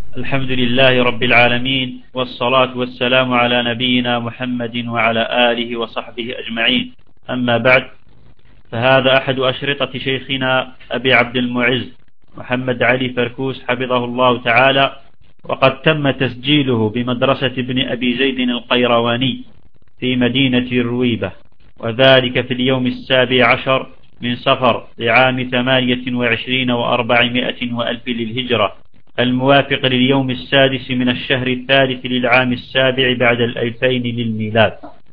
الحمد لله رب العالمين، والصلاة والسلام على نبينا محمد وعلى آله وصحبه أجمعين. أما بعد، فهذا أحد أشرطة شيخنا أبي عبد المعز محمد علي فركوس حفظه الله تعالى، وقد تم تسجيله بمدرسة ابن أبي زيد القيرواني في مدينة الرويبة، وذلك في اليوم 17 من صفر لعام 28 و400 وألف للهجرة، الموافق لليوم 6 من الشهر 3 للعام 7 بعد 2000 للميلاد.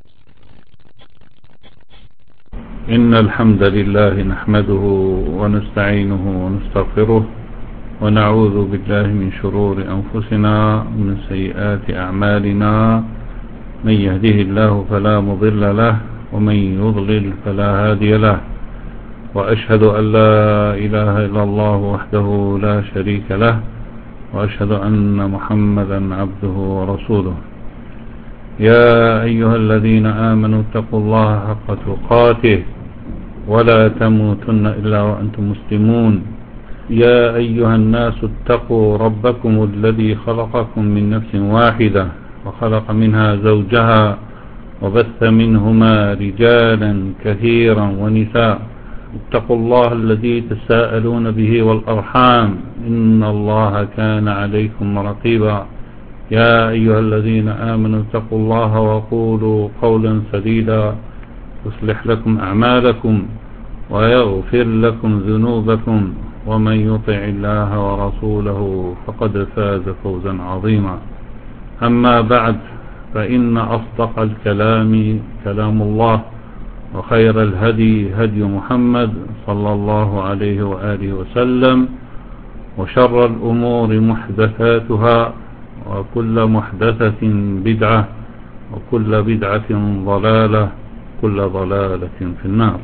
إن الحمد لله نحمده ونستعينه ونستغفره ونعوذ بالله من شرور أنفسنا ومن سيئات أعمالنا، من يهده الله فلا مضل له ومن يضلل فلا هادي له، وأشهد أن لا إله إلا الله وحده لا شريك له، وأشهد أن محمدا عبده ورسوله. يا أيها الذين آمنوا اتقوا الله حق تقاته ولا تموتن إلا وأنتم مسلمون. يا أيها الناس اتقوا ربكم الذي خلقكم من نفس واحدة وخلق منها زوجها وبث منهما رجالا كثيرا ونساء. اتقوا الله الذي تساءلون به والأرحام، إن الله كان عليكم رقيبا. يا أيها الذين آمنوا اتقوا الله وقولوا قولا سديدا يصلح لكم أعمالكم ويغفر لكم ذنوبكم، ومن يطع الله ورسوله فقد فاز فوزا عظيما. أما بعد، فإن أصدق الكلام كلام الله، وخير الهدي هدي محمد صلى الله عليه وآله وسلم، وشر الأمور محدثاتها، وكل محدثة بدعة، وكل بدعة ضلالة، كل ضلالة في النار.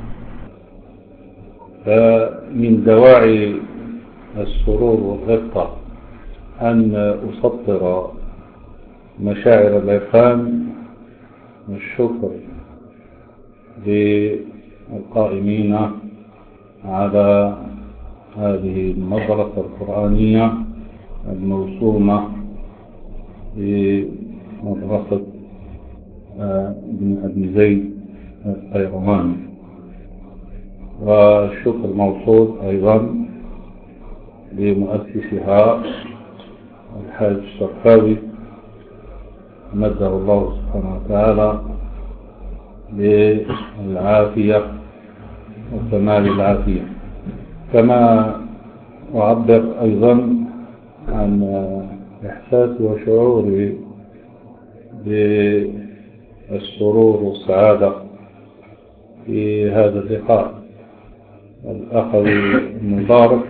فمن دواعي السرور والرفقة أن أسطر مشاعر العرفان والشكر للقائمين على هذه المدرسة القرآنية الموسومة بمدرسة ابن أبي زيد القيرواني، والشكر موصول أيضا لمؤسسها الحاج الشرقاوي مده الله سبحانه وتعالى بالعافية وكمال العافية. كما أعبر أيضا عن إحساسي وشعوري بالسرور والسعادة في هذا اللقاء الأخوي المبارك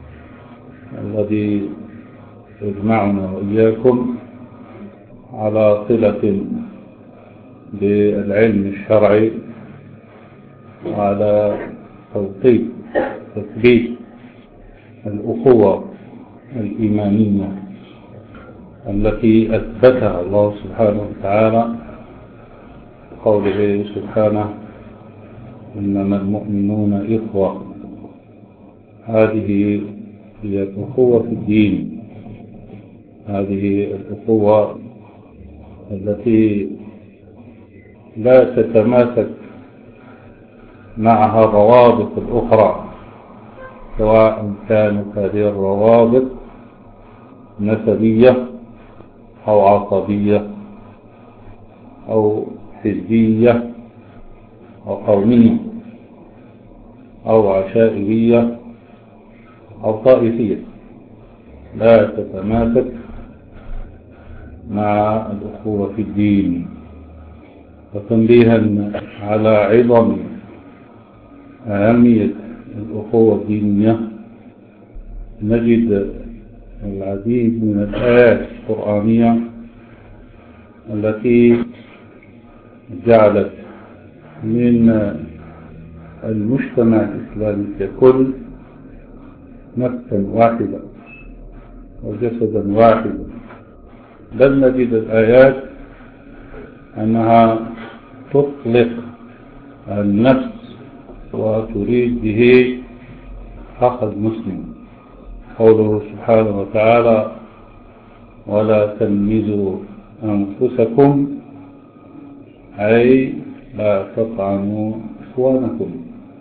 الذي يجمعنا وإياكم على صلة بالعلم الشرعي، وعلى تثبيت الأخوة الإيمانية التي أثبتها الله سبحانه وتعالى قوله سبحانه: إنما المؤمنون إخوة. هذه هي الأخوة في الدين، هذه الأخوة التي لا تتماسك معها الروابط الأخرى، سواء كانت هذه الروابط نسبية أو عصبية أو حزبية أو قومية أو عشائرية أو طائفية، لا تتماسك مع الأخوة في الدين. وتنبيها على عظم أهمية الأخوة الدينية، نجد العديد من الآيات القرآنية التي جعلت من المجتمع الإسلامي ككل نفسا واحدة وجسدا واحدا. بل نجد الآيات أنها تطلق النفس وتريد به حق المسلم. قوله سبحانه وتعالى: ولا تلمزوا أنفسكم أي لا تطعنوا إخوانكم.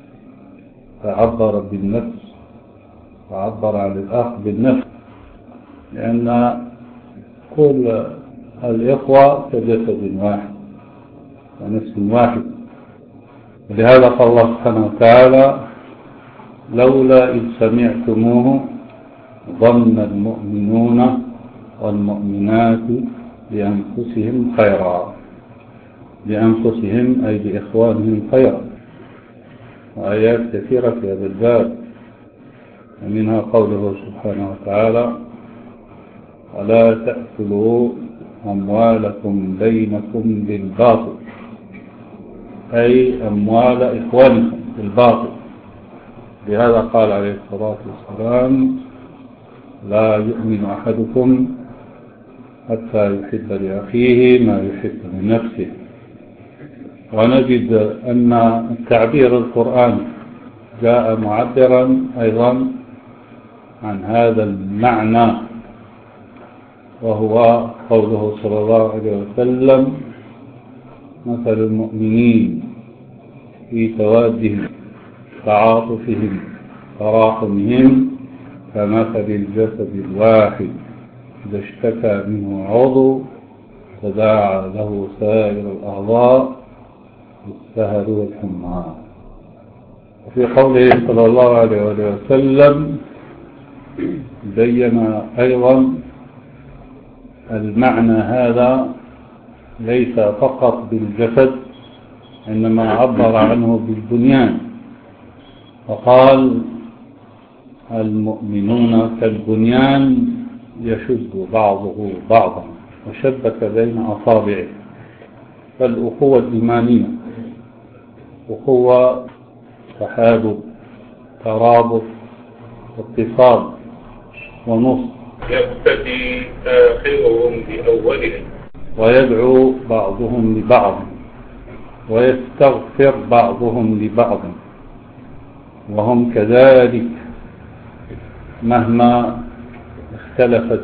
فعبر بالنفس وعبر عن الأخ بالنفس، لأن كل الإخوة كجسد واحد ونفس واحد. ولهذا قال الله سبحانه وتعالى: لولا إذ سمعتموه ظن المؤمنون والمؤمنات بأنفسهم خيرا، بأنفسهم أي بإخوانهم خيرا. وآيات كثيرة في هذا الباب، ومنها قوله سبحانه وتعالى: ولا تأكلوا أموالكم بينكم بالباطل، أي أموال إخوانكم بالباطل. لهذا قال عليه الصلاة والسلام: لا يؤمن أحدكم حتى يحب لأخيه ما يحب لنفسه. ونجد أن التعبير القرآني جاء معبرا أيضا عن هذا المعنى، وهو قوله صلى الله عليه وسلم: مثل المؤمنين في توادهم تعاطفهم تراحمهم كمثل الجسد الواحد إذا اشتكى منه عضو تداعى له سائر الأعضاء بالسهر والحمى. وفي قوله صلى الله عليه وسلم بين أيضا المعنى هذا ليس فقط بالجسد، إنما عبر عنه بالبنيان، وقال: المؤمنون كالبنيان يشد بعضه بعضا، وشبك بين أصابعه. فالأخوة الإيمانية أخوة تحابب ترابط اتصال ونصر، يقتدي آخرهم بأولهم، ويدعو بعضهم لبعض، ويستغفر بعضهم لبعض، وهم كذلك مهما اختلفت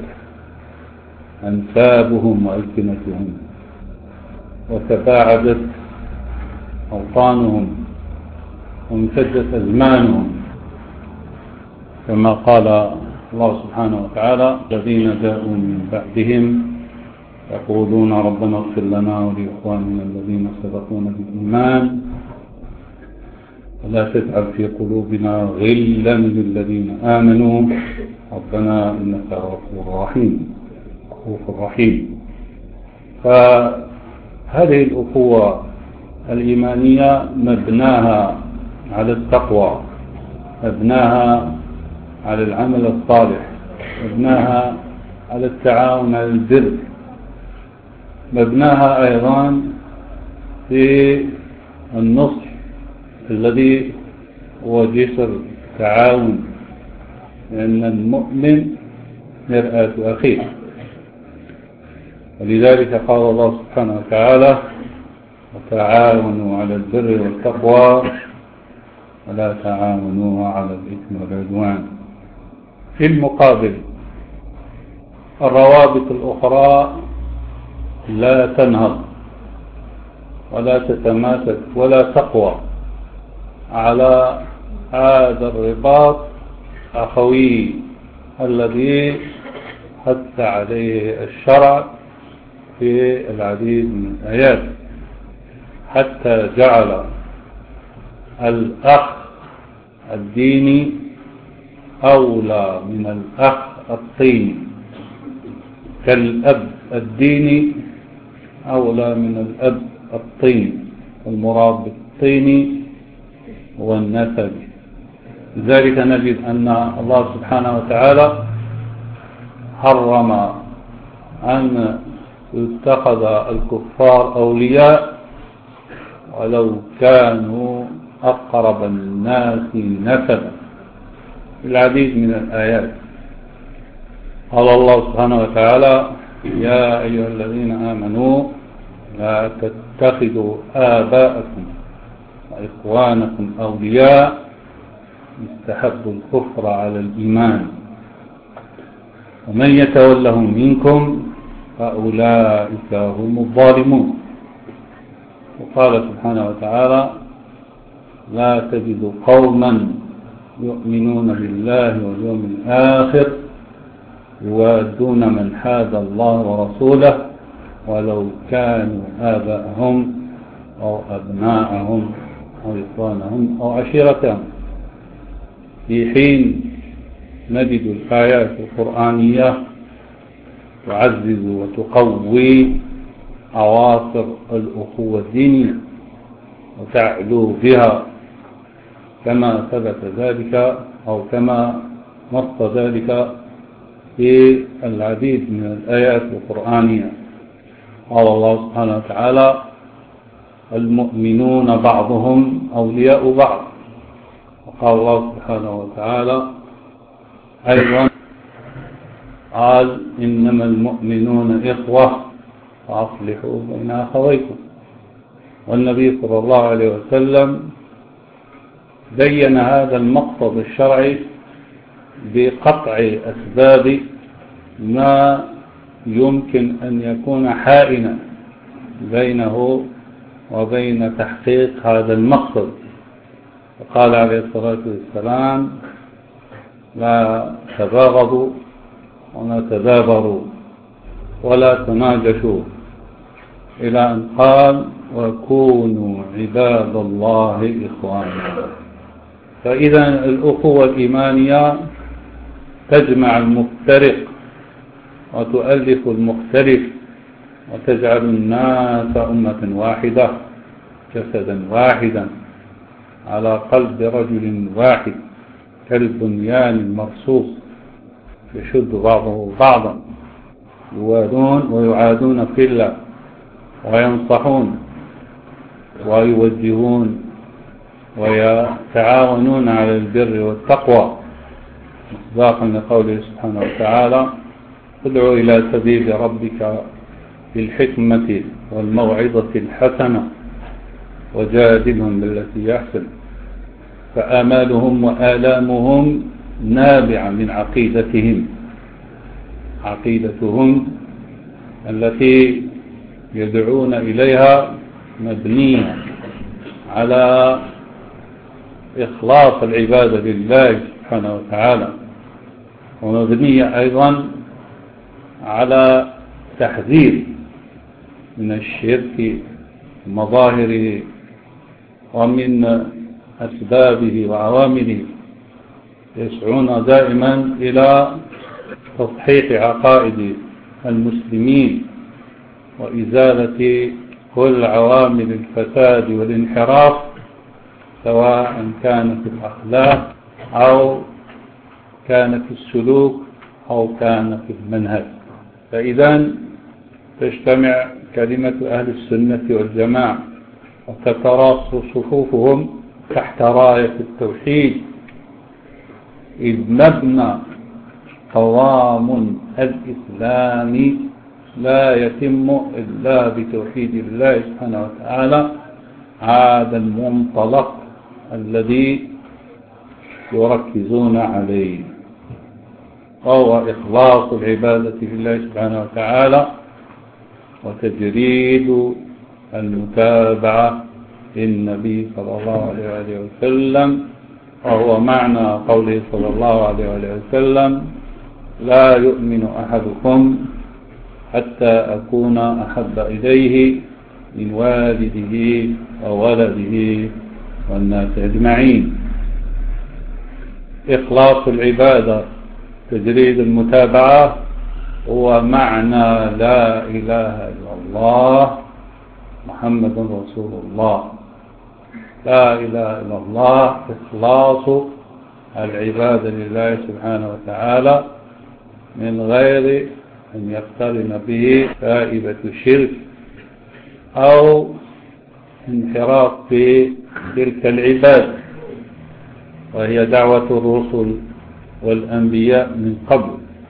أنسابهم وألسنتهم وتباعدت أوطانهم وامتدت أزمانهم، كما قال الله سبحانه وتعالى: الذين جاءوا من بعدهم يقولون ربنا اغفر لنا ولإخواننا الذين سبقونا بالإيمان ولا تجعل في قلوبنا غلا للذين آمنوا ربنا إنك رؤوف رحيم. فهذه الأخوة الإيمانية مبناها على التقوى، مبناها على العمل الصالح، مبناها على التعاون على البر، مبناها أيضا في النصح الذي هو جسر التعاون، لأن المؤمن مرآة أخيه. ولذلك قال الله سبحانه وتعالى: وتعاونوا على البر والتقوى ولا تعاونوا على الإثم والعدوان. في المقابل الروابط الأخرى لا تنهض ولا تتماسك ولا تقوى على هذا الرباط الأخوي الذي حث عليه الشرع في العديد من الآيات، حتى جعل الأخ الديني أولى من الأخ الطيني، كالأب الديني أولى من الأب الطيني. المراد بالطيني هو النسب. لذلك نجد أن الله سبحانه وتعالى حرم أن يتخذ الكفار أولياء ولو كانوا أقرب الناس نسبا في العديد من الآيات. قال الله سبحانه وتعالى: يا أيها الذين آمنوا لا تتخذوا آباءكم وإخوانكم أولياء استحبوا الكفر على الإيمان. ومن يتولهم منكم فأولئك هم الظالمون. وقال سبحانه وتعالى لا تجد قوما يؤمنون بالله واليوم الآخر يوادون من حاد الله ورسوله ولو كانوا آباءهم أو أبناءهم أو إخوانهم أو عشيرتهم. في حين نجد الآيات القرآنية تعزز وتقوي عواصر الأخوة الدينية وتعلو بها كما ثبت ذلك أو كما نص ذلك في العديد من الآيات القرآنية. قال الله سبحانه وتعالى المؤمنون بعضهم أولياء بعض. وقال الله سبحانه وتعالى أيضا قال إنما المؤمنون إخوة فأصلحوا بين أخويكم. والنبي صلى الله عليه وسلم بين هذا المقصد الشرعي بقطع أسباب ما يمكن أن يكون حائلا بينه وبين تحقيق هذا المقصد. وقال عليه الصلاة والسلام لا تباغضوا ولا تدابروا ولا تناجشوا إلى أن قال وكونوا عباد الله إخوانا. فإذا الأخوة الإيمانية تجمع المفترق وتؤلف المختلف وتجعل الناس أمة واحدة جسدا واحدا على قلب رجل واحد كالبنيان المرصوص يشد بعضه بعضا يوالون ويعادون في الله وينصحون ويوجهون ويتعاونون على البر والتقوى مصداقا لقوله سبحانه وتعالى ادعو إلى سبيل ربك بالحكمة والموعظة الحسنة وجادلهم بالتي يحسن. فآمالهم وآلامهم نابعة من عقيدتهم التي يدعون إليها مبنية على إخلاص العبادة لله سبحانه وتعالى ومبنية أيضا على تحذير من الشرك ومظاهره ومن أسبابه وعوامله. يسعون دائما إلى تصحيح عقائد المسلمين وإزالة كل عوامل الفساد والانحراف سواء كان في الأخلاق أو كان في السلوك أو كان في المنهج. فإذا تجتمع كلمة أهل السنة والجماعة وتتراص صفوفهم تحت راية التوحيد، إذ مبنى قوام الإسلام لا يتم إلا بتوحيد الله سبحانه وتعالى. هذا المنطلق الذي يركزون عليه وهو إخلاص العبادة لله سبحانه وتعالى وتجريد المتابعة للنبي صلى الله عليه وسلم. وهو معنى قوله صلى الله عليه وسلم لا يؤمن أحدكم حتى أكون أحب إليه من والده وولده والناس أجمعين. إخلاص العبادة تجريد المتابعة هو معنى لا إله إلا الله محمد رسول الله. لا إله إلا الله إخلاص العبادة لله سبحانه وتعالى من غير أن يقترن به فائدة الشرك أو انحراف في تلك العبادة، وهي دعوة الرسل والأنبياء من قبل،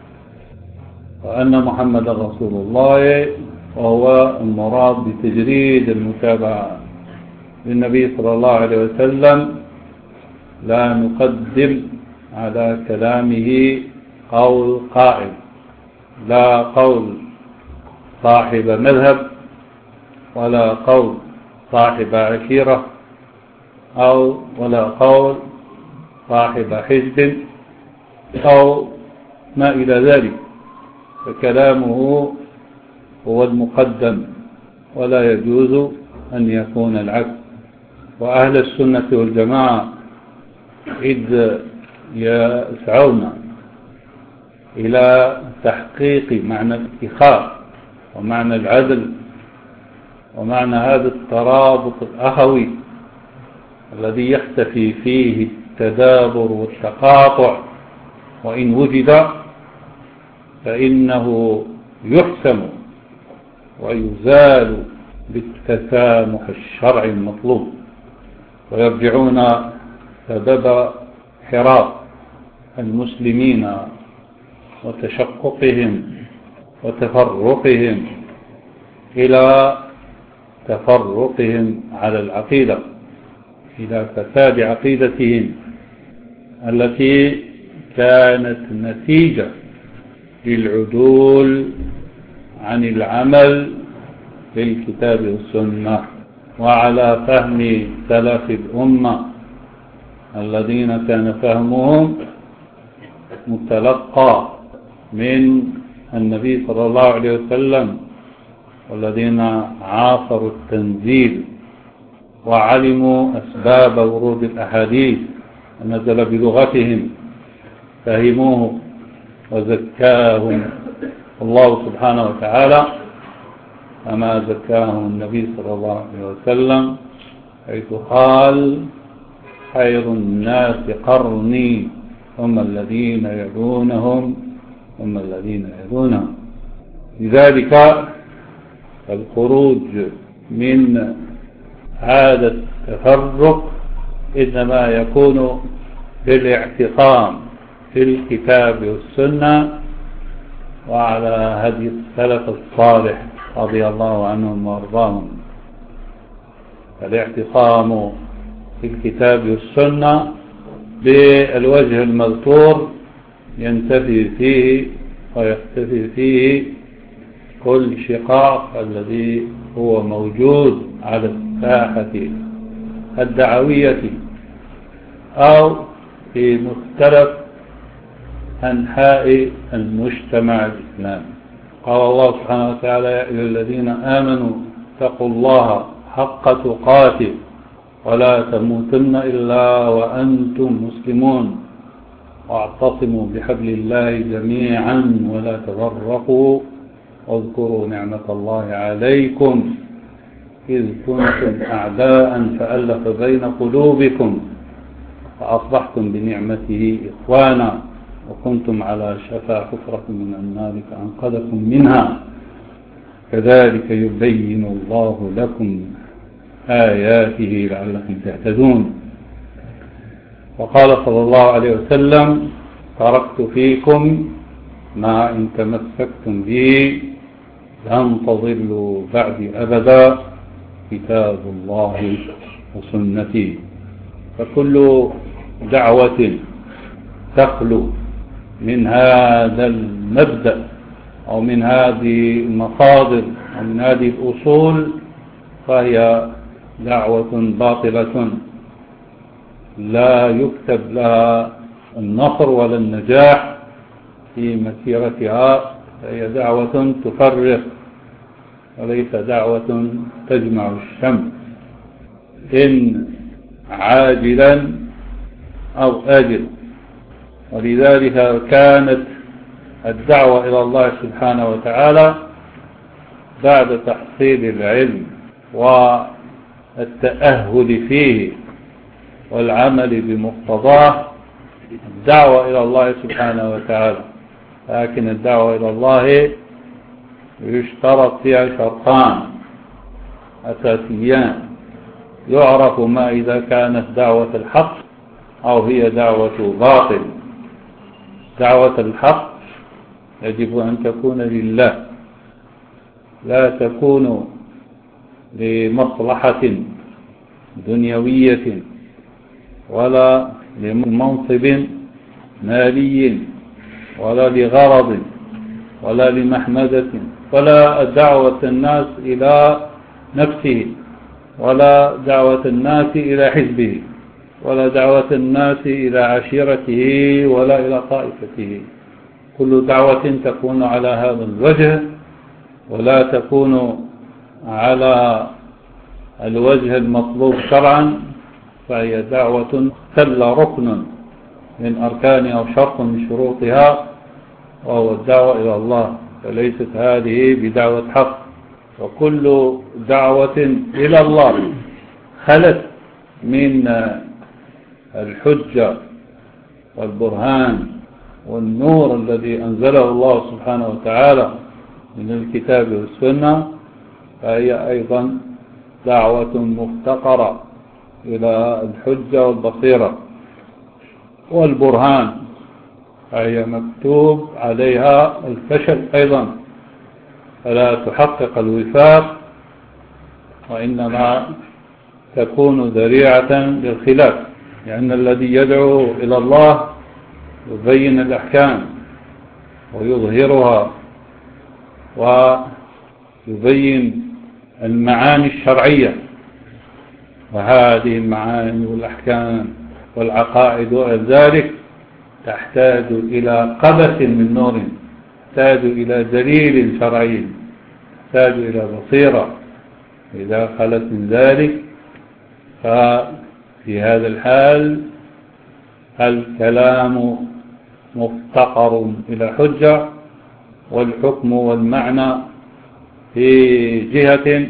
وأن محمد رسول الله وهو المراد بتجريد المتابعة للنبي صلى الله عليه وسلم. لا نقدم على كلامه قول قائل لا قول صاحب مذهب ولا قول صاحب عشيرة ولا قول صاحب حزب أو ما إلى ذلك، فكلامه هو المقدم ولا يجوز أن يكون العكس. وأهل السنة والجماعة إذ يسعون إلى تحقيق معنى الاتخاذ ومعنى العدل ومعنى هذا الترابط الأخوي الذي يختفي فيه التدابر والتقاطع، وإن وجد فإنه يحسم ويزال بالتسامح الشرعي المطلوب، ويرجعون سبب حراك المسلمين وتشققهم وتفرقهم إلى تفرقهم على العقيدة، إلى فساد عقيدتهم التي كانت نتيجة للعدول عن العمل بالكتاب والسنة وعلى فهم سلف الأمة الذين كان فهمهم متلقى من النبي صلى الله عليه وسلم، والذين عاصروا التنزيل وعلموا أسباب ورود الأحاديث ونزل بلغتهم، فهموه وزكاهم الله سبحانه وتعالى كما زكاهم النبي صلى الله عليه وسلم، حيث قال: خير الناس قرني ثم الذين يلونهم ثم الذين يلونهم. لذلك الخروج من هذا التفرق إنما يكون بالاعتصام في الكتاب والسنة وعلى هدي السلف الصالح رضي الله عنهم وارضاهم. الاعتصام في الكتاب والسنة بالوجه المذكور ينتفي فيه ويختفي فيه كل شقاق الذي هو موجود على الساحة الدعوية أو في مختلف أنحاء المجتمع الإسلامي. قال الله سبحانه وتعالى: يا أيها الذين آمنوا اتقوا الله حق تقاته ولا تموتن إلا وأنتم مسلمون واعتصموا بحبل الله جميعا ولا تفرقوا واذكروا نعمة الله عليكم إذ كنتم أعداء فألف بين قلوبكم فأصبحتم بنعمته إخوانا وكنتم على شفا حفرة من النار فأنقذكم منها كذلك يبين الله لكم آياته لعلكم تهتدون. وقال صلى الله عليه وسلم: تركت فيكم ما إن تمسكتم به لن تضلوا بعد أبدا كتاب الله وسنتي. فكل دعوة تخلو من هذا المبدأ أو من هذه المصادر أو من هذه الأصول فهي دعوة باطلة لا يكتب لها النصر ولا النجاح في مسيرتها، فهي دعوة تفرق وليس دعوة تجمع الشمس إن عاجلا أو آجلا. ولذلك كانت الدعوة إلى الله سبحانه وتعالى بعد تحصيل العلم والتأهل فيه والعمل بمقتضاه الدعوة إلى الله سبحانه وتعالى. لكن الدعوة إلى الله يشترط فيها شرطان أساسيان: يعرف ما إذا كانت دعوة الحق أو هي دعوة باطل. دعوة الحق يجب أن تكون لله، لا تكون لمصلحة دنيوية ولا لمنصب مالي ولا لغرض ولا لمحمدة، ولا دعوة الناس إلى نفسه، ولا دعوة الناس إلى حزبه، ولا دعوة الناس إلى عشيرته، ولا إلى طائفته. كل دعوة تكون على هذا الوجه، ولا تكون على الوجه المطلوب شرعا، فهي دعوة خل ركن من أركان أو شرط من شروطها، وهو الدعوة إلى الله، فليست هذه بدعوة حق. وكل دعوة إلى الله خلت من الحجة والبرهان والنور الذي أنزله الله سبحانه وتعالى من الكتاب والسنة، فهي أيضا دعوة مفتقرة إلى الحجة والبصيرة والبرهان، فهي مكتوب عليها الفشل أيضا، فلا تحقق الوفاق، وإنما تكون ذريعة للخلاف، لأن الذي يدعو إلى الله يبين الأحكام ويظهرها ويبين المعاني الشرعية، وهذه المعاني والأحكام والعقائد وذلك تحتاج إلى قبس من نور، تحتاج إلى دليل شرعي، تحتاج إلى بصيرة. إذا خلت من ذلك ففي هذا الحال الكلام مفتقر إلى حجة، والحكم والمعنى في جهة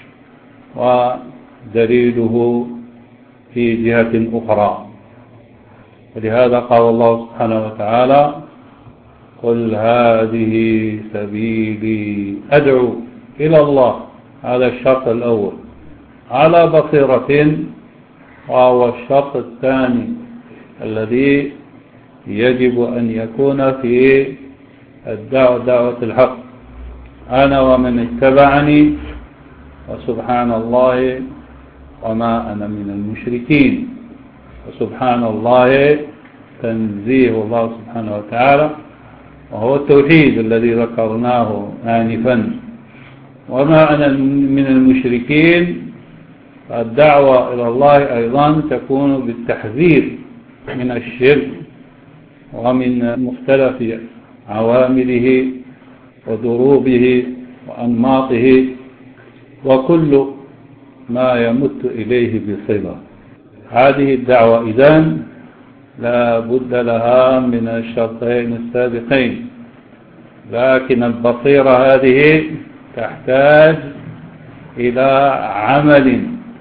ودليله في جهة أخرى. ولهذا قال الله سبحانه وتعالى: قل هذه سبيلي أدعو إلى الله. هذا الشرط الأول على بصيرة، وهو الشرط الثاني الذي يجب أن يكون في دعوة الحق: أنا ومن اتبعني، وسبحان الله وما أنا من المشركين. وسبحان الله تنزيه الله سبحانه وتعالى، وهو التوحيد الذي ذكرناه آنفا. وما أنا من المشركين، الدعوة إلى الله أيضا تكون بالتحذير من الشرك ومن مختلف عوامله وضروبه وأنماطه وكل ما يمت إليه بصلة. هذه الدعوة إذن لا بد لها من الشرطين السابقين، لكن البصيرة هذه تحتاج إلى عمل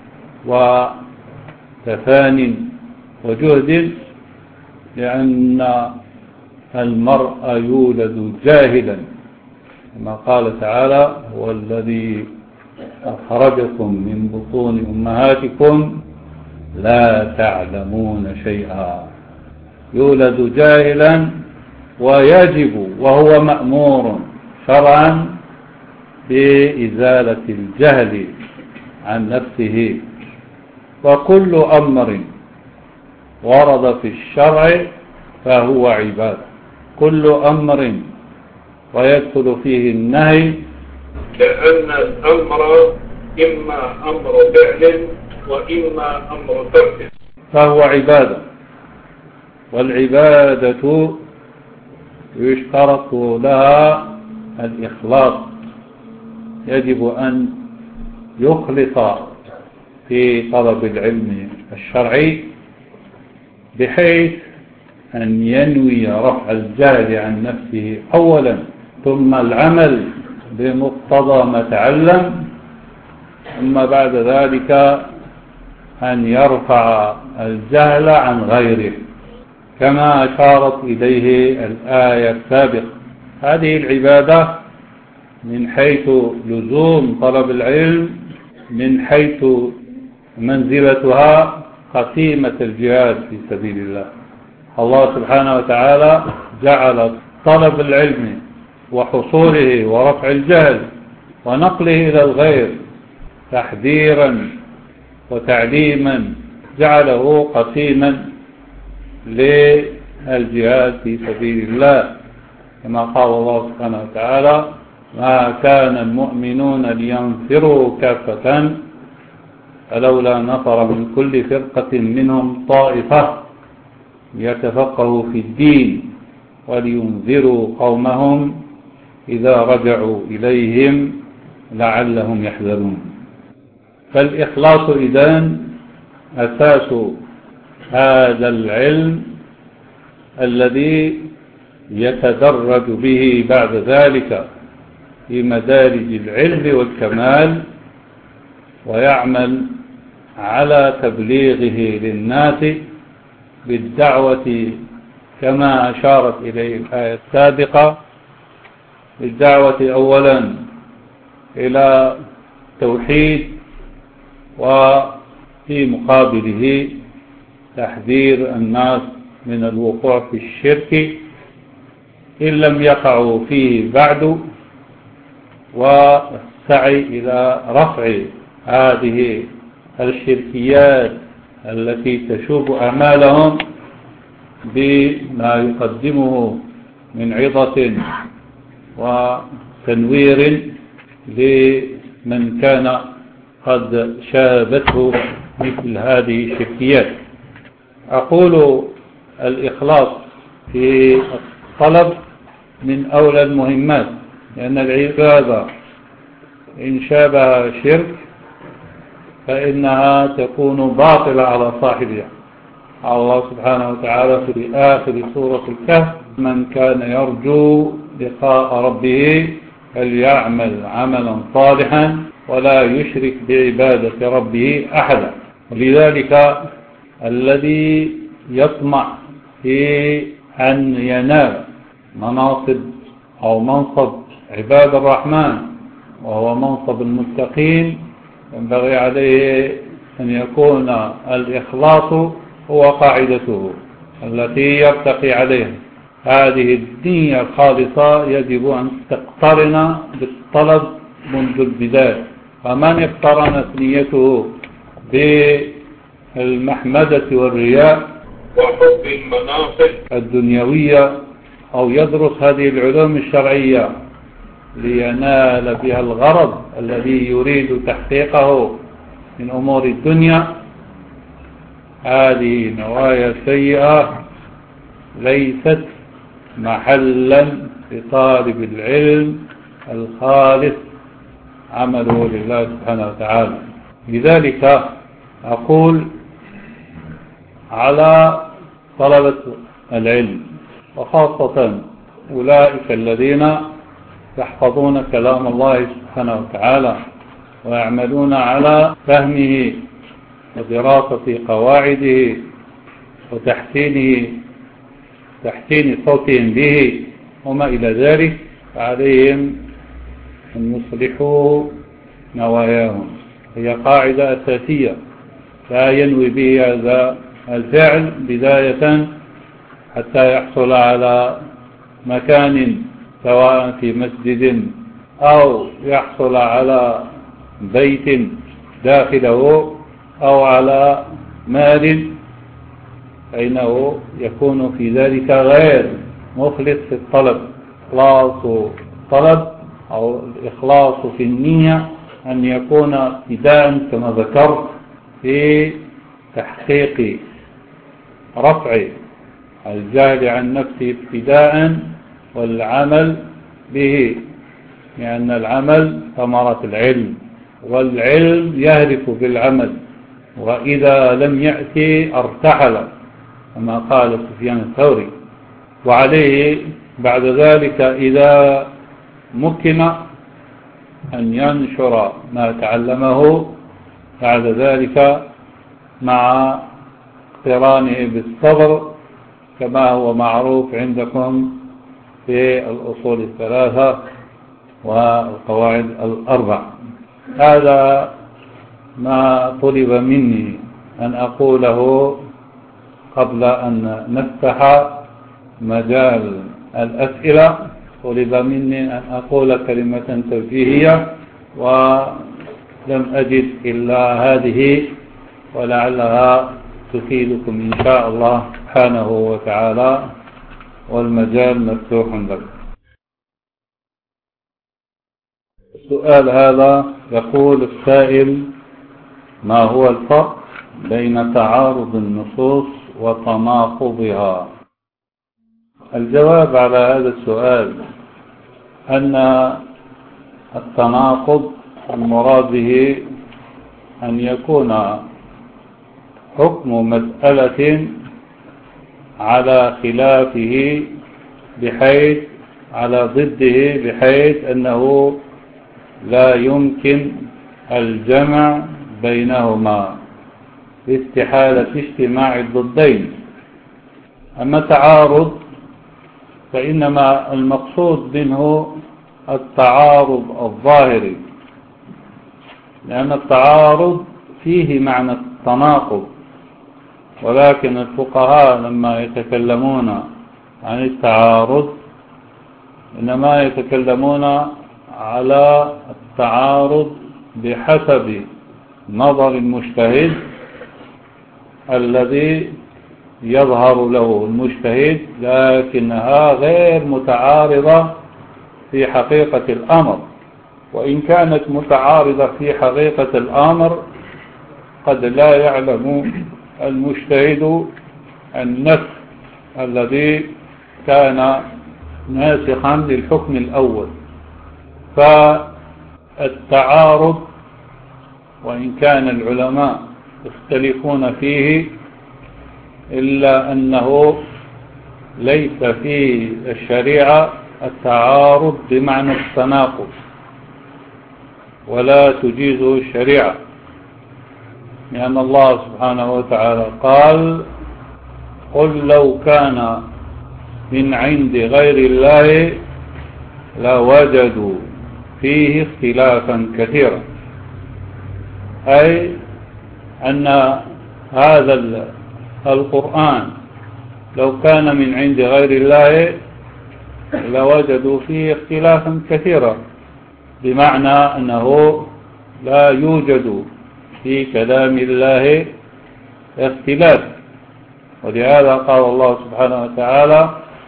وتفان وجهد، لأن المرء يولد جاهلا، كما قال تعالى: هو الذي أخرجكم من بطون أمهاتكم لا تعلمون شيئا. يولد جاهلا، ويجب وهو مأمور شرعا بإزالة الجهل عن نفسه. وكل أمر ورد في الشرع فهو عبادة، كل أمر ويدخل فيه النهي، لأن الأمر إما أمر فعل وإما أمر ترك، فهو عبادة. والعبادة يشترط لها الإخلاص، يجب أن يخلص في طلب العلم الشرعي، بحيث أن ينوي رفع الجهل عن نفسه أولا، ثم العمل بمقتضى ما تعلم، ثم بعد ذلك أن يرفع الجهل عن غيره، كما أشارت إليه الآية السابقة. هذه العبادة من حيث لزوم طلب العلم، من حيث منزلتها قسيمة الجهاد في سبيل الله. الله سبحانه وتعالى جعل طلب العلم وحصوله ورفع الجهل ونقله إلى الغير تحذيرا وتعليما، جعله قسيما للجهاد في سبيل الله. كما قال الله سبحانه وتعالى: ما كان المؤمنون لينفروا كافة فلولا نفر من كل فرقة منهم طائفة ليتفقهوا في الدين ولينذروا قومهم إذا رجعوا إليهم لعلهم يحذرون. فالإخلاص إذن أساس هذا العلم الذي يتدرج به بعد ذلك في مدارج العلم والكمال، ويعمل على تبليغه للناس بالدعوة كما أشارت إليه الآية السابقة، بالدعوة أولا إلى توحيد، وفي مقابله تحذير الناس من الوقوع في الشرك إن لم يقعوا فيه بعد، والسعي إلى رفع هذه الشركيات التي تشوب أعمالهم بما يقدمه من عظة وتنوير لمن كان قد شابته مثل هذه الشركيات. أقول الإخلاص في الطلب من أولى المهمات، لأن العبادة إن شابها شرك فإنها تكون باطلة على صاحبها. الله سبحانه وتعالى في آخر سورة الكهف: من كان يرجو لقاء ربه فليعمل عملا صالحا ولا يشرك بعبادة ربه أحدا. ولذلك الذي يطمع في أن ينال مناصب أو منصب عباد الرحمن وهو منصب المتقين ينبغي عليه أن يكون الإخلاص هو قاعدته التي يرتقي عليها. هذه النية الخالصة يجب أن تقترن بالطلب منذ البداية، فمن اقترنت نيته بالمحمدة والرياء وحب المناصب الدنيوية أو يدرس هذه العلوم الشرعية لينال بها الغرض الذي يريد تحقيقه من أمور الدنيا، هذه نوايا سيئة ليست محلا لطالب العلم الخالص عمله لله سبحانه وتعالى. لذلك أقول على طلبة العلم وخاصة أولئك الذين يحفظون كلام الله سبحانه وتعالى ويعملون على فهمه ودراسة قواعده وتحسين صوتهم به وما إلى ذلك، فعليهم أن يصلحوا نواياهم. هي قاعدة أساسية لا ينوي به هذا الفعل بداية حتى يحصل على مكان سواء في مسجد أو يحصل على بيت داخله أو على مال، فإنه يكون في ذلك غير مخلص في الطلب. إخلاص الطلب أو الإخلاص في النية أن يكون ابتداء كما ذكرت في تحقيق رفع الجهل عن نفسه ابتداء والعمل به، لأن العمل ثمرة العلم والعلم يهدف بالعمل، وإذا لم يأتي ارتحل كما قال سفيان الثوري. وعليه بعد ذلك إذا مكن أن ينشر ما تعلمه بعد ذلك مع اقترانه بالصبر كما هو معروف عندكم في الأصول الثلاثة والقواعد الأربع. هذا ما طلب مني أن أقوله قبل أن نفتح مجال الأسئلة. طلب مني أن أقول كلمة توجيهية ولم أجد إلا هذه، ولعلها تفيدكم إن شاء الله سبحانه وتعالى، والمجال مفتوح لكم. السؤال هذا يقول السائل: ما هو الفرق بين تعارض النصوص وتناقضها؟ الجواب على هذا السؤال أن التناقض المراد به أن يكون حكم مسألة على خلافه بحيث على ضده، بحيث أنه لا يمكن الجمع بينهما باستحالة اجتماع الضدين. أما التعارض فإنما المقصود منه التعارض الظاهري، لأن التعارض فيه معنى التناقض، ولكن الفقهاء لما يتكلمون عن التعارض إنما يتكلمون على التعارض بحسب نظر المجتهد الذي يظهر له المجتهد، لكنها غير متعارضة في حقيقة الأمر. وإن كانت متعارضة في حقيقة الأمر قد لا يعلم المجتهد النسخ الذي كان ناسخا للحكم الأول. فالتعارض وإن كان العلماء يختلفون فيه إلا أنه ليس في الشريعة التعارض بمعنى التناقض، ولا تجيزه الشريعة، لأن الله سبحانه وتعالى قال: قل لو كان من عند غير الله لوجدوا فيه اختلافا كثيرا، أي أن هذا القرآن لو كان من عند غير الله لوجدوا فيه اختلافا كثيرا، بمعنى أنه لا يوجد في كلام الله اختلاف. ولهذا قال الله سبحانه وتعالى: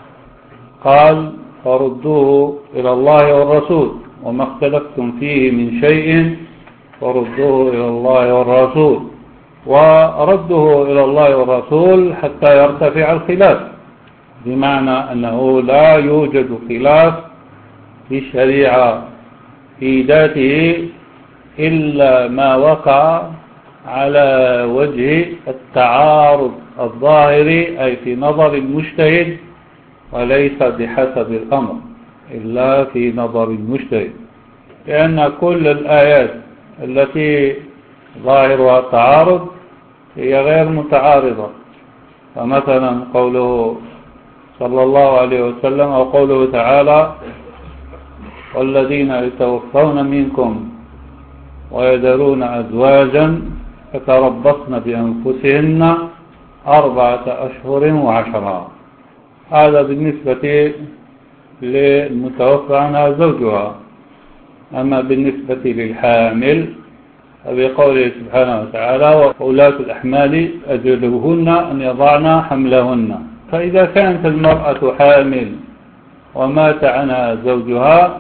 قال: فردوه إلى الله والرسول وما اختلفتم فيه من شيء فردوه إلى الله والرسول. ورده إلى الله والرسول حتى يرتفع الخلاف، بمعنى أنه لا يوجد خلاف في الشريعة في ذاته إلا ما وقع على وجه التعارض الظاهري، أي في نظر المجتهد، وليس بحسب الأمر إلا في نظر المجتهد، لأن كل الآيات التي ظاهرها التعارض هي غير متعارضة. فمثلا قوله صلى الله عليه وسلم أو قوله تعالى: والذين يتوفون منكم ويذرون أزواجا يتربصن بأنفسهن 4 أشهر وعشرا. هذا بالنسبة للمتوفى عنها زوجها. أما بالنسبة للحامل فبقوله سبحانه وتعالى: وأولاة الأحمال أجلهن أن يضعن حملهن. فإذا كانت المرأة حامل ومات عنها زوجها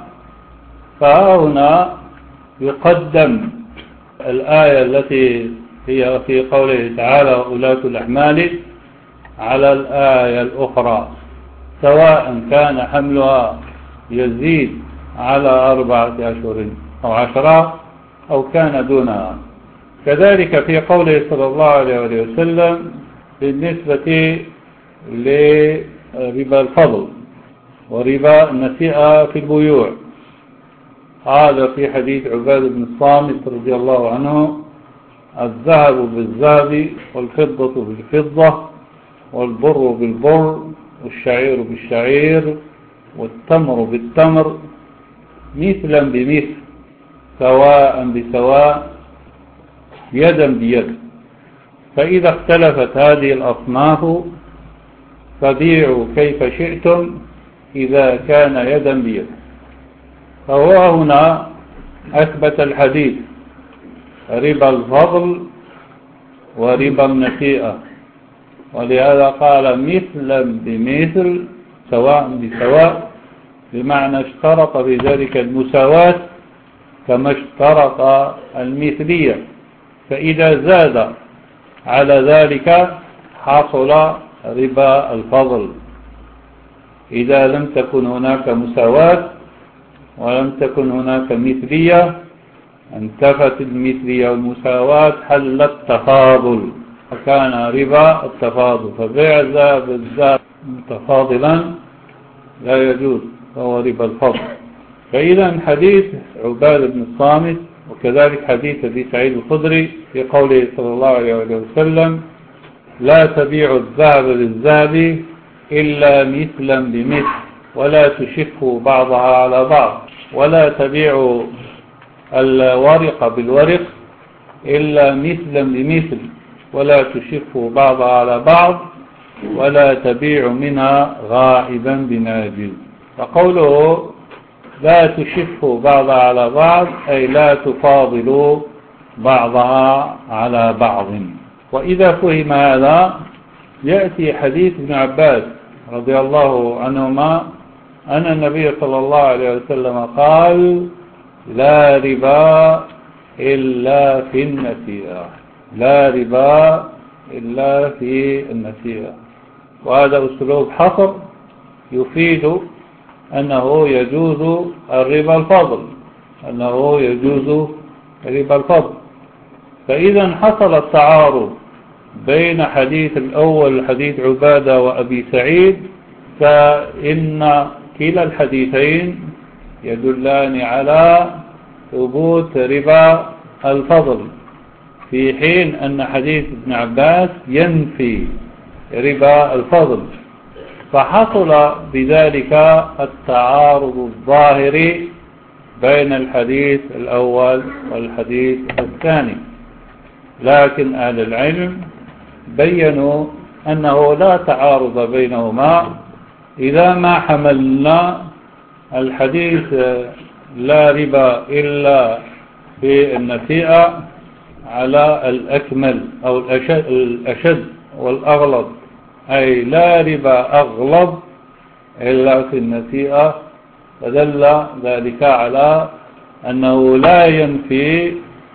فهنا يقدم الآية التي هي في قوله تعالى: وأولاة الأحمال على الآية الأخرى، سواء كان حملها يزيد على 4 أشهر أو 10 أو كان دونها. كذلك في قوله صلى الله عليه وسلم بالنسبة لربا الفضل وربا النسيئة في البيوع، هذا في حديث عبادة بن الصامت رضي الله عنه: الذهب بالذهب والفضة بالفضة والبر بالبر والشعير بالشعير والتمر بالتمر مثلا بمثل سواء بسواء يدا بيد. فإذا اختلفت هذه الأصناف فبيعوا كيف شئتم إذا كان يدا بيد. فهو هنا أثبت الحديث ربا الفضل وربا النسيئة، ولهذا قال مثلا بمثل سواء بسواء، بمعنى اشترط في ذلك المساواة كما اشترط المثلية، فإذا زاد على ذلك حصل ربا الفضل. إذا لم تكن هناك مساواة ولم تكن هناك مثلية انتفت المثلية والمساواة، حل التفاضل فكان ربا التفاضل، فبيع الذهب بالذهب متفاضلا لا يجوز، فهو ربا الفضل. فإذا حديث عبادة بن الصامت وكذلك حديث أبي سعيد الخدري في قوله صلى الله عليه وسلم: لا تبيع الذهب بالذهب إلا مثلا بمثل ولا تشفوا بعضها على بعض، ولا تبيع الورق بالورق إلا مثلا بمثل ولا تشفوا بعضها على بعض، ولا تبيع منها غائبا بناجز. فقوله لا تشفوا بعضها على بعض أي لا تفاضلوا بعضها على بعض. وإذا فهم هذا يأتي حديث ابن عباس رضي الله عنهما أن النبي صلى الله عليه وسلم قال: لا ربا إلا في النسيئة، لا ربا إلا في النسيئة. وهذا أسلوب حصر يفيد أنه يجوز الربا الفضل، أنه يجوز ربا الفضل. فإذا حصل التعارض بين حديث الأول حديث عبادة وأبي سعيد، فإن كلا الحديثين يدلان على ثبوت ربا الفضل، في حين أن حديث ابن عباس ينفي ربا الفضل. فحصل بذلك التعارض الظاهر بين الحديث الأول والحديث الثاني. لكن أهل العلم بيّنوا أنه لا تعارض بينهما إذا ما حملنا الحديث لا ربا إلا في النسيئة على الأكمل أو الأشد والأغلظ، أي لا ربا أغلظ إلا في النسيئة، فدل ذلك على أنه لا ينفي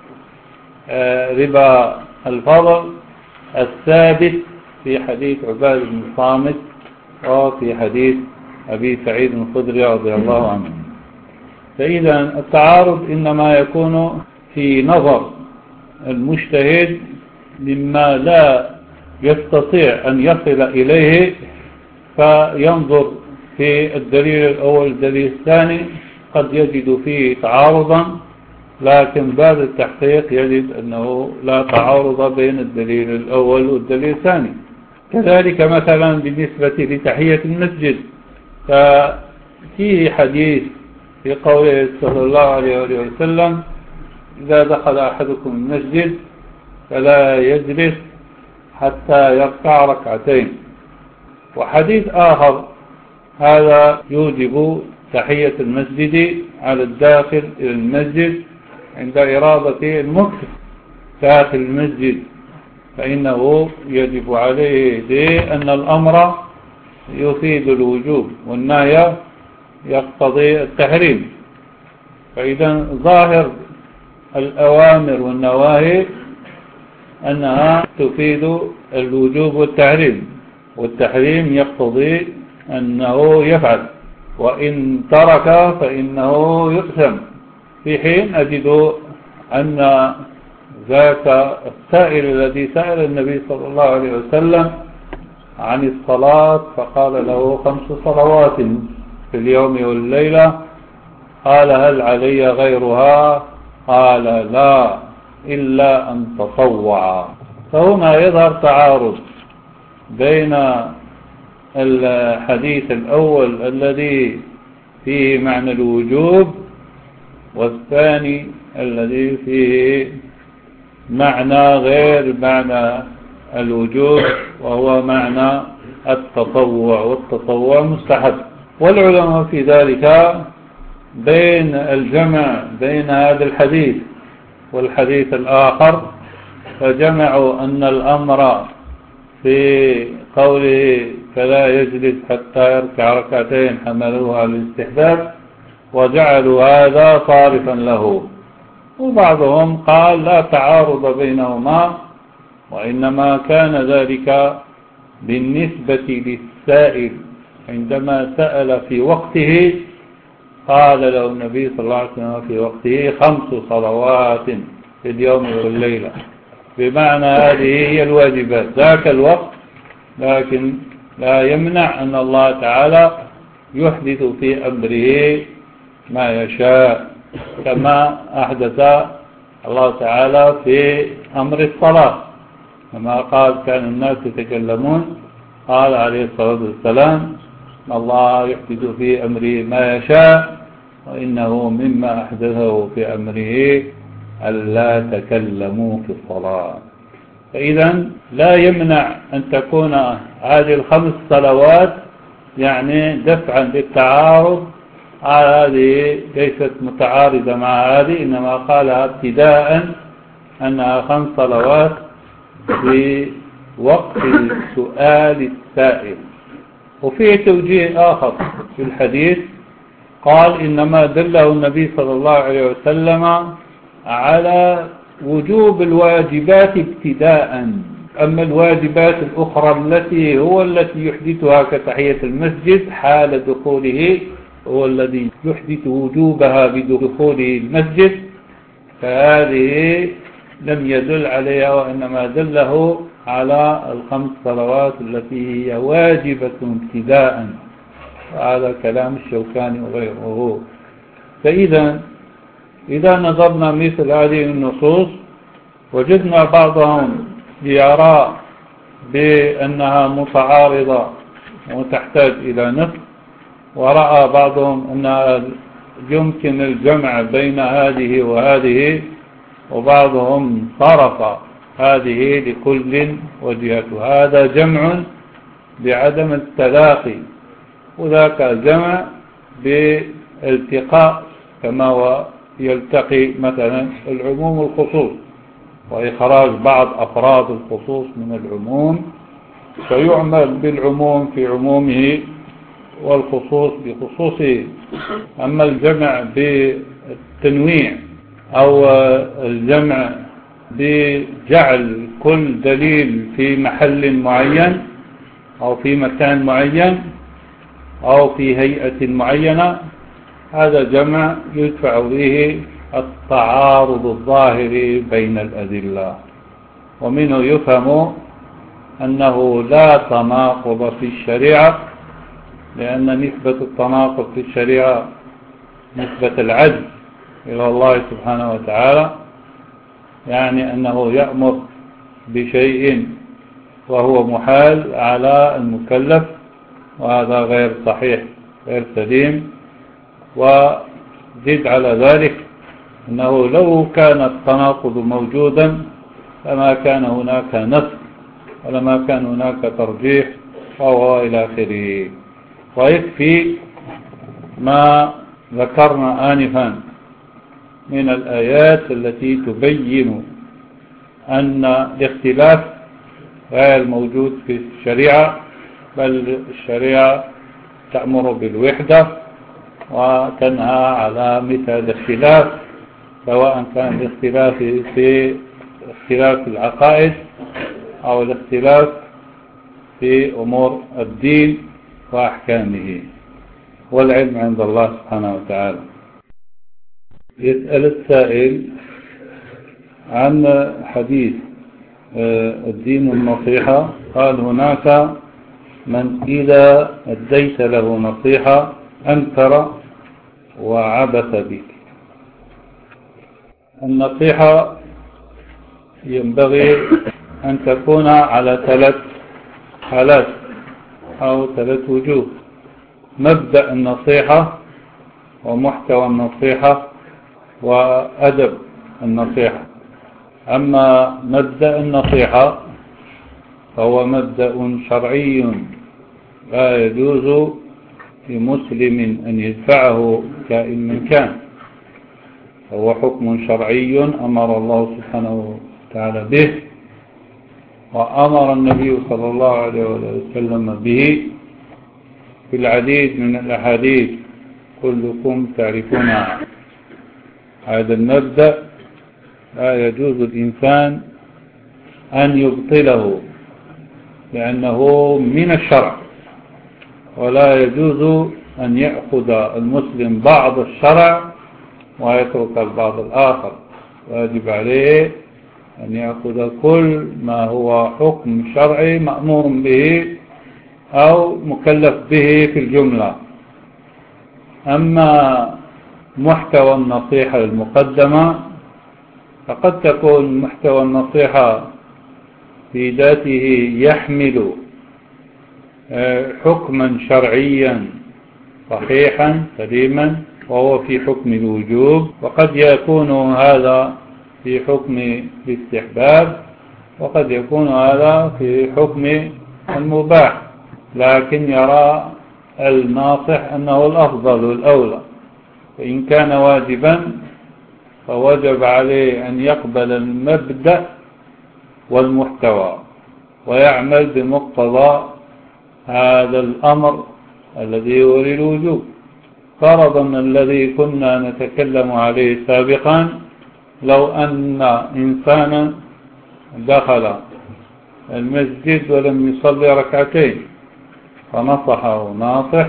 ربا الفضل الثابت في حديث عبادة بن الصامت وفي حديث أبي سعيد الخدري رضي الله عنه. فإذا التعارض إنما يكون في نظر المجتهد مما لا يستطيع أن يصل إليه، فينظر في الدليل الأول الدليل الثاني قد يجد فيه تعارضا، لكن بعد التحقيق يجد أنه لا تعارض بين الدليل الأول والدليل الثاني. كذلك مثلا بالنسبة لتحية المسجد، ففيه حديث في قوله صلى الله عليه وسلم: إذا دخل أحدكم المسجد فلا يجلس حتى يركع ركعتين. وحديث آخر هذا يوجب تحية المسجد على الداخل إلى المسجد عند إرادة المكث داخل المسجد، فإنه يجب عليه لأن الأمر يفيد الوجوب والنهي يقتضي التحريم. فإذا ظاهر الأوامر والنواهي أنها تفيد الوجوب والتحريم، والتحريم يقتضي أنه يفعل، وإن ترك فإنه يقسم. في حين أجد أن ذاك السائل الذي سأل النبي صلى الله عليه وسلم عن الصلاة فقال له 5 صلوات في اليوم والليلة، قال: هل علي غيرها؟ قال: لا إلا أن تطوع. فهنا يظهر تعارض بين الحديث الأول الذي فيه معنى الوجوب والثاني الذي فيه معنى غير معنى الوجوب وهو معنى التطوع، والتطوع مستحب. والعلماء في ذلك بين الجمع بين هذا الحديث والحديث الآخر، فجمعوا أن الأمر في قوله فلا يجلس حتى يركع ركعتين حملوها على الاستحباب، وجعلوا هذا صارفا له، وبعضهم قال لا تعارض بينهما، وإنما كان ذلك بالنسبة للسائل عندما سأل في وقته قال له النبي صلى الله عليه وسلم في وقته 5 صلوات في اليوم والليلة، بمعنى هذه هي الواجبات ذاك الوقت، لكن لا يمنع أن الله تعالى يحدث في أمره ما يشاء، كما أحدث الله تعالى في أمر الصلاة، كما قال كان الناس يتكلمون، قال عليه الصلاة والسلام الله يحدث في أمره ما يشاء، وإنه مما أحدثه في أمره ألا تكلموا في الصلاة. فإذا لا يمنع أن تكون هذه ال5 صلوات يعني دفعا للتعارض، هذه ليست متعارضة مع هذه، إنما قالها ابتداء أنها 5 صلوات في وقت سؤال السائل. وفيه توجيه آخر في الحديث، قال إنما دله النبي صلى الله عليه وسلم على وجوب الواجبات ابتداء، أما الواجبات الأخرى التي يحدثها كتحية المسجد حال دخوله، هو الذي يحدث وجوبها بدخوله المسجد، فهذه لم يدل عليها، وإنما دله على ال5 صلوات التي هي واجبة ابتداء، وهذا كلام الشوكاني وغيره. فإذا إذا نظرنا مثل هذه النصوص وجدنا بعضهم يرى بأنها متعارضة وتحتاج إلى نفس، ورأى بعضهم أن يمكن الجمع بين هذه وهذه، وبعضهم صرف هذه لكل وجهته، هذا جمع بعدم التلاقي، وذاك جمع بالتقاء كما هو يلتقي مثلا العموم والخصوص، وإخراج بعض أفراد الخصوص من العموم، فيعمل بالعموم في عمومه والخصوص بخصوصه. أما الجمع بالتنويع أو الجمع بجعل كل دليل في محل معين أو في مكان معين أو في هيئة معينة، هذا جمع يدفع به التعارض الظاهر بين الأدلة، ومنه يفهم أنه لا تناقض في الشريعة، لأن نسبة التناقض في الشريعة نسبة العجز إلى الله سبحانه وتعالى، يعني أنه يأمر بشيء وهو محال على المكلف، وهذا غير صحيح غير سليم. وزد على ذلك أنه لو كان التناقض موجودا لما كان هناك نص ولما كان هناك ترجيح وهو إلى آخره. ويكفي ما ذكرنا آنفا من الآيات التي تبين أن الاختلاف غير موجود في الشريعة، بل الشريعة تأمر بالوحدة وتنهى على مثل الاختلاف، سواء كان الاختلاف في اختلاف العقائد أو الاختلاف في أمور الدين وأحكامه، والعلم عند الله سبحانه وتعالى. يسأل السائل عن حديث الدين النصيحة، قال هناك من إذا أديت له نصيحة أنكر وعبث بك. النصيحة ينبغي أن تكون على 3 حالات أو 3 وجوه: مبدأ النصيحة ومحتوى النصيحة وأدب النصيحة. أما مبدأ النصيحة فهو مبدأ شرعي لا يجوز لمسلم أن يدفعه كائن من كان، هو حكم شرعي أمر الله سبحانه وتعالى به، وأمر النبي صلى الله عليه وسلم به في العديد من الأحاديث كلكم تعرفونها. هذا المبدأ لا يجوز الإنسان أن يبطله لأنه من الشرع، ولا يجوز أن يأخذ المسلم بعض الشرع ويترك البعض الآخر. واجب عليه أن يأخذ كل ما هو حكم شرعي مأمور به أو مكلف به في الجملة. أما محتوى النصيحة المقدمة فقد تكون محتوى النصيحة في ذاته يحمل حكما شرعيا صحيحا سليما وهو في حكم الوجوب، وقد يكون هذا في حكم الاستحباب، وقد يكون هذا في حكم المباح، لكن يرى الناصح أنه الأفضل والأولى. فإن كان واجبا فوجب عليه أن يقبل المبدأ والمحتوى ويعمل بمقتضى هذا الأمر الذي هو للوجوب. فرضا الذي كنا نتكلم عليه سابقا، لو أن إنسانا دخل المسجد ولم يصلي ركعتين فنصحه ناصح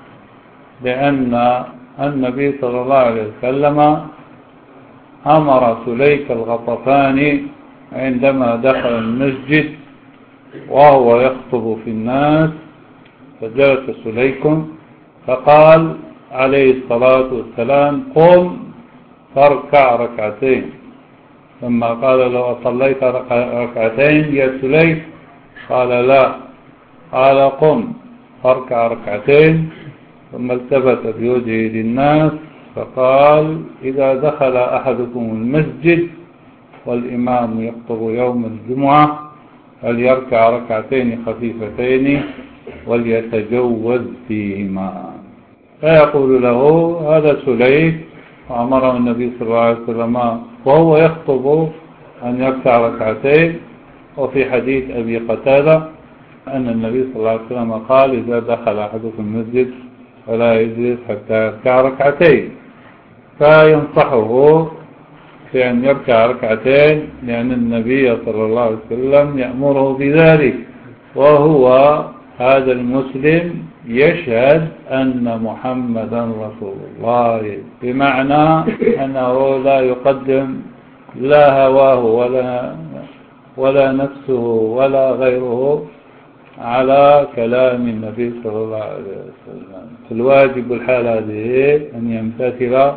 لأن النبي صلى الله عليه وسلم أمر سليك الغطفاني عندما دخل المسجد وهو يخطب في الناس، فجلس سليك فقال عليه الصلاة والسلام: قم فاركع ركعتين. ثم قال: لو صليت ركعتين يا سليك؟ قال: لا. قال: قم فاركع ركعتين. ثم التفت بوجهه للناس فقال: إذا دخل أحدكم المسجد والإمام يخطب يوم الجمعة فليركع ركعتين خفيفتين وليتجوز فيهما. فيقول له: هذا سليك وأمره النبي صلى الله عليه وسلم وهو يخطب أن يركع ركعتين. وفي حديث أبي قتادة أن النبي صلى الله عليه وسلم قال: إذا دخل أحدكم المسجد فلا يجلس حتى يركع ركعتين. فينصحه في أن يركع ركعتين لأن النبي صلى الله عليه وسلم يأمره بذلك، وهو هذا المسلم يشهد أن محمدا رسول الله، بمعنى أنه لا يقدم لا هواه ولا نفسه ولا غيره على كلام النبي صلى الله عليه وسلم. الواجب الحال هذه أن يمتثل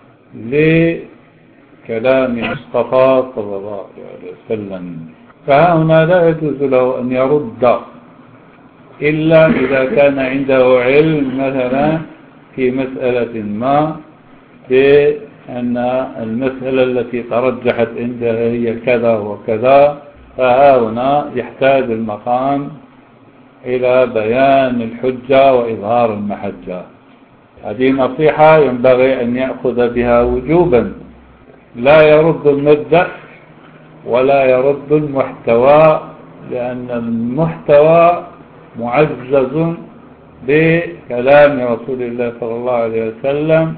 لكلام المصطفى صلى الله عليه وسلم. فهنا لا يجوز له أن يرد إلا إذا كان عنده علم مثلا في مسألة ما بأن المسألة التي ترجحت عنده هي كذا وكذا، فهنا يحتاج المقام إلى بيان الحجة وإظهار المحجة. هذه نصيحة ينبغي أن يأخذ بها وجوبا، لا يرد المبدأ ولا يرد المحتوى، لأن المحتوى معزز بكلام رسول الله صلى الله عليه وسلم،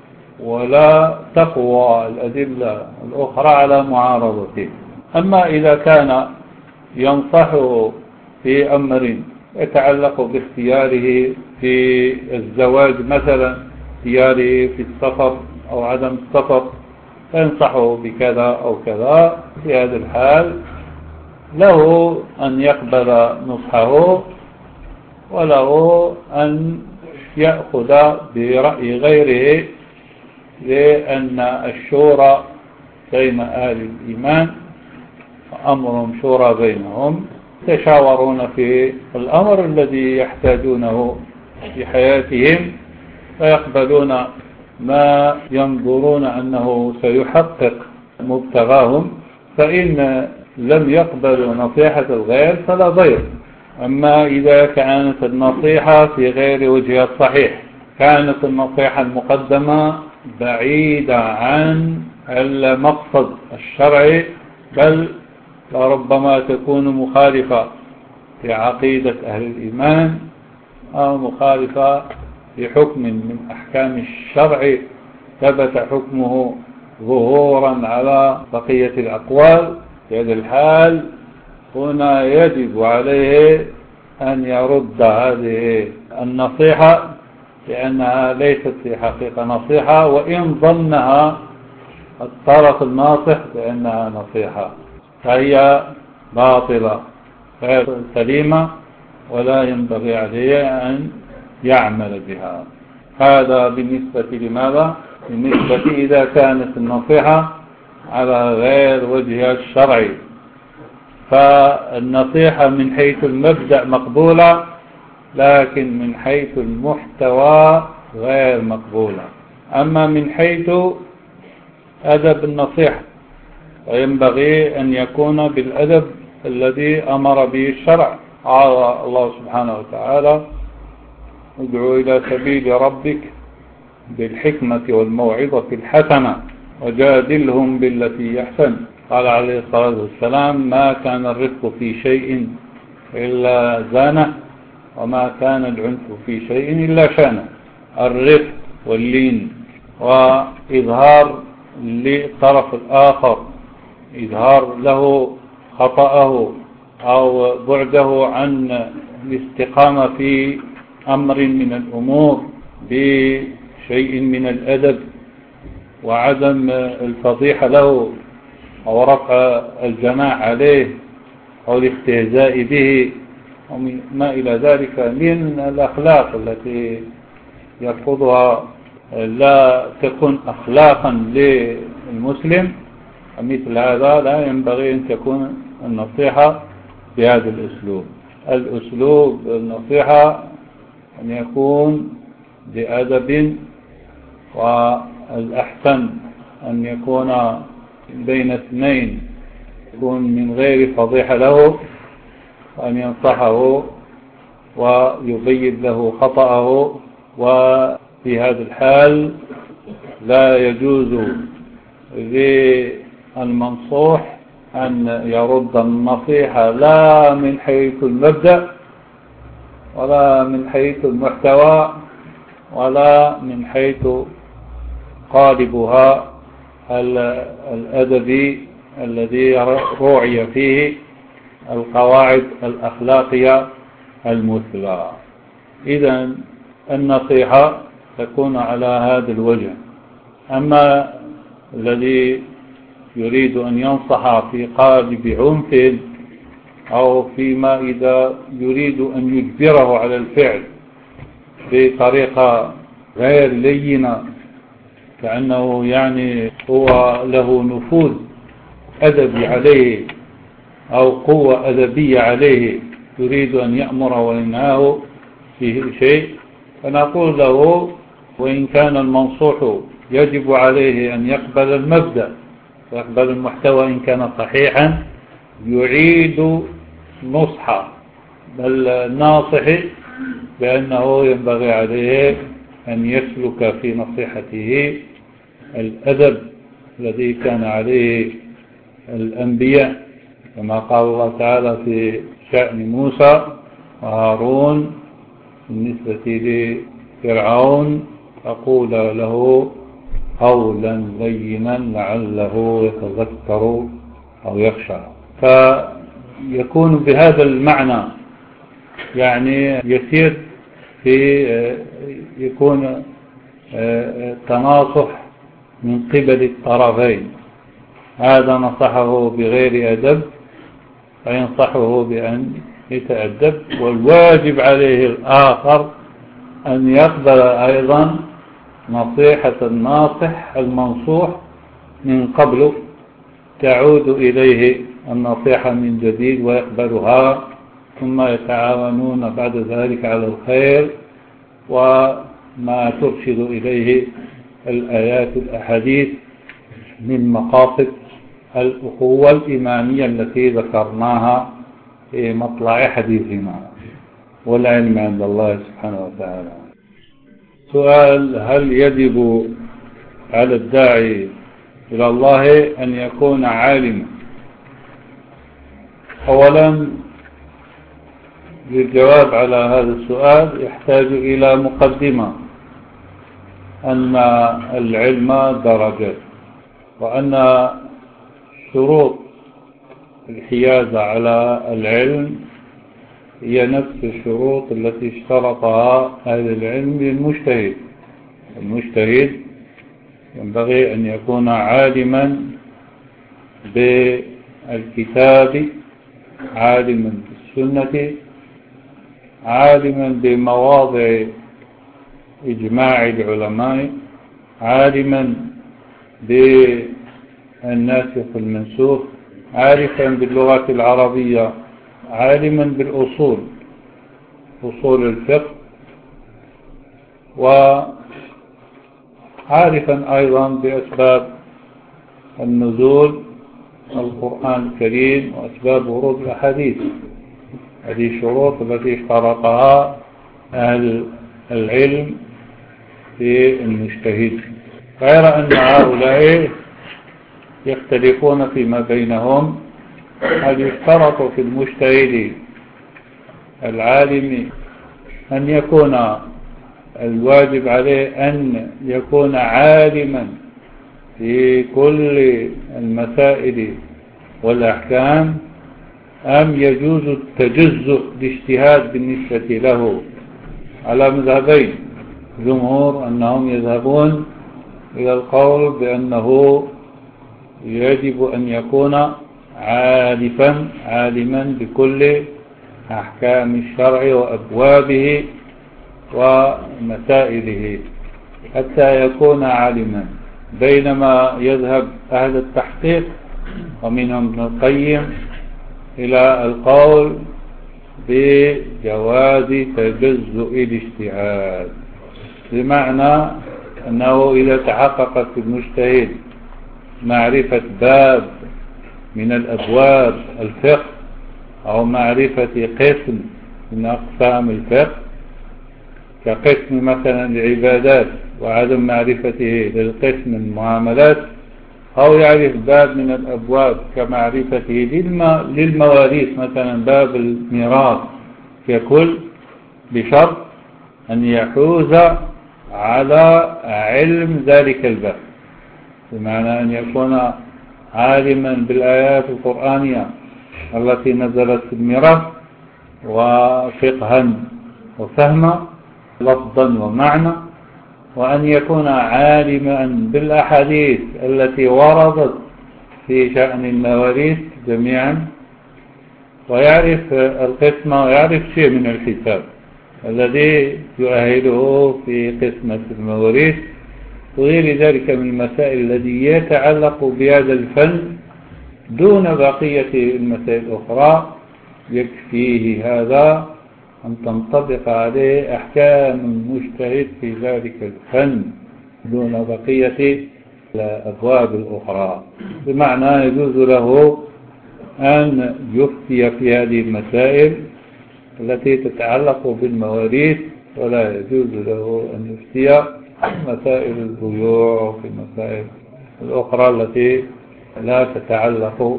ولا تقوى الأدلة الأخرى على معارضته. أما إذا كان ينصحه في أمر يتعلق باختياره في الزواج مثلا، اختياره في السفر أو عدم السفر، فينصحه بكذا أو كذا، في هذا الحال له أن يقبل نصحه وله أن يأخذ برأي غيره، لأن الشورى بين أهل الإيمان أمرهم شورى بينهم، يتشاورون في الأمر الذي يحتاجونه في حياتهم، فيقبلون ما ينظرون أنه سيحقق مبتغاهم، فإن لم يقبلوا نصيحة الغير فلا ضير. أما إذا كانت النصيحة في غير وجهها الصحيح، كانت النصيحة المقدمة بعيدة عن المقصد الشرعي، بل لربما تكون مخالفة في عقيدة أهل الإيمان أو مخالفة في حكم من أحكام الشرع ثبت حكمه ظهورا على بقية الأقوال. في هذا الحال هنا يجب عليه أن يرد هذه النصيحة، لأنها ليست في حقيقة نصيحة، وإن ظنها الطرف الناصح بأنها نصيحة فهي باطلة غير سليمة، ولا ينبغي عليه أن يعمل بها. هذا بالنسبة لماذا؟ بالنسبة إذا كانت النصيحة على غير وجهها الشرعي، فالنصيحة من حيث المبدأ مقبولة، لكن من حيث المحتوى غير مقبولة. أما من حيث أدب النصيحة فينبغي أن يكون بالأدب الذي أمر به الشرع. قال الله سبحانه وتعالى: ادعو إلى سبيل ربك بالحكمة والموعظة الحسنة وجادلهم بالتي يحسن. قال عليه الصلاة والسلام: ما كان الرفق في شيء إلا زانه، وما كان العنف في شيء إلا شانه. الرفق واللين وإظهار للطرف الآخر، إظهار له خطأه أو بعده عن الاستقامة في أمر من الأمور بشيء من الأدب، وعدم الفضيحة له أو رفع الجماع عليه أو الاستهزاء به وما إلى ذلك من الأخلاق التي يرفضها لا تكون أخلاقا للمسلم. مثل هذا لا ينبغي أن تكون النصيحة بهذا الأسلوب. الأسلوب النصيحة أن يكون بأدب، والأحسن أن يكون بين اثنين، يكون من غير فضيحة له، وأن ينصحه ويبين له خطأه. وفي هذا الحال لا يجوز للمنصوح أن يرد النصيحة لا من حيث المبدأ ولا من حيث المحتوى ولا من حيث قالبها الأدبي الذي روعي فيه القواعد الأخلاقية المثلى. إذن النصيحة تكون على هذا الوجه. أما الذي يريد أن ينصح في قالب عنف أو فيما إذا يريد أن يجبره على الفعل بطريقة غير لينة، كأنه يعني هو له نفوذ أدبي عليه أو قوة أدبية عليه، يريد أن يأمر وينهاه في شيء، فنقول له: وإن كان المنصوح يجب عليه أن يقبل المبدأ ويقبل المحتوى إن كان صحيحا، يعيد نصح الناصح بأنه ينبغي عليه أن يسلك في نصيحته الأدب الذي كان عليه الأنبياء، كما قال الله تعالى في شأن موسى وهارون بالنسبة لفرعون: فقول له قولا لينا لعله يتذكر أو يخشى. فيكون بهذا المعنى، يعني يسير في يكون تناصح من قبل الطرفين. هذا نصحه بغير أدب فينصحه بأن يتأدب، والواجب عليه الآخر أن يقبل أيضا نصيحة الناصح المنصوح من قبل، تعود إليه النصيحة من جديد ويقبلها، ثم يتعاونون بعد ذلك على الخير وما ترشد إليه الآيات الأحاديث من مقاصد الأخوة الإيمانية التي ذكرناها في مطلع حديثنا، والعلم عند الله سبحانه وتعالى. سؤال: هل يجب على الداعي إلى الله أن يكون عالما؟ أولا، للجواب على هذا السؤال يحتاج إلى مقدمة، أن العلم درجات، وأن شروط الحيازة على العلم هي نفس الشروط التي اشترطها أهل العلم للمجتهد. المجتهد ينبغي أن يكون عالما بالكتاب، عالما بالسنة، عالما بمواضع إجماع العلماء، عالما بالناسخ والمنسوخ، عارفا باللغة العربية، عالما بالأصول، أصول الفقه، وعارفا أيضا بأسباب النزول القرآن الكريم وأسباب ورود الأحاديث. هذه الشروط التي اشترطها أهل العلم في المجتهد، غير أن هؤلاء يختلفون فيما بينهم هل يشترط في المجتهد العالم أن يكون الواجب عليه أن يكون عالما في كل المسائل والأحكام، أم يجوز التجزؤ باجتهاد بالنسبة له؟ على مذهبين. جمهور أنهم يذهبون إلى القول بأنه يجب أن يكون عالما بكل أحكام الشرع وأبوابه ومسائله حتى يكون عالما، بينما يذهب أهل التحقيق ومنهم ابن القيم إلى القول بجواز تجزؤ الاجتهاد، بمعنى أنه إذا تحققت في المجتهد معرفة باب من الأبواب الفقه أو معرفة قسم من أقسام الفقه كقسم مثلا العبادات وعدم معرفته للقسم المعاملات، أو يعرف باب من الأبواب كمعرفته للمواريث مثلا باب الميراث ككل، بشرط أن يحوز على علم ذلك الباب، بمعنى أن يكون عالما بالآيات القرآنية التي نزلت في الميراث وفقها وفهما لفظا ومعنى، وأن يكون عالما بالأحاديث التي وردت في شأن المواريث جميعا، ويعرف القسم ويعرف شيء من الحساب الذي يؤهله في قسمة المواريث وغير ذلك من المسائل التي يتعلق بهذا الفن دون بقية المسائل الأخرى. يكفيه هذا أن تنطبق عليه أحكام المجتهد في ذلك الفن دون بقية الأبواب الأخرى، بمعنى يجوز له أن يفتي في هذه المسائل التي تتعلق بالمواريث، ولا يجوز له أن يفتي مسائل البيوع وفي المسائل الأخرى التي لا تتعلق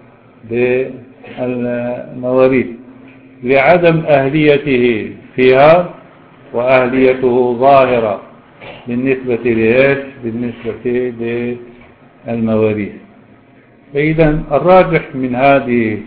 بالمواريث لعدم أهليته فيها، وأهليته ظاهرة بالنسبة لإيش؟ بالنسبة للمواريث. فإذا الراجح من هذه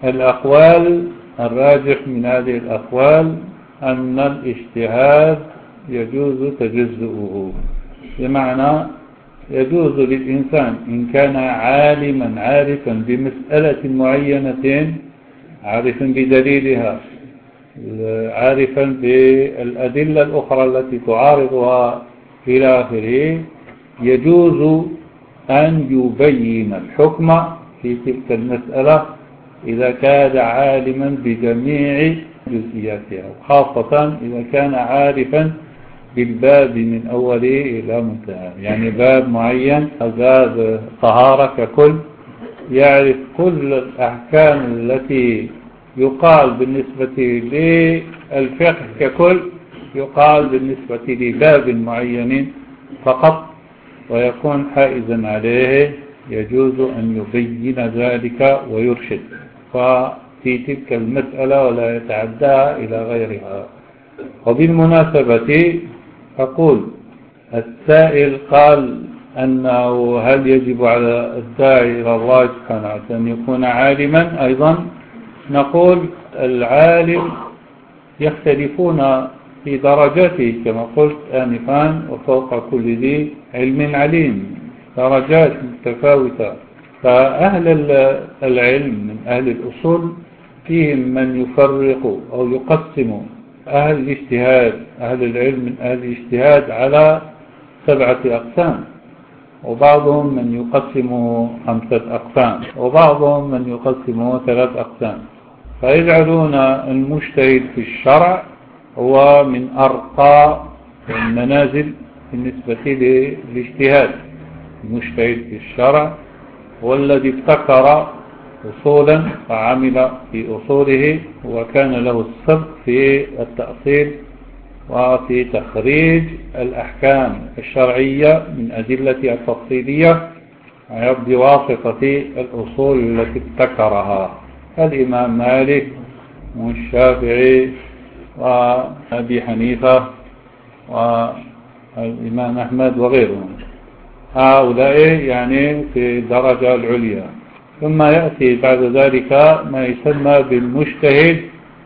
الأقوال أن الاجتهاد يجوز تجزؤه، بمعنى يجوز للإنسان إن كان عارفا بمسألة معينة، عارفا بدليلها، عارفا بالأدلة الأخرى التي تعارضها إلى آخره، يجوز أن يبين الحكم في تلك المسألة إذا كان عالما بجميع جزئياتها، خاصة إذا كان عارفا بالباب من أوله إلى منتهى. يعني باب معين، باب طهارة ككل، يعرف كل الأحكام التي يقال بالنسبة للفقه ككل يقال بالنسبة لباب معين فقط، ويكون حائزا عليه، يجوز أن يبين ذلك ويرشد في تلك المسألة ولا يتعدى إلى غيرها. وبالمناسبة أقول السائل قال أنه هل يجب على الداعي إلى الله سبحانه وتعالى أن يكون عالما أيضا؟ نقول العالم يختلفون في درجاته كما قلت آنفا، وفوق كل ذي علم عليم، درجات متفاوتة. فأهل العلم من أهل الأصول فيهم من يفرق أو يقسم أهل الاجتهاد، أهل العلم من أهل الاجتهاد على 7 أقسام، وبعضهم من يقسمه 5 أقسام، وبعضهم من يقسمه 3 أقسام. فيجعلون المجتهد في الشرع هو من أرقى المنازل بالنسبة للاجتهاد. المجتهد في الشرع هو الذي ابتكر أصولا فعمل في أصوله، وكان له السبق في التأصيل وفي تخريج الأحكام الشرعية من أدلة التفصيلية بواسطة الأصول التي ابتكرها. الإمام مالك والشافعي وأبي حنيفة والإمام أحمد وغيرهم، هؤلاء يعني في الدرجة العليا. ثم يأتي بعد ذلك ما يسمى بالمجتهد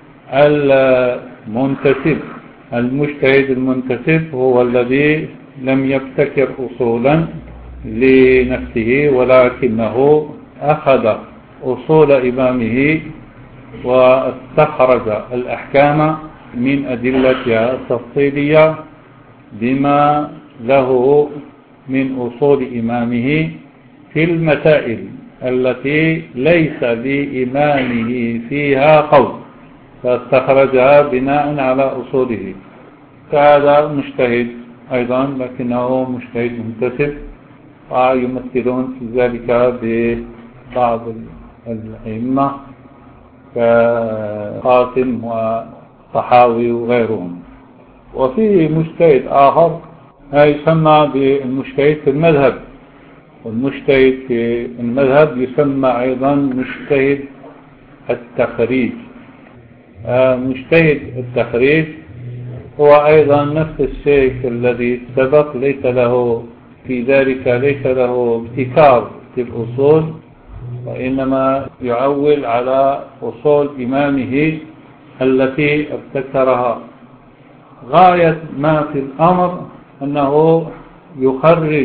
المنتسب. المجتهد المنتسب هو الذي لم يبتكر أصولا لنفسه، ولكنه أخذ أصول إمامه واستخرج الأحكام من أدلتها التفصيلية بما له من أصول إمامه في المسائل التي ليس لإمامه فيها قول، فاستخرجها بناء على أصوله. فهذا مجتهد أيضا، لكنه مجتهد منتسب، ويمثلون في ذلك ببعض الأئمة كقاسم وطحاوي وغيرهم. وفي مجتهد آخر يسمى بالمجتهد في المذهب، والمجتهد في المذهب يسمى أيضا مجتهد التخريج. مجتهد التخريج هو أيضا نفس الشيء الذي سبق، ليس له في ذلك ليس له ابتكار في الأصول، وإنما يعول على أصول إمامه التي ابتكرها. غاية ما في الأمر أنه يخرج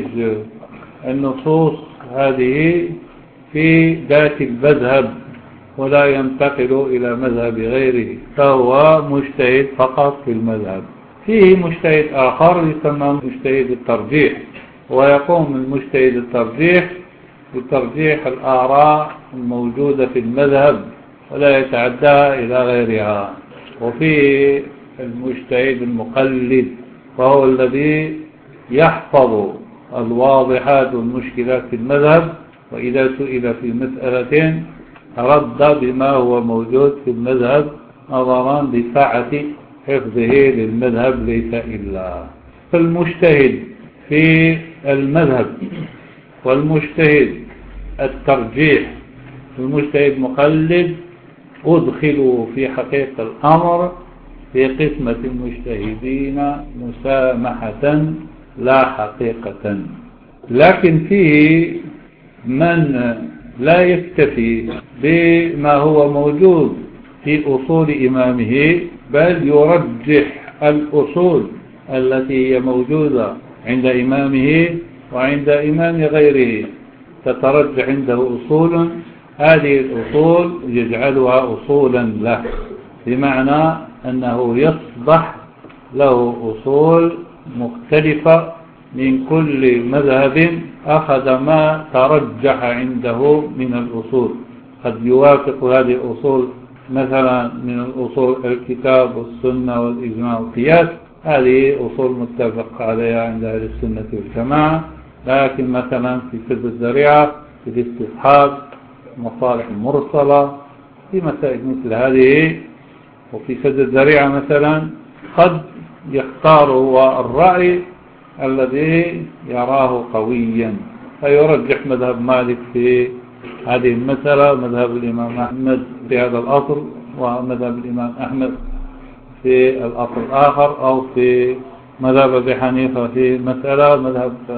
النصوص هذه في ذات المذهب ولا ينتقل إلى مذهب غيره، فهو مجتهد فقط في المذهب. فيه مجتهد آخر يسمى مجتهد الترجيح، ويقوم المجتهد الترجيح بترجيح الآراء الموجودة في المذهب ولا يتعدى إلى غيرها. وفيه المجتهد المقلد، وهو الذي يحفظ الواضحات والمشكلات في المذهب، وإذا سئل في مسألة رد بما هو موجود في المذهب نظرا لسعة حفظه للمذهب ليس إلا. فالمجتهد في المذهب والمجتهد الترجيح والمجتهد المقلد أدخلوا في حقيقة الأمر في قسمة المجتهدين مسامحة لا حقيقة. لكن فيه من لا يكتفي بما هو موجود في أصول إمامه، بل يرجح الأصول التي هي موجودة عند إمامه وعند إمام غيره، تترجح عنده أصول، هذه الأصول يجعلها أصولا له، بمعنى أنه يصبح له أصول مختلفة من كل مذهب أخذ ما ترجح عنده من الأصول. قد يوافق هذه الأصول مثلا من الأصول الكتاب والسنة والإجماع والقياس، هذه أصول متفق عليها عند أهل السنة والجماعة. لكن مثلا في سد الذريعة، في الاستصحاب، مصالح المرسلة، في مسائل مثل هذه، وفي سد الذريعة مثلا قد يختار هو الرأي الذي يراه قويا، فيرجح مذهب مالك في هذه المسألة، مذهب الإمام أحمد في هذا الأصل، ومذهب الإمام أحمد في الأصل الآخر، أو في مذهب أبي حنيفة في مسألة، مذهب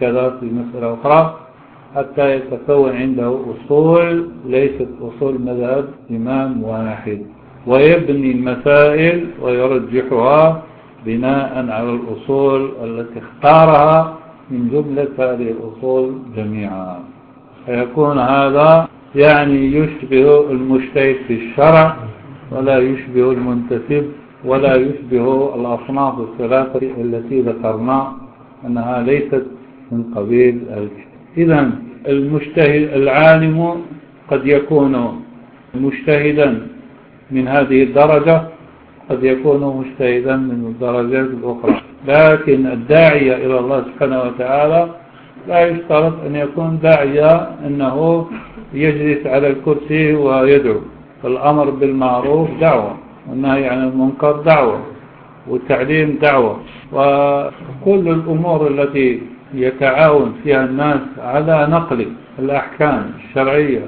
كذا في مسألة أخرى، حتى يتكون عنده أصول ليست أصول مذهب إمام واحد، ويبني المسائل ويرجحها بناء على الأصول التي اختارها من جملة هذه الأصول جميعا. فيكون هذا يعني يشبه المجتهد في الشرع، ولا يشبه المنتسب، ولا يشبه الأصناف الثلاثة التي ذكرنا أنها ليست من قبيل الاجتهاد. إذن المجتهد العالم قد يكون مجتهدا من هذه الدرجة، قد يكون مجتهدا من الدرجات الأخرى، لكن الداعية إلى الله سبحانه وتعالى لا يشترط أن يكون داعية أنه يجلس على الكرسي ويدعو. فالأمر بالمعروف دعوة، والنهي عن المنكر دعوة، والتعليم دعوة، وكل الأمور التي يتعاون فيها الناس على نقل الأحكام الشرعية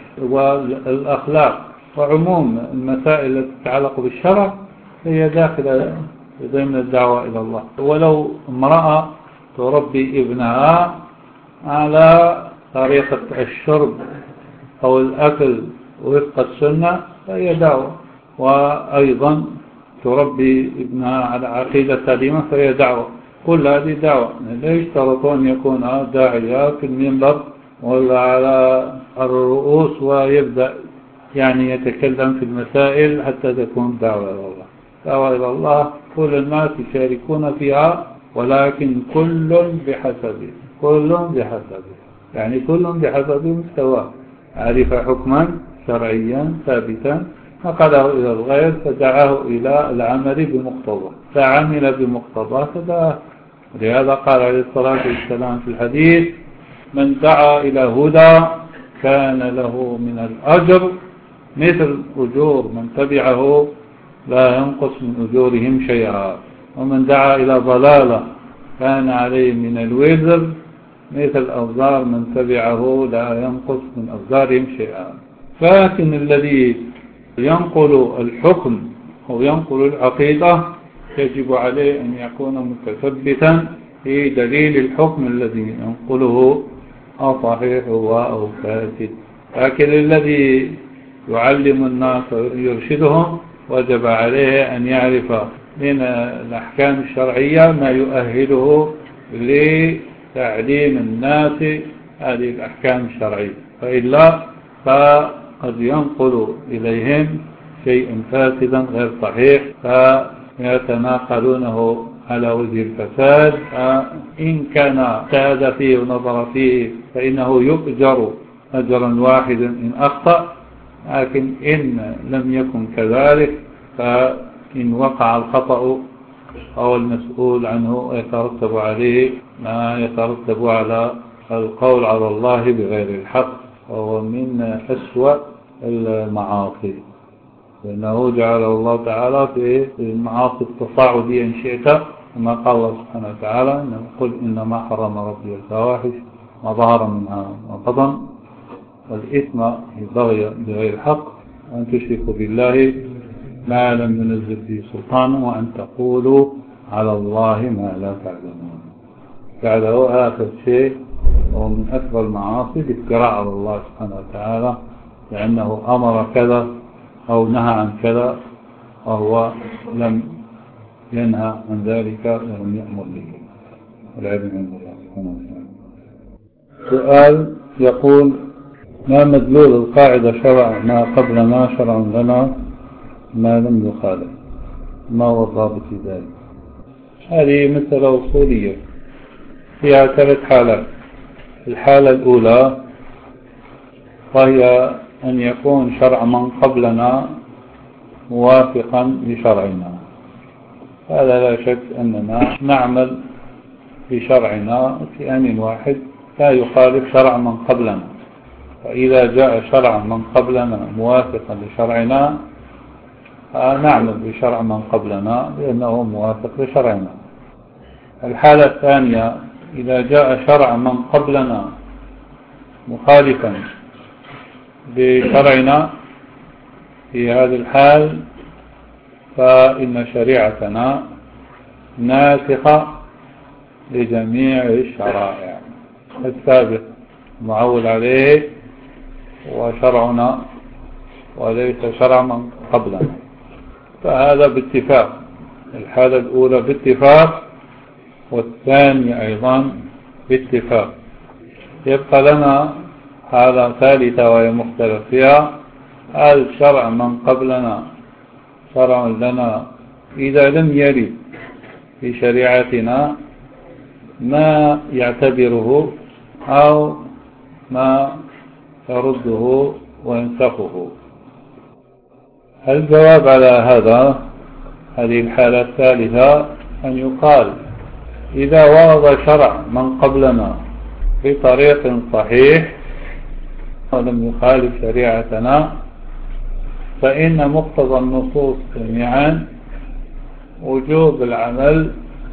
والأخلاق وعموم المسائل التي تتعلق بالشرع هي داخلة ضمن الدعوة إلى الله. ولو امرأة تربي ابنها على طريقة الشرب أو الأكل وفق السنة فهي دعوة، وأيضا تربي ابنها على عقيدة سليمة فهي دعوة. كل هذه دعوة، لا يشترط أن يكون داعية في المنبر ولا على الرؤوس ويبدأ يعني يتكلم في المسائل حتى تكون دعوة إلى الله. دعوة إلى الله كل الناس يشاركون فيها، ولكن كل بحسبه، كل بحسبه، يعني كل بحسب مستواه. عرف حكما شرعيا ثابتا نقله إلى الغير فدعاه إلى العمل بمقتضاه، فعمل بمقتضاه فدعاه. لهذا قال عليه الصلاة والسلام في الحديث: من دعا إلى هدى كان له من الأجر مثل أجور من تبعه لا ينقص من أجورهم شيئا، ومن دعا إلى ضلالة كان عليه من الوزر مثل أوزار من تبعه لا ينقص من أوزارهم شيئا. لكن الذي ينقل الحكم أو ينقل العقيدة يجب عليه أن يكون متثبتا في دليل الحكم الذي ينقله صحيح أو فاسد. لكن الذي يعلم الناس ويرشدهم وجب عليه أن يعرف من الأحكام الشرعية ما يؤهله لتعليم الناس هذه الأحكام الشرعية، فإلا فقد ينقل إليهم شيء فاسدا غير صحيح فيتناقلونه على وجه الفساد. فإن كان اجتهد فيه ونظر فيه فإنه يؤجر أجرا واحدا إن أخطأ، لكن إن لم يكن كذلك فإن وقع الخطأ أو المسؤول عنه يترتب عليه ما يترتب على القول على الله بغير الحق، وهو من أسوأ المعاصي، لأنه جعله الله تعالى في المعاصي التصاعدية إن شئت، كما قال الله سبحانه وتعالى: قل إنما حرم ربي الفواحش ما ظهر منها ما بطن والإثم البغي بغير الحق وأن تشركوا بالله ما لم ينزل به سلطانه وأن تقولوا على الله ما لا تعلمون. فعله آخر شيء ومن أكبر المعاصي الافتراء على الله سبحانه وتعالى، لأنه أمر كذا أو نهى عن كذا وهو لم ينهى عن ذلك ولم يأمر به، والعلم عند الله سبحانه وتعالى. سؤال يقول: ما مدلول القاعدة شرع ما قبلنا شرع لنا ما لم يخالف؟ ما هو الضابط في ذلك؟ هذه مسألة أصولية فيها 3 حالات. الحالة الأولى وهي أن يكون شرع من قبلنا موافقا لشرعنا، هذا لا شك أننا نعمل بشرعنا في آن واحد لا يخالف شرع من قبلنا. فإذا جاء شرع من قبلنا موافقا لشرعنا نعمل بشرع من قبلنا لأنه موافق لشرعنا. الحالة الثانية: إذا جاء شرع من قبلنا مخالفا بشرعنا، في هذه الحال فإن شريعتنا ناسخة لجميع الشرائع، السابق معول عليه وشرعنا وليس شرع من قبلنا. فهذا باتفاق، الحالة الأولى باتفاق والثانية أيضا باتفاق. يبقى لنا حالة ثالثة وهي مختلف فيها، هل شرع من قبلنا شرع لنا إذا لم يرد في شريعتنا ما يعتبره أو ما يرده وينسخه. الجواب على هذه الحالة الثالثة أن يقال إذا ورد شرع من قبلنا بطريق صحيح ولم يخالف شريعتنا فإن مقتضى النصوص جميعا وجوب العمل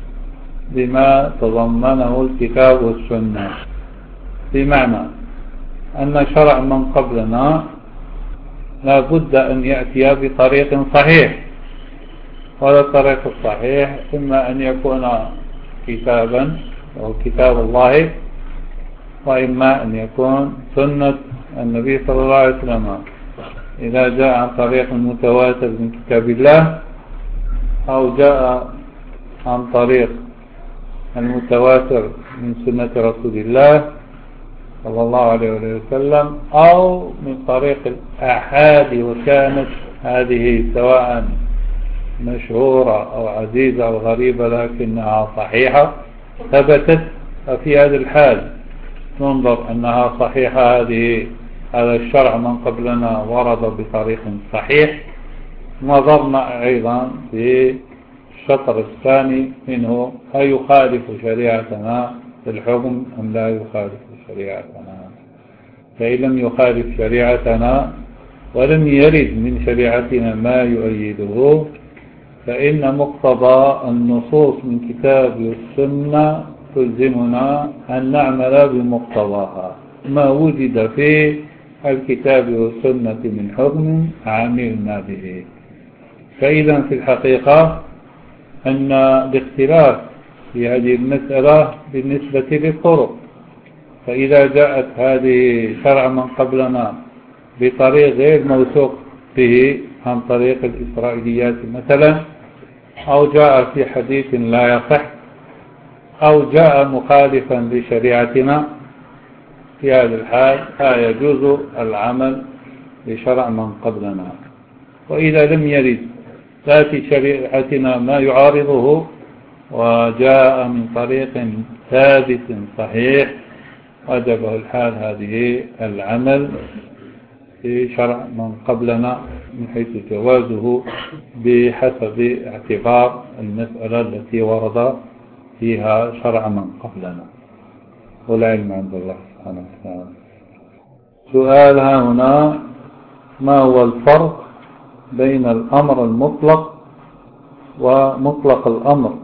بما تضمنه الكتاب والسنة، بمعنى أن شرع من قبلنا لا بد أن يأتي بطريق صحيح، وهذا الطريق الصحيح إما أن يكون كتابا أو كتاب الله، وإما أن يكون سنة النبي صلى الله عليه وسلم إذا جاء عن طريق متواتر من كتاب الله أو جاء عن طريق المتواتر من سنة رسول الله صلى الله عليه وسلم أو من طريق الآحاد، وكانت هذه سواء مشهورة أو عزيزة أو غريبة لكنها صحيحة ثبتت. ففي هذا الحال ننظر أنها صحيحة، هذا الشرع من قبلنا ورد بطريق صحيح. نظرنا أيضا في الشطر الثاني منه هل يخالف شريعتنا في الحكم أم لا يخالف شريعتنا. فإن لم يخالف شريعتنا ولم يرد من شريعتنا ما يؤيده فإن مقتضى النصوص من كتاب والسنة تلزمنا أن نعمل بمقتضاها، ما وجد في الكتاب والسنة من حكم عملنا به. فإذا في الحقيقة أن الاختلاف في هذه المسألة بالنسبة للطرق، فإذا جاءت هذه شرع من قبلنا بطريق غير موثوق به عن طريق الإسرائيليات مثلا، أو جاء في حديث لا يصح، أو جاء مخالفا لشريعتنا، في هذا الحال لا يجوز العمل بشرع من قبلنا. وإذا لم يرد لا في شريعتنا ما يعارضه وجاء من طريق ثابت صحيح وجب الحال هذه العمل في شرع من قبلنا من حيث جوازه بحسب اعتبار المسألة التي ورد فيها شرع من قبلنا، والعلم عند الله سبحانه وتعالى. سؤال هنا: ما هو الفرق بين الأمر المطلق ومطلق الأمر؟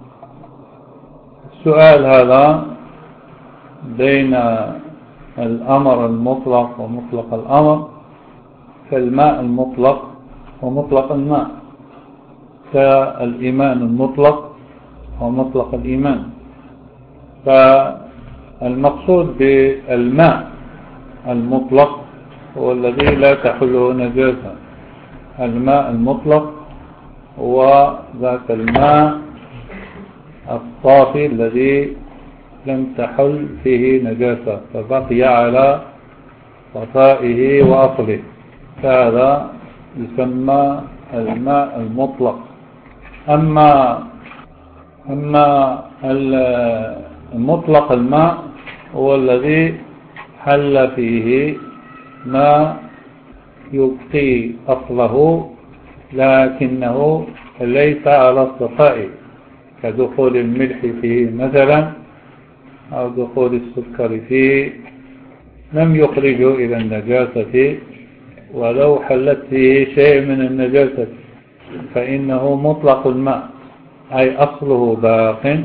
السؤال هذا بين الأمر المطلق ومطلق الأمر كالماء المطلق ومطلق الماء، كالإيمان المطلق ومطلق الإيمان. فالمقصود بالماء المطلق هو الذي لا تحله نجاسة. الماء المطلق هو ذاك الماء الصافي الذي لم تحل فيه نجاسة فبقي على صفائه وأصله، هذا يسمى الماء المطلق. أما المطلق الماء هو الذي حل فيه ما يبقي أصله لكنه ليس على الصفاء، كدخول الملح فيه مثلا أو دخول السكر فيه، لم يخرجه إلى النجاسة ولو حلت فيه شيء من النجاسة فإنه مطلق الماء، أي أصله باق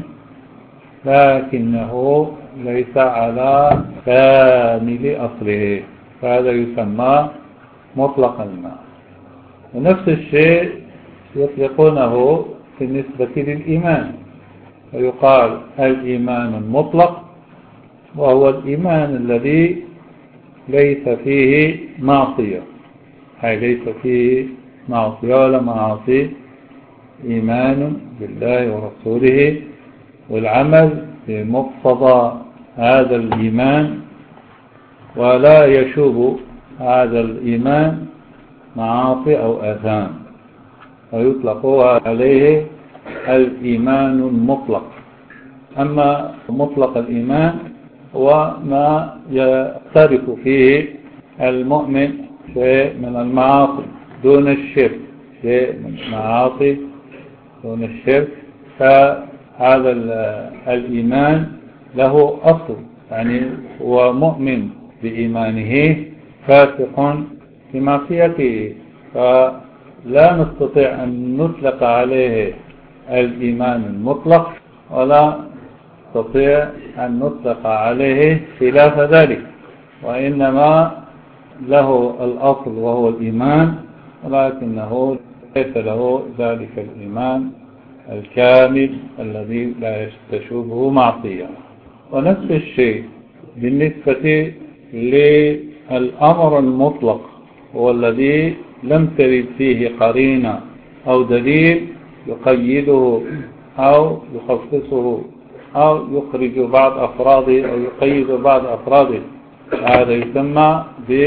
لكنه ليس على كامل أصله، فهذا يسمى مطلق الماء. ونفس الشيء يطلقونه بالنسبة للإيمان، ويقال الإيمان المطلق وهو الإيمان الذي ليس فيه معصية، أي ليس فيه معصية ولا معاصي، إيمان بالله ورسوله والعمل بمقتضى هذا الإيمان، ولا يشوب هذا الإيمان معاصي أو آثام، ويطلق عليه الإيمان المطلق. أما مطلق الإيمان هو ما يقترف فيه المؤمن شيء من المعاصي دون الشرك، شيء من المعاصي دون الشرك، فهذا الإيمان له أصل، يعني هو مؤمن بإيمانه فاسق بمعصيته، فلا نستطيع أن نطلق عليه الإيمان المطلق، ولا نستطيع أن نطلق عليه خلاف ذلك، وإنما له الأصل وهو الإيمان، ولكنه ليس له ذلك الإيمان الكامل الذي لا يستشوبه معصية. ونفس الشيء بالنسبة للأمر المطلق، هو الذي لم ترد فيه قرينة أو دليل يقيده أو يخصصه أو يخرج بعض أفراده أو يقيد بعض أفراده، هذا يسمى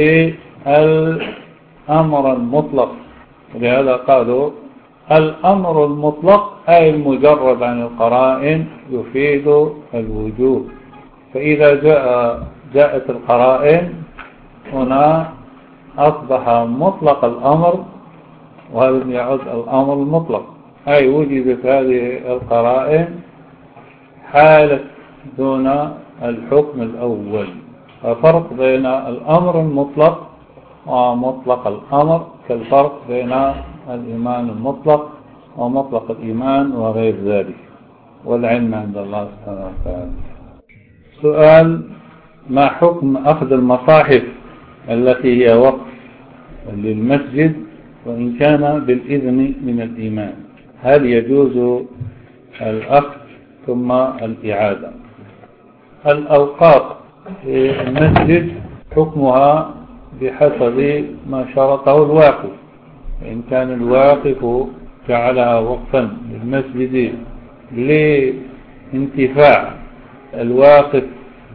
بالأمر المطلق. ولهذا قالوا الأمر المطلق أي المجرد عن القرائن يفيد الوجوب، فإذا جاءت القرائن هنا أصبح مطلق الأمر ولم يعد الأمر المطلق، أي وجدت هذه القرائن حالة دون الحكم الأول. ففرق بين الأمر المطلق ومطلق الأمر كالفرق بين الإيمان المطلق ومطلق الإيمان وغير ذلك، والعلم عند الله سبحانه وتعالى. سؤال: ما حكم أخذ المصاحف التي هي وقف للمسجد وإن كان بالإذن من الإمام؟ هل يجوز الأخذ ثم الإعادة؟ الأوقاف في المسجد حكمها بحسب ما شرطه الواقف، إن كان الواقف جعلها وقفا للمسجد لانتفاع الواقف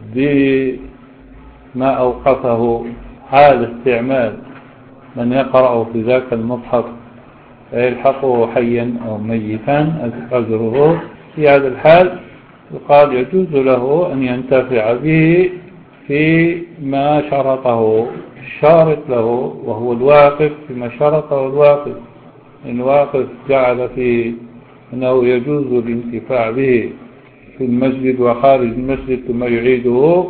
بما أوقفه حال استعمال من يقرأ في ذاك المصحف فيلحقه حيا أو ميتا أجره، في هذا الحال يقال يجوز له أن ينتفع به في ما شرطه الشارط له وهو الواقف، فيما شرطه الواقف. الواقف جعل فيه أنه يجوز الانتفاع به في المسجد وخارج المسجد ثم يعيده،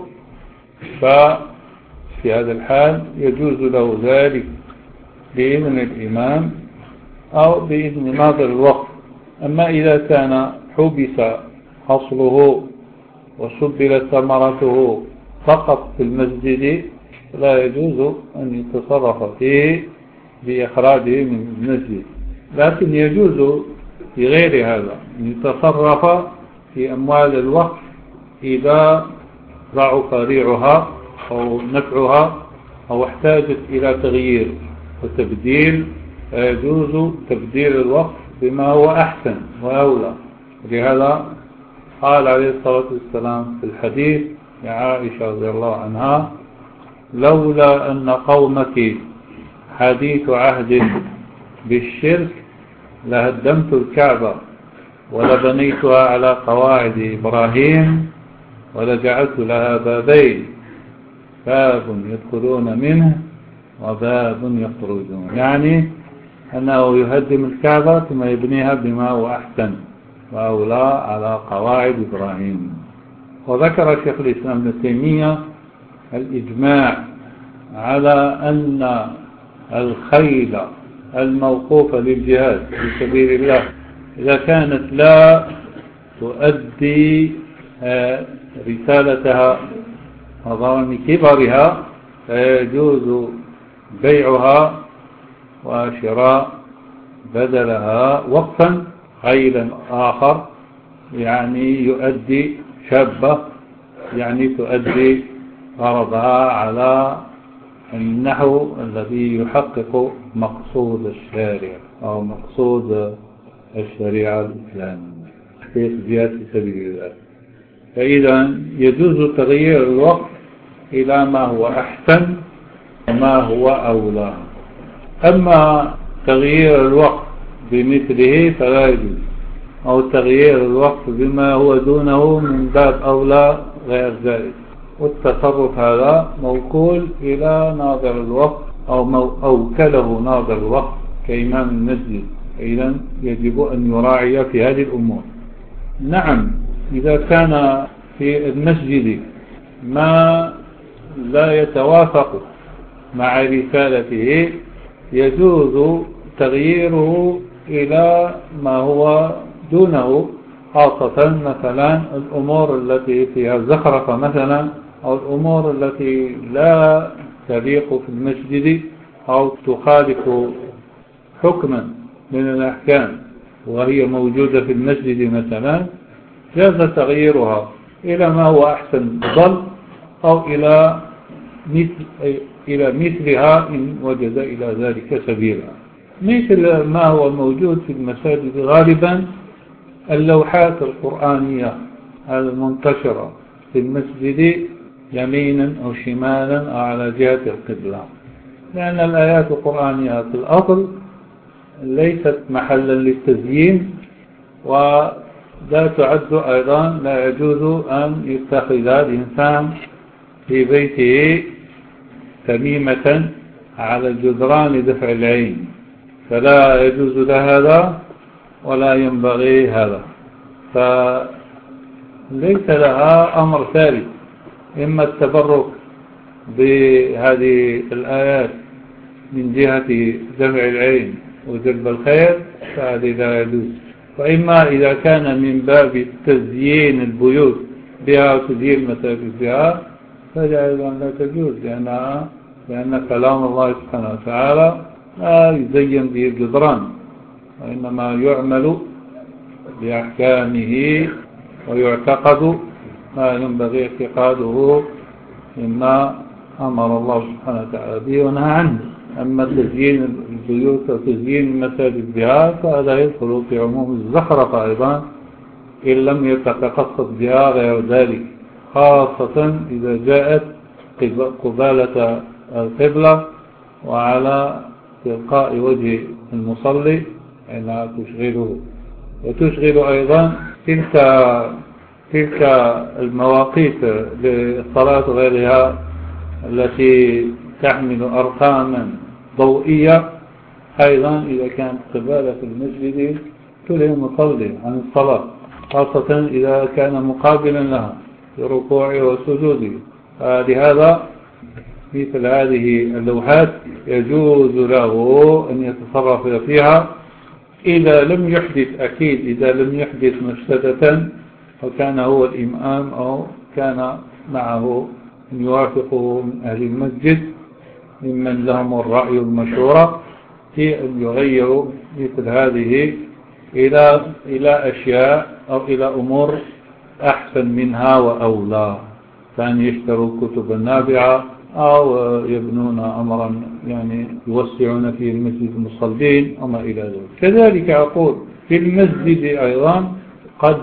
ففي هذا الحال يجوز له ذلك بإذن الإمام أو بإذن ناظر الوقف. أما إذا كان حبس حصله وسبلت ثمرته فقط في المسجد لا يجوز أن يتصرف فيه بإخراجه من المسجد، لكن يجوز في غير هذا أن يتصرف في أموال الوقف إذا ضعف ريعها أو نفعها أو احتاجت إلى تغيير وتبديل، فيجوز تبديل الوقف بما هو أحسن وأولى. لهذا قال عليه الصلاة والسلام في الحديث لعائشة رضي الله عنها: لولا أن قومك حديث عهد بالشرك لهدمت الكعبة ولبنيتها على قواعد إبراهيم ولجعلت لها بابين، باب يدخلون منه وباب يخرجون، يعني أنه يهدم الكعبة ثم يبنيها بما هو أحسن وأولى على قواعد إبراهيم. وذكر شيخ الإسلام ابن تيمية الإجماع على أن الخيل الموقوفة للجهاد في سبيل الله إذا كانت لا تؤدي رسالتها وظن كبرها فيجوز بيعها وشراء بدلها وقفا خيلا آخر، يعني يؤدي شابة يعني تؤدي غرضها على النحو الذي يحقق مقصود الشارع أو مقصود الشريعة الإسلامية في الجهاد في سبيل الله. فإذا يجوز تغيير الوقت إلى ما هو أحسن وما هو أولى. أما تغيير الوقت بمثله فلا يجوز، أو تغيير الوقت بما هو دونه من باب أولى غير ذلك. والتصرف هذا موكول إلى ناظر الوقت أو أوكله ناظر الوقت كإمام المسجد. إذن يجب أن يراعي في هذه الأمور. نعم، إذا كان في المسجد ما لا يتوافق مع رسالته يجوز تغييره إلى ما هو دونه، خاصة مثلا الأمور التي فيها زخرفة مثلا، أو الأمور التي لا تليق في المسجد أو تخالف حكما من الأحكام وهي موجودة في المسجد مثلا، جاز تغييرها إلى ما هو أحسن ظل، أو إلى مثلها إن وجد إلى ذلك سبيلا. مثل ما هو موجود في المساجد غالبا اللوحات القرآنية المنتشرة في المسجد يمينا أو شمالا أو على جهة القبلة، لأن الآيات القرآنية في الأصل ليست محلا للتزيين، ولا تعد أيضا، لا يجوز أن يتخذ الإنسان في بيته تميمة على الجدران دفع العين، فلا يجوز له هذا ولا ينبغي هذا. فليس لها أمر ثالث، إما التبرك بهذه الآيات من جهة دفع العين وجلب الخير فهذه لا يجوز، وإما إذا كان من باب تزيين البيوت بها وتزيين المساجد بها فهذه أيضا لا تجوز، لأن كلام الله سبحانه وتعالى لا يزين به الجدران، وإنما يعمل بأحكامه ويعتقد ما ينبغي اعتقاده مما أمر الله سبحانه وتعالى به ونهى عنه. أما تزيين البيوت وتزيين المساجد بها فهذا يدخل في عموم الزخرفة أيضا إن لم يتقصد بها غير ذلك، خاصة إذا جاءت قبالة القبلة وعلى تلقاء وجه المصلي أنها تشغله، وتشغل أيضا تلك المواقيت للصلاة وغيرها التي تحمل أرقاما ضوئية أيضا إذا كانت قبالة المسجد تلهي المصلي عن الصلاة، خاصة إذا كان مقابلا لها في ركوعه وسجوده. لهذا مثل هذه اللوحات يجوز له أن يتصرف فيها إذا لم يحدث، أكيد إذا لم يحدث مفسدة وكان هو الإمام أو كان معه من يوافقه من أهل المسجد ممن لهم الرأي المشورة في أن يغيروا مثل هذه إلى أشياء أو إلى أمور أحسن منها وأولى، كان يشتروا كتبا نافعة أو يبنون أمرا يعني يوسعون فيه المسجد المصلين وما إلى ذلك. كذلك أقول في المسجد أيضا قد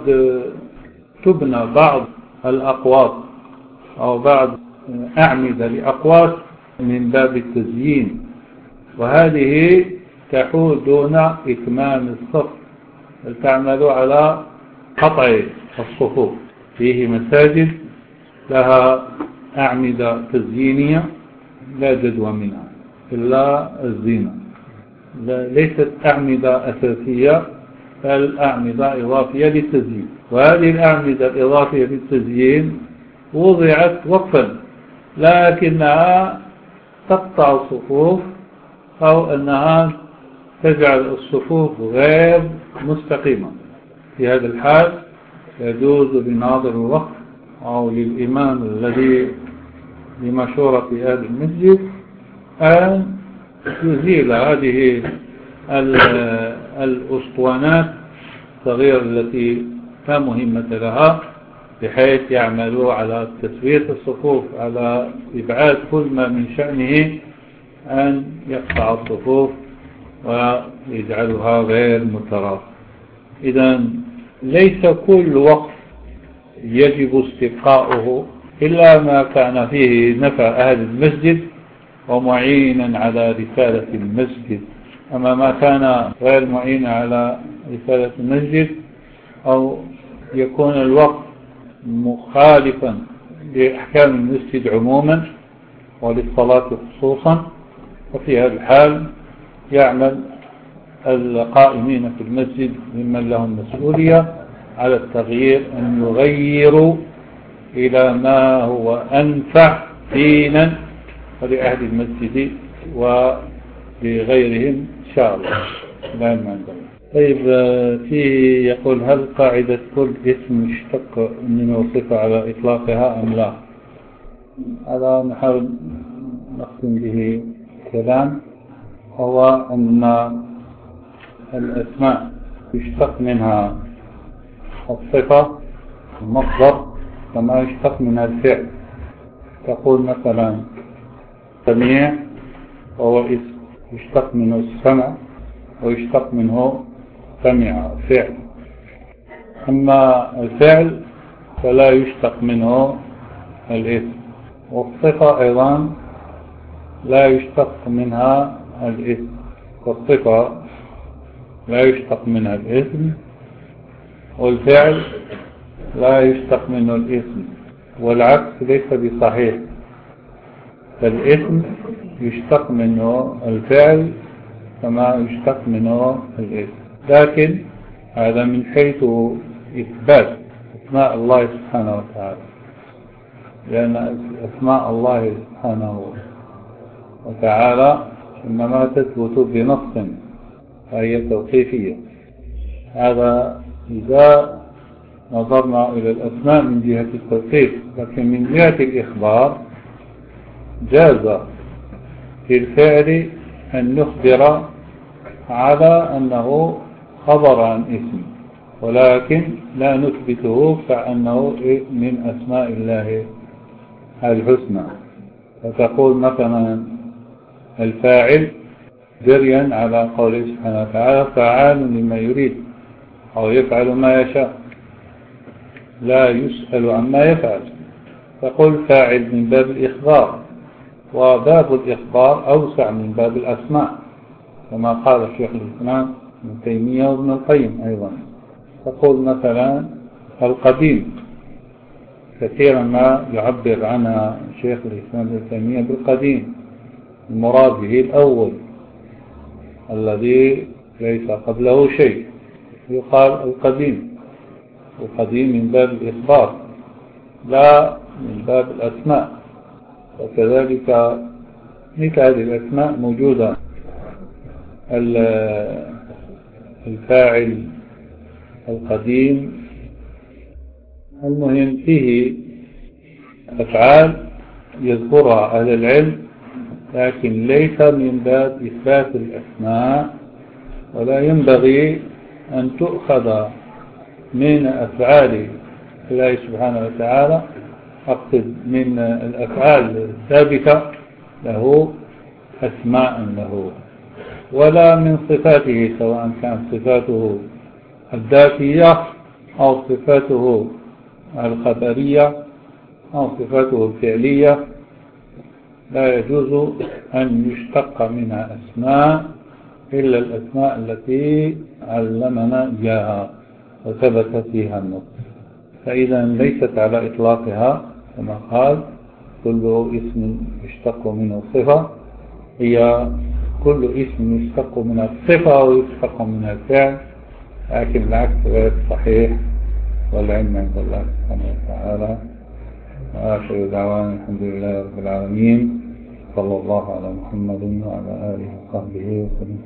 تبنى بعض الأقواس أو بعض أعمدة لأقواس من باب التزيين، وهذه تحول دون إتمام الصف، بل تعمل على قطع الصفوف. فيه مساجد لها أعمدة تزيينية لا جدوى منها إلا الزينة، ليست أعمدة أساسية بل أعمدة إضافية للتزيين، وهذه الأعمدة الإضافية للتزيين وضعت وقفا لكنها تقطع الصفوف أو أنها تجعل الصفوف غير مستقيمة. في هذا الحال يجوز لناظر الوقت أو للإمام الذي بمشورة هذا المسجد أن يزيل هذه الأسطوانات الصغيرة التي لا مهمة لها بحيث يعملوا على تسوية الصفوف، على إبعاد كل ما من شأنه أن يقطع الصفوف ويجعلها غير متراصة. إذا ليس كل وقت يجب استبقاؤه إلا ما كان فيه نفع أهل المسجد ومعينا على رسالة المسجد. أما ما كان غير معين على رسالة المسجد أو يكون الوقت مخالفا لأحكام المسجد عموما وللصلاة خصوصا، وفي هذا الحال يعمل القائمين في المسجد ممن لهم مسؤولية على التغيير أن يغيروا إلى ما هو أنفع دينا ولأهل المسجد ولغيرهم إن شاء الله. لا المعنى. طيب، فيه يقول: هل قاعدة كل اسم يشتق من صفة على إطلاقها أم لا؟ هذا نحاول نختم به كلام، هو أن الأسماء يشتق منها الصفة المصدر كما يشتق منها الفعل. تقول مثلا سميع وهو اسم يشتق منه السمع ويشتق منه سمع فعل. أما الفعل فلا يشتق منه الاسم، والصفة أيضا لا يشتق منها الاسم، والصفة لا يشتق منها الاسم، والفعل لا يشتق منه الاسم، والعكس ليس بصحيح. فالاسم يشتق منه الفعل كما يشتق منه الاسم، لكن هذا من حيث إثبات أسماء الله سبحانه وتعالى، لأن أسماء الله سبحانه وتعالى إنما تثبت بنص فهي توقيفية. هذا إذا نظرنا إلى الأسماء من جهة التوقيف، لكن من جهة الإخبار جاز في الفعل أن نخبر على أنه خبر عن اسم، ولكن لا نثبته كأنه من أسماء الله الحسنى. فتقول مثلا الفاعل جريا على قوله سبحانه وتعالى: فعال لما يريد، أو يفعل ما يشاء، لا يسأل عما يفعل. تقول فاعل من باب الإخبار، وباب الإخبار أوسع من باب الأسماء كما قال الشيخ الإسلام ابن تيمية وابن القيم أيضا. تقول مثلا القديم، كثيرا ما يعبر عنها الشيخ الإسلام ابن تيمية بالقديم، المراد به الأول الذي ليس قبله شيء، يقال القديم. القديم من باب الإخبار لا من باب الأسماء. وكذلك مثل هذه الأسماء موجودة. الفاعل القديم، المهم فيه أفعال يذكرها أهل العلم، لكن ليس من باب إثبات الأسماء، ولا ينبغي أن تؤخذ من أفعال الله سبحانه وتعالى، أقصد من الأفعال الثابتة له أسماء له، ولا من صفاته، سواء كانت صفاته الذاتية أو صفاته الخبرية أو صفاته الفعلية. لا يجوز أن يشتق منها أسماء إلا الأسماء التي علمنا إياها وثبت فيها النص. فإذا ليست على إطلاقها كما قال كل اسم يشتق منه صفة، هي كل اسم يشتق منها الصفة ويشتق منها الفعل، لكن العكس غير صحيح، والعلم عند الله سبحانه وتعالى. وآخر دعوانا الحمد لله رب العالمين، صلى الله على محمد وعلى آله وصحبه وسلم.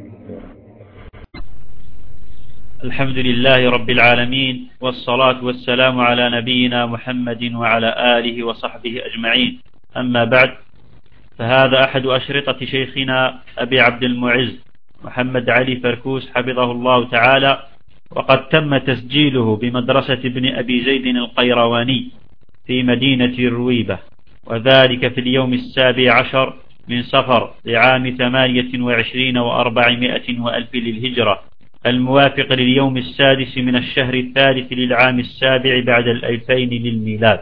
الحمد لله رب العالمين، والصلاة والسلام على نبينا محمد وعلى آله وصحبه أجمعين. أما بعد، فهذا أحد أشرطة شيخنا أبي عبد المعز محمد علي فركوس حفظه الله تعالى وقد تم تسجيله بمدرسة ابن أبي زيد القيرواني في مدينة الرويبة، وذلك في اليوم 17 من صفر لعام 28 و400 وألف للهجرة، الموافق لليوم 6 من الشهر الثالث للعام 7 بعد 2000 للميلاد.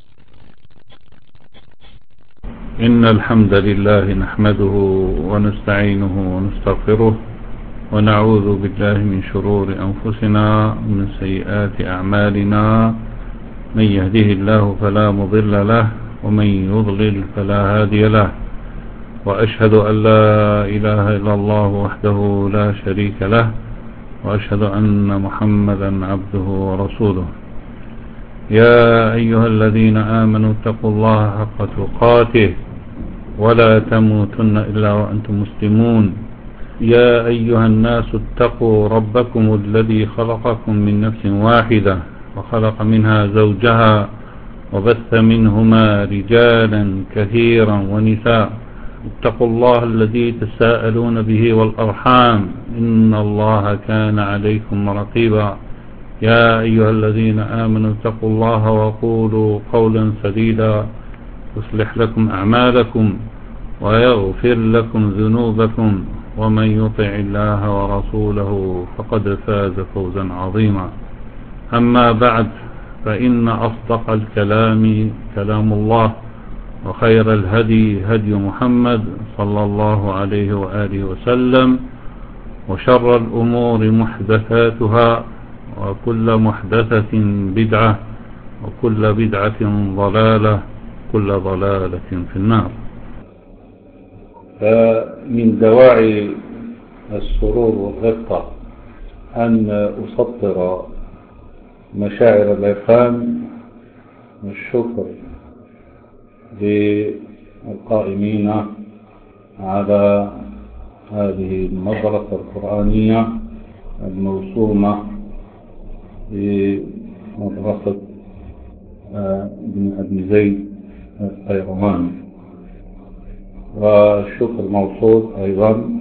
إن الحمد لله نحمده ونستعينه ونستغفره ونعوذ بالله من شرور أنفسنا ومن سيئات أعمالنا، من يهده الله فلا مضل له ومن يضلل فلا هادي له، وأشهد أن لا إله إلا الله وحده لا شريك له، وأشهد أن محمدا عبده ورسوله. يا أيها الذين آمنوا اتقوا الله حق تقاته ولا تموتن إلا وأنتم مسلمون. يا أيها الناس اتقوا ربكم الذي خلقكم من نفس واحدة وخلق منها زوجها وبث منهما رجالا كثيرا ونساء. اتقوا الله الذي تساءلون به والأرحام، إن الله كان عليكم رقيبا. يا أيها الذين آمنوا اتقوا الله وقولوا قولا سديدا يصلح لكم أعمالكم ويغفر لكم ذنوبكم، ومن يطع الله ورسوله فقد فاز فوزا عظيما. أما بعد، فإن أصدق الكلام كلام الله، وخير الهدي هدي محمد صلى الله عليه وآله وسلم، وشر الأمور محدثاتها، وكل محدثة بدعة، وكل بدعة ضلالة، كل ضلالة في النار. فمن دواعي السرور والرفقة أن أسطر مشاعر العرفان والشكر للقائمين على هذه المدرسة القرآنية الموسومة بمدرسة ابن أبي زيد القيرواني، والشكر موصول أيضا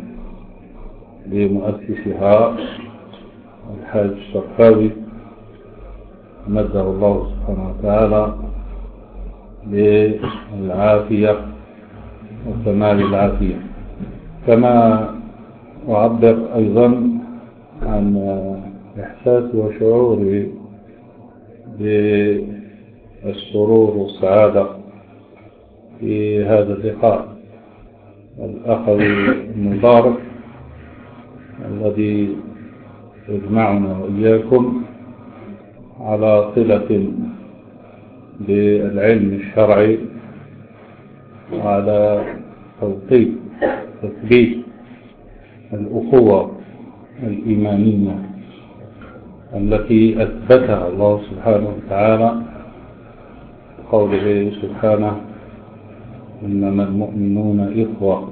لمؤسسها الحاج الشرقاوي مده الله سبحانه وتعالى بالعافية وكمال العافية. كما أعبر أيضا عن إحساسي وشعوري بالسرور والسعادة في هذا اللقاء الأخوي المبارك الذي يجمعنا وإياكم على صلة بالعلم الشرعي، وعلى تثبيت الأخوة الإيمانية التي أثبتها الله سبحانه وتعالى قوله سبحانه: إنما المؤمنون إخوة.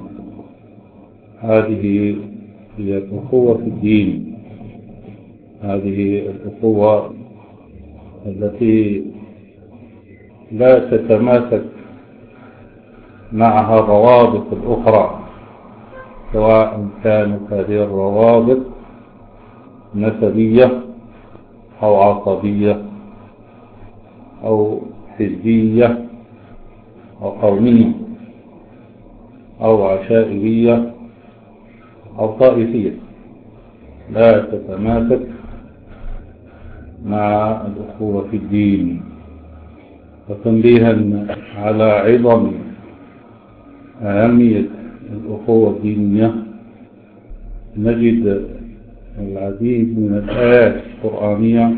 هذه هي الأخوة في الدين، هذه الأخوة التي لا تتماسك معها الروابط الأخرى، سواء كانت هذه الروابط نسبية أو عصبية أو حزبية أو قومية أو عشائرية أو طائفية، لا تتماسك مع الأخوة في الدين. وتنبيها على عظم أهمية الأخوة الدينية، نجد العديد من الآيات القرآنية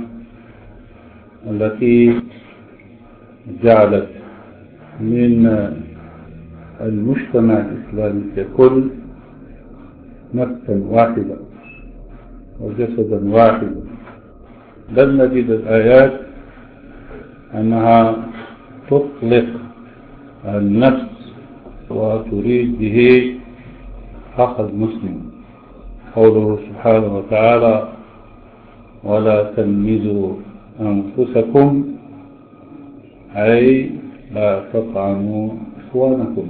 التي جعلت من المجتمع الإسلامي ككل نفسا واحدة وجسدا واحدا. بل نجد الآيات أنها تطلق النفس وتريد به أخ المسلم. قوله سبحانه وتعالى: ولا تلمزوا أنفسكم، أي لا تطعنوا إخوانكم.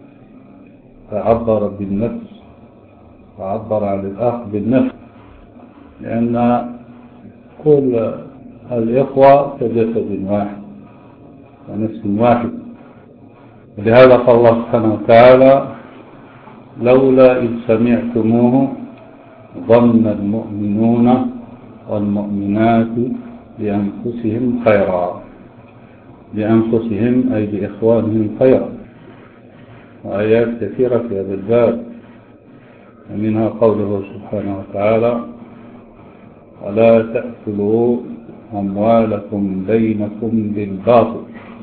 فعبر بالنفس وعبر عن الأخ بالنفس، لأن كل الإخوة كجسد واحد ونفس واحد. ولهذا قال الله سبحانه وتعالى لولا إذ سمعتموه ظن المؤمنون والمؤمنات بأنفسهم خيرا، بأنفسهم أي بإخوانهم خيرا. وآيات كثيرة في هذا الباب، ومنها قوله سبحانه وتعالى ولا تأكلوا أموالكم بينكم بالباطل،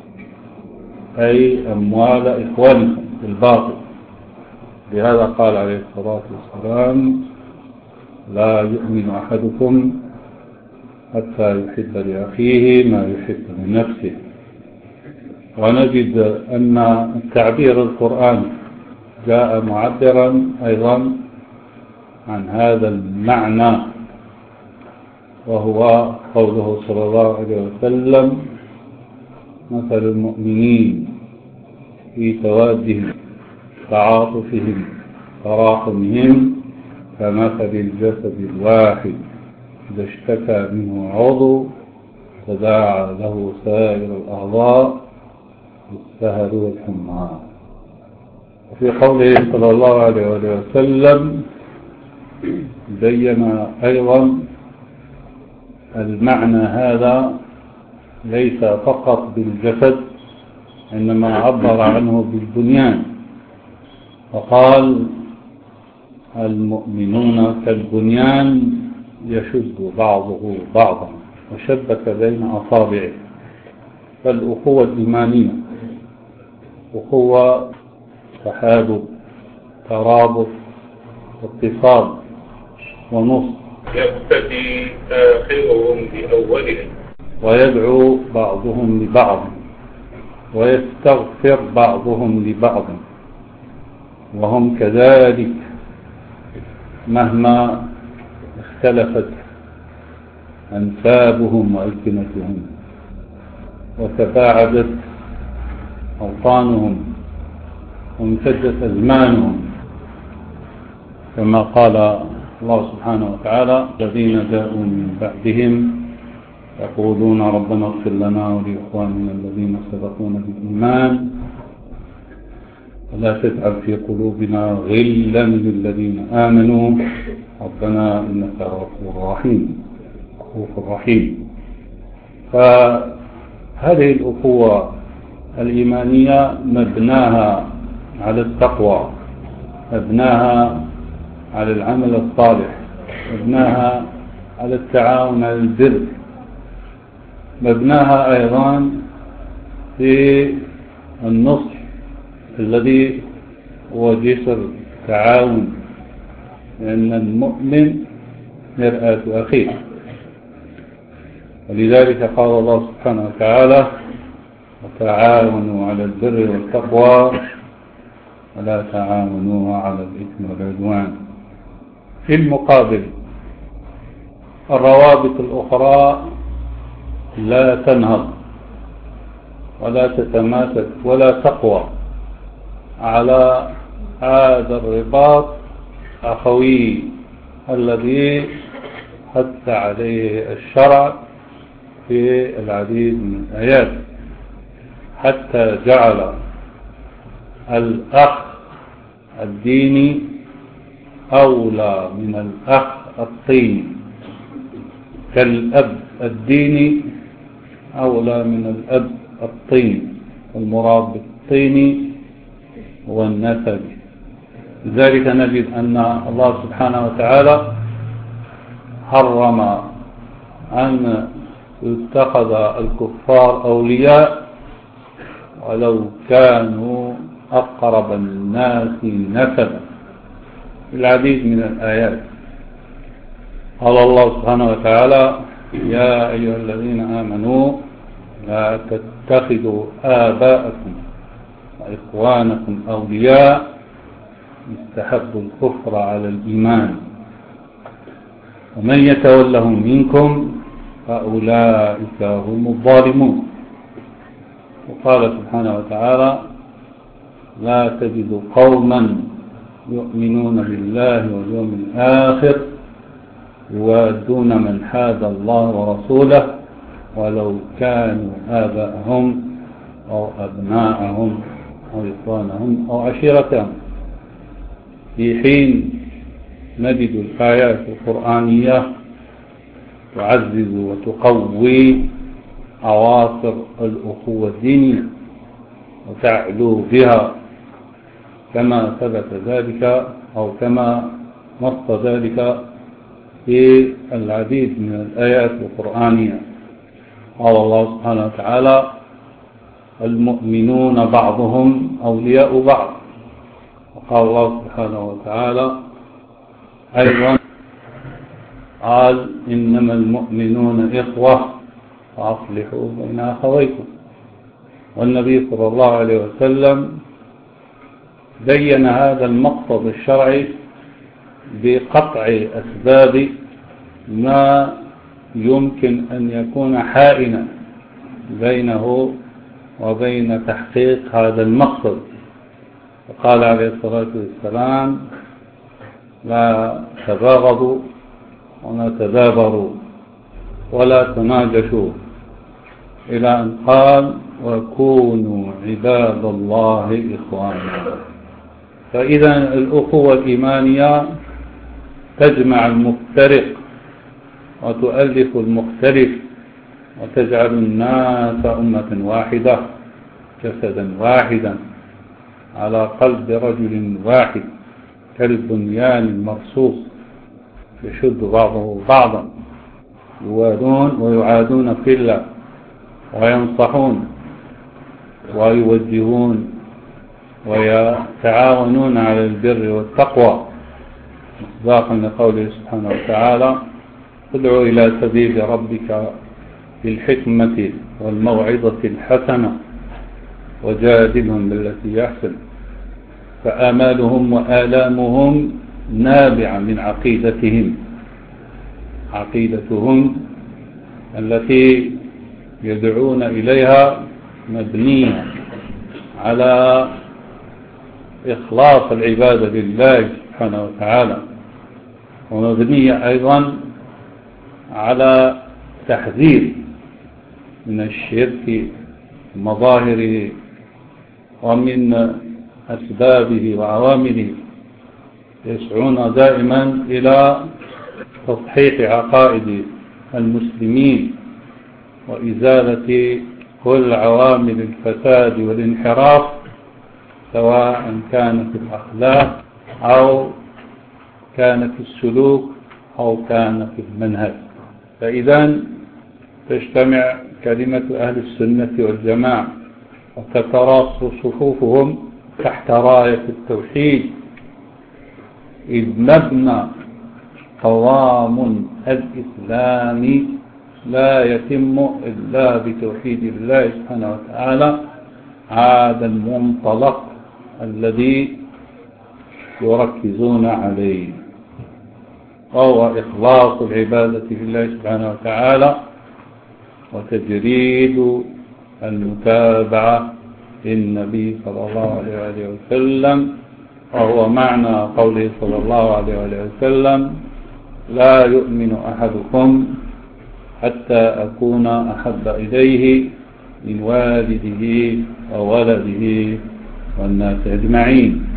أي أموال إخوانكم بالباطل. لهذا قال عليه الصلاة والسلام لا يؤمن أحدكم حتى يحب لأخيه ما يحب لنفسه. ونجد أن التعبير القرآني جاء معبرا أيضا عن هذا المعنى، وهو قوله صلى الله عليه وسلم مثل المؤمنين في توادهم تعاطفهم تراحمهم كمثل الجسد الواحد إذا اشتكى منه عضو تداعى له سائر الأعضاء بالسهر والحمى. وفي قوله صلى الله عليه وسلم بين أيضا المعنى هذا ليس فقط بالجسد، إنما عبر عنه بالبنيان، فقال المؤمنون كالبنيان يشد بعضه بعضا، وشبك بين أصابعه. فالأخوة الإيمانية أخوة تحابب ترابط اتصال ونصر، يقتدي آخرهم بأولهم، ويدعو بعضهم لبعض ويستغفر بعضهم لبعض، وهم كذلك مهما اختلفت أنسابهم وألسنتهم وتباعدت أوطانهم وامتدت أزمانهم، كما قال الله سبحانه وتعالى الذين جاءوا من بعدهم يقولون ربنا اغفر لنا ولإخواننا الذين سبقونا بالإيمان ولا تجعل في قلوبنا غلا للذين آمنوا ربنا إنك رؤوف رحيم. فهذه الأخوة الإيمانية مبناها على التقوى، مبناها على العمل الصالح، مبناها على التعاون على البر، مبناها أيضا في النصح الذي هو جسر التعاون، لأن المؤمن مرآة أخيه. ولذلك قال الله سبحانه وتعالى وتعاونوا على البر والتقوى ولا تعاونوا على الإثم والعدوان. في المقابل الروابط الأخرى لا تنهض ولا تتماسك ولا تقوى على هذا الرباط أخوي الذي حث عليه الشرع في العديد من الآيات، حتى جعل الأخ الديني أولى من الأخ الطيني، كالأب الديني أولى من الأب الطيني، والمراد بالطيني هو النسب. لذلك نجد أن الله سبحانه وتعالى حرم أن يتخذ الكفار أولياء ولو كانوا أقرب الناس نسبا في العديد من الآيات. قال الله سبحانه وتعالى يا أيها الذين آمنوا لا تتخذوا آباءكم وإخوانكم أولياء استحبوا الكفر على الإيمان ومن يتولهم منكم فأولئك هم الظالمون. وقال سبحانه وتعالى لا تجد قوما يؤمنون بالله واليوم الآخر يوادون من حاد الله ورسوله ولو كانوا آباءهم أو أبناءهم أو إخوانهم أو عشيرتهم. في حين نجد الآيات القرآنية تعزز وتقوي أواصر الأخوة الدينية وتعلو بها كما ثبت ذلك أو كما نص ذلك في العديد من الآيات القرآنية. قال الله سبحانه وتعالى: المؤمنون بعضهم أولياء بعض. وقال الله سبحانه وتعالى أيضا قال: إنما المؤمنون إخوة فأصلحوا بين أخويكم. والنبي صلى الله عليه وسلم بين هذا المقصد الشرعي بقطع أسباب ما يمكن أن يكون حائلا بينه وبين تحقيق هذا المقصد. وقال عليه الصلاة والسلام: لا تباغضوا ولا تدابروا ولا تناجشوا، إلى أن قال: وكونوا عباد الله إخوانا. فإذا الأخوة الإيمانية تجمع المفترق وتؤلف المختلف وتجعل الناس أمة واحدة جسدا واحدا على قلب رجل واحد كالبنيان المرصوص يشد بعضه بعضا، يوادون ويعادون في الله وينصحون ويوجهون ويتعاونون على البر والتقوى، مصداقا لقوله سبحانه وتعالى: ادعو إلى سبيل ربك بالحكمة والموعظة الحسنة وجادلهم بالتي أحسن. فآمالهم وآلامهم نابعة من عقيدتهم التي يدعون إليها مبنية على إخلاص العبادة لله سبحانه وتعالى، ومبنية أيضا على تحذير من الشرك ومظاهره ومن أسبابه وعوامله. يسعون دائما إلى تصحيح عقائد المسلمين وإزالة كل عوامل الفساد والانحراف، سواء كان في الأخلاق أو كان في السلوك أو كان في المنهج. فإذا تجتمع كلمة أهل السنة والجماعة وتتراص صفوفهم تحت راية التوحيد، إذ مبنى قوام الإسلام لا يتم إلا بتوحيد الله سبحانه وتعالى. هذا المنطلق الذي يركزون عليه، وهو إخلاص العبادة لله سبحانه وتعالى وتجريد المتابعة للنبي صلى الله عليه وسلم، وهو معنى قوله صلى الله عليه وسلم: لا يؤمن أحدكم حتى أكون أحب إليه من والده وولده والناس أجمعين.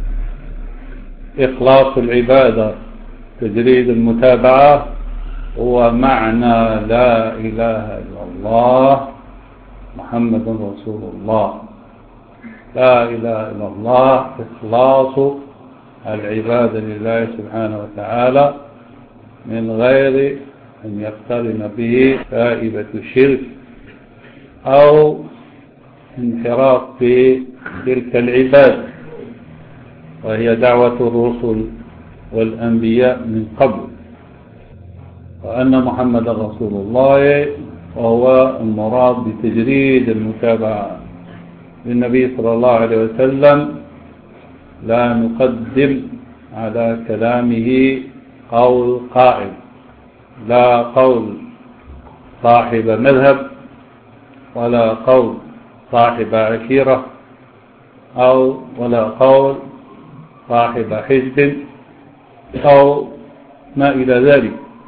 إخلاص العبادة تجريد المتابعة هو معنى لا إله إلا الله محمد رسول الله. لا إله إلا الله إخلاص العبادة لله سبحانه وتعالى من غير أن يقترن به فائدة الشرك أو انحراف في تلك العبادة، وهي دعوة الرسل والأنبياء من قبل، وأن محمد رسول الله وهو المراد بتجريد المتابعة للنبي صلى الله عليه وسلم. لا نقدم على كلامه قول قائل، لا قول صاحب مذهب ولا قول صاحب عشيرة ولا قول صاحب حزب أو ما إلى ذلك،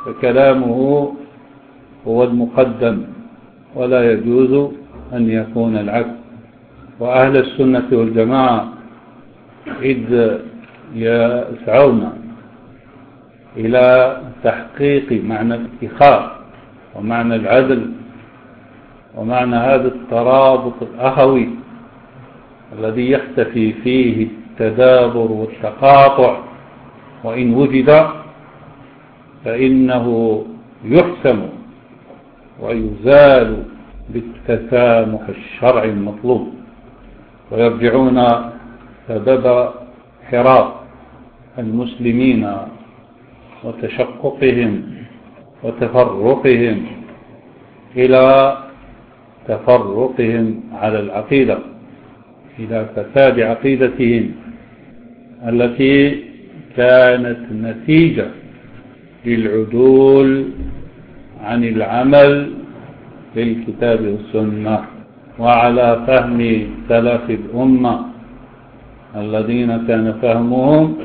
فكلامه هو المقدم ولا يجوز أن يكون العكس. وأهل السنة والجماعة إذ يسعون إلى تحقيق معنى الاتخاذ ومعنى العدل ومعنى هذا الترابط الأخوي الذي يختفي فيه التدابر والتقاطع، وإن وجد فإنه يحسم ويزال بالتسامح الشرعي المطلوب، ويرجعون سبب حراك المسلمين وتشققهم وتفرقهم إلى تفرقهم على العقيدة، إلى فساد عقيدتهم التي كانت نتيجة للعدول عن العمل بالكتاب والسنة وعلى فهم سلف الأمة الذين كان فهمهم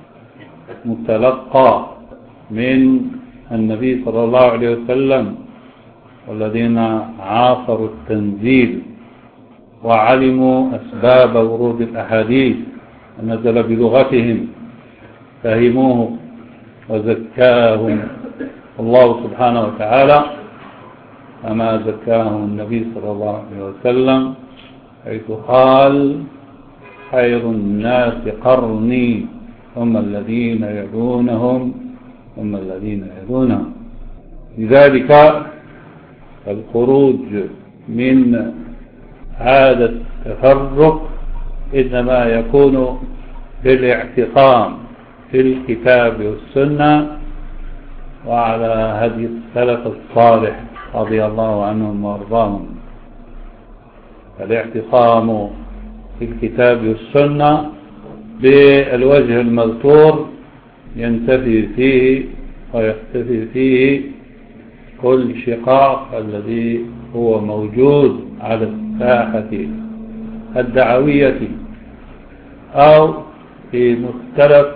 متلقى من النبي صلى الله عليه وسلم، والذين عاصروا التنزيل وعلموا أسباب ورود الأحاديث ونزل بلغتهم فهموه وزكاهم الله سبحانه وتعالى كما زكاهم النبي صلى الله عليه وسلم، حيث قال: خير الناس قرني ثم الذين يلونهم ثم الذين يلونهم. لذلك الخروج من هذا التفرق إنما يكون بالاعتصام في الكتاب والسنة وعلى هدي السلف الصالح رضي الله عنهم وارضاهم. الاعتصام في الكتاب والسنة بالوجه المذكور ينتفي فيه ويختفي فيه كل شقاق الذي هو موجود على الساحة الدعوية أو في مختلف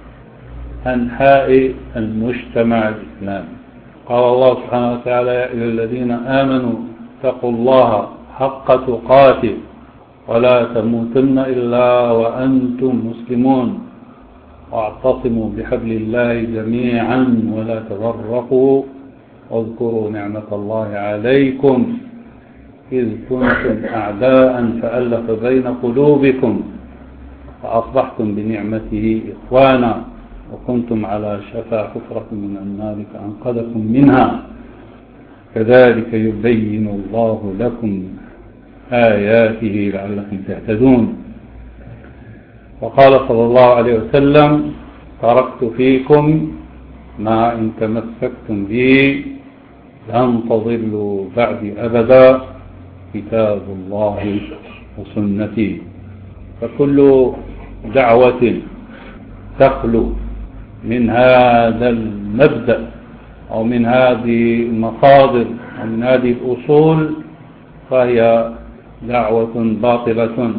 أنحاء المجتمع الإسلامي. قال الله سبحانه وتعالى: يا أيها الذين آمنوا اتقوا الله حق تقاته ولا تموتن إلا وأنتم مسلمون واعتصموا بحبل الله جميعا ولا تفرقوا واذكروا نعمة الله عليكم إذ كنتم أعداء فألف بين قلوبكم فأصبحتم بنعمته إخوانا وكنتم على شفا حفرة من النار فأنقذكم منها كذلك يبين الله لكم آياته لعلكم تهتدون. وقال صلى الله عليه وسلم: تركت فيكم ما إن تمسكتم به لن تضلوا بعد أبدا كتاب الله وسنتي. فكل دعوة تخلو من هذا المبدأ أو من هذه المصادر أو من هذه الأصول فهي دعوة باطلة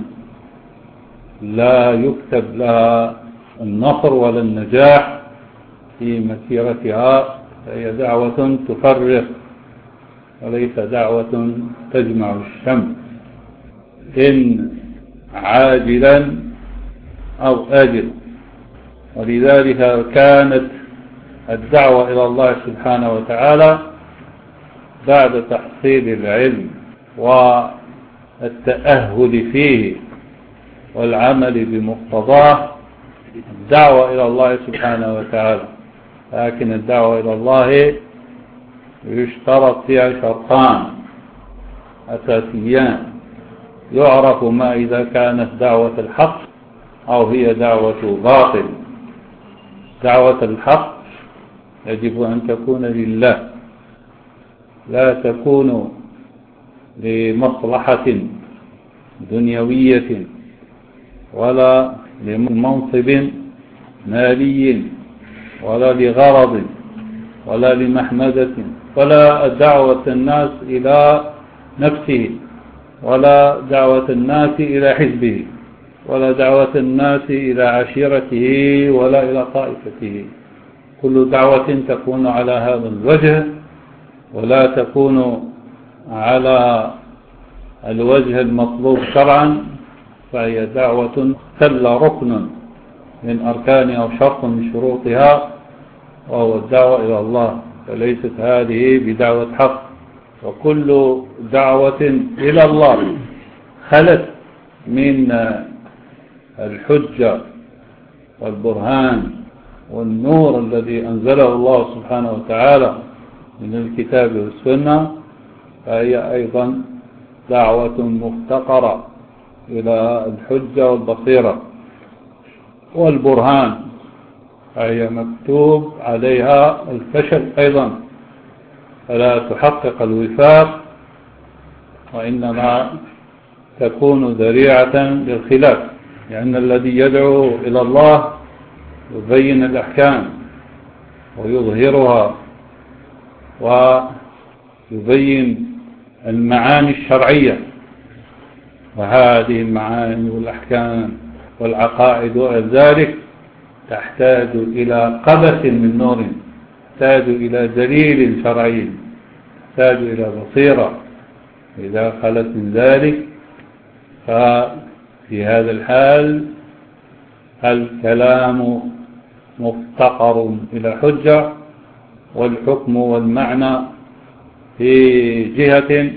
لا يكتب لها النصر ولا النجاح في مسيرتها، فهي دعوة تفرق وليس دعوة تجمع الشمس إن عاجلا أو آجلا. ولذلك كانت الدعوة إلى الله سبحانه وتعالى بعد تحصيل العلم والتأهل فيه والعمل بمقتضاه الدعوة إلى الله سبحانه وتعالى. لكن الدعوة إلى الله يشترط فيها شرطان أساسيان: يعرف ما إذا كانت دعوة الحق أو هي دعوة باطل. دعوة الحق يجب أن تكون لله، لا تكون لمصلحة دنيوية ولا لمنصب مالي ولا لغرض ولا لمحمدة ولا دعوة الناس إلى نفسه ولا دعوة الناس إلى حزبه ولا دعوة الناس إلى عشيرته ولا إلى طائفته. كل دعوة تكون على هذا الوجه ولا تكون على الوجه المطلوب شرعا فهي دعوة اختل ركن من أركان أو شرط من شروطها وهو الدعوة إلى الله، فليست هذه بدعوة حق. وكل دعوة إلى الله خلت من الحجة والبرهان والنور الذي أنزله الله سبحانه وتعالى من الكتاب والسنة فهي أيضا دعوة مفتقرة إلى الحجة والبصيرة والبرهان، فهي مكتوب عليها الفشل أيضا، فلا تحقق الوفاق وإنما تكون ذريعة للخلاف، لأن الذي يدعو إلى الله يبين الأحكام ويظهرها ويبين المعاني الشرعية، وهذه المعاني والأحكام والعقائد وذلك تحتاج إلى قبس من نور، تحتاج إلى دليل شرعي، تحتاج إلى بصيرة. إذا خلت من ذلك ففي هذا الحال الكلام مفتقر إلى حجة والحكم والمعنى في جهة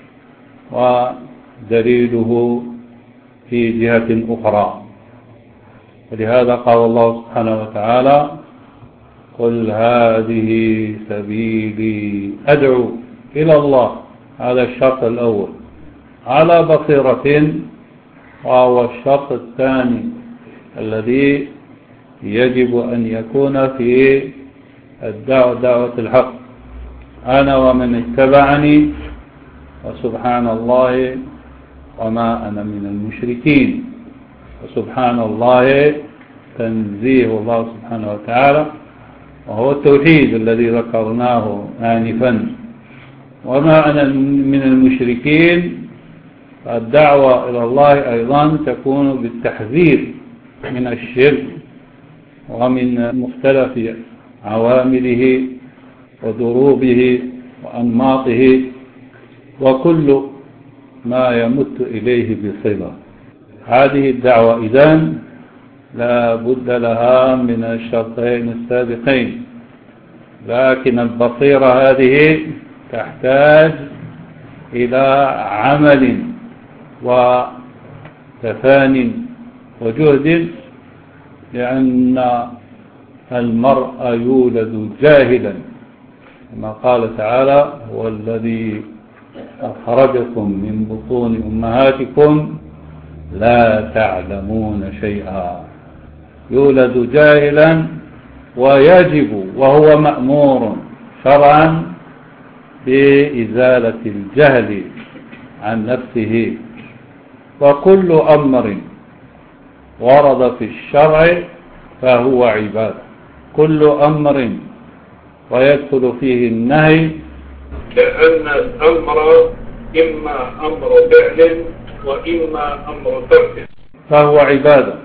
ودليله في جهة أخرى. ولهذا قال الله سبحانه وتعالى: قل هذه سبيلي أدعو إلى الله. هذا الشرط الأول على بصيرة، وهو الشرط الثاني الذي يجب أن يكون في دعوة الحق: أنا ومن اتبعني وسبحان الله وما أنا من المشركين. وسبحان الله تنزيه الله سبحانه وتعالى، وهو التوحيد الذي ذكرناه آنفا. وما أنا من المشركين، الدعوة إلى الله أيضا تكون بالتحذير من الشرك ومن مختلف عوامله وضروبه وأنماطه وكل ما يمت إليه بصلة. هذه الدعوة إذن لا بد لها من الشرطين السابقين، لكن البصيرة هذه تحتاج إلى عمل وتفان وجهد، لأن المرء يولد جاهلا كما قال تعالى: هو الذي أخرجكم من بطون أمهاتكم لا تعلمون شيئا. يولد جاهلا ويجب وهو مأمور شرعا بإزالة الجهل عن نفسه. وكل أمر ورد في الشرع فهو عبادة، كل أمر ويدخل فيه النهي، لأن الأمر إما أمر فعل وإما أمر ترك، فهو عبادة.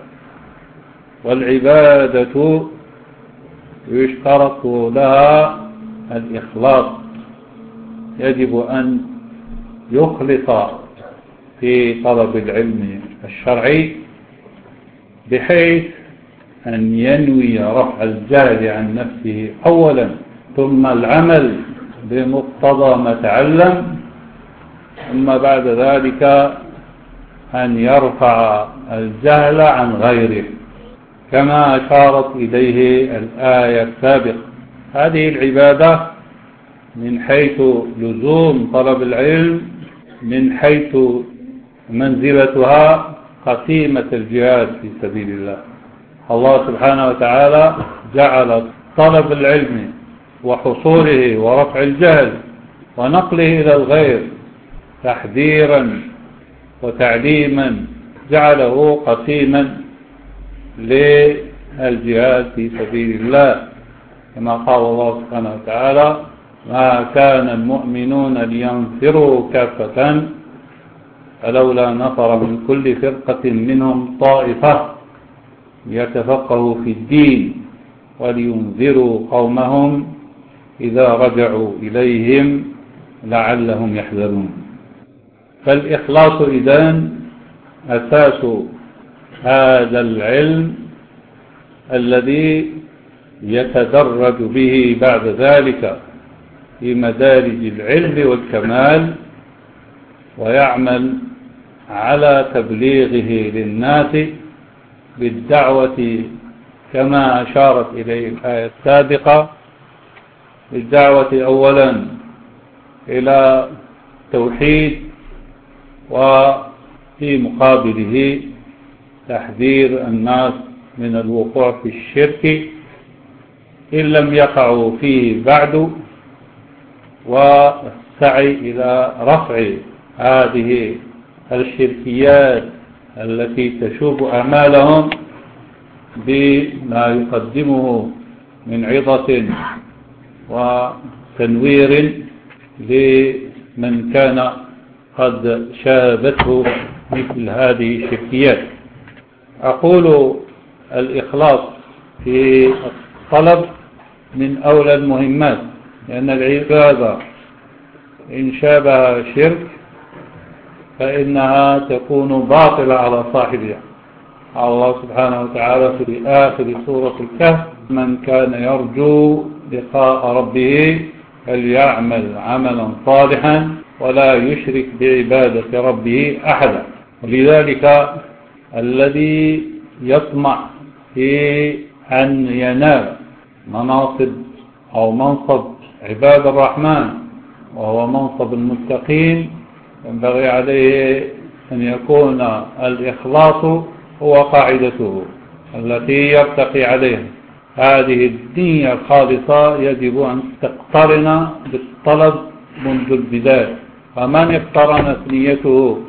والعبادة يشترط لها الإخلاص، يجب أن يخلص في طلب العلم الشرعي بحيث أن ينوي رفع الجهل عن نفسه أولا، ثم العمل بمقتضى ما تعلم، ثم بعد ذلك أن يرفع الجهل عن غيره كما أشارت إليه الآية السابقة. هذه العبادة من حيث لزوم طلب العلم، من حيث منزلتها قسيمة الجهاد في سبيل الله. الله سبحانه وتعالى جعل طلب العلم وحصوله ورفع الجهل ونقله إلى الغير تحذيرا وتعليما، جعله قسيما للجهاد في سبيل الله، كما قال الله سبحانه وتعالى: ما كان المؤمنون لينفروا كافة فلولا نفر من كل فرقة منهم طائفة يتفقهوا في الدين ولينذروا قومهم إذا رجعوا إليهم لعلهم يحذرون. فالإخلاص إذن أساس هذا العلم الذي يتدرج به بعد ذلك في مدارج العلم والكمال، ويعمل على تبليغه للناس بالدعوة كما أشارت إليه الآية السابقة، بالدعوة أولا إلى توحيد، وفي مقابله تحذير الناس من الوقوع في الشرك إن لم يقعوا فيه بعد، والسعي إلى رفع هذه الشركيات التي تشوب أعمالهم بما يقدمه من عظة وتنوير لمن كان قد شابته مثل هذه الشركيات. أقول الإخلاص في الطلب من أولى المهمات، لأن العبادة إن شابها شرك فإنها تكون باطلة على صاحبها. الله سبحانه وتعالى في آخر سورة الكهف: من كان يرجو لقاء ربه فليعمل عملا صالحا ولا يشرك بعبادة ربه أحدا. ولذلك الذي يطمع في أن ينال مناصب أو منصب عباد الرحمن وهو منصب المتقين ينبغي عليه أن يكون الإخلاص هو قاعدته التي يرتقي عليها. هذه النية الخالصة يجب أن تقترن بالطلب منذ البداية، فمن اقترنت نيته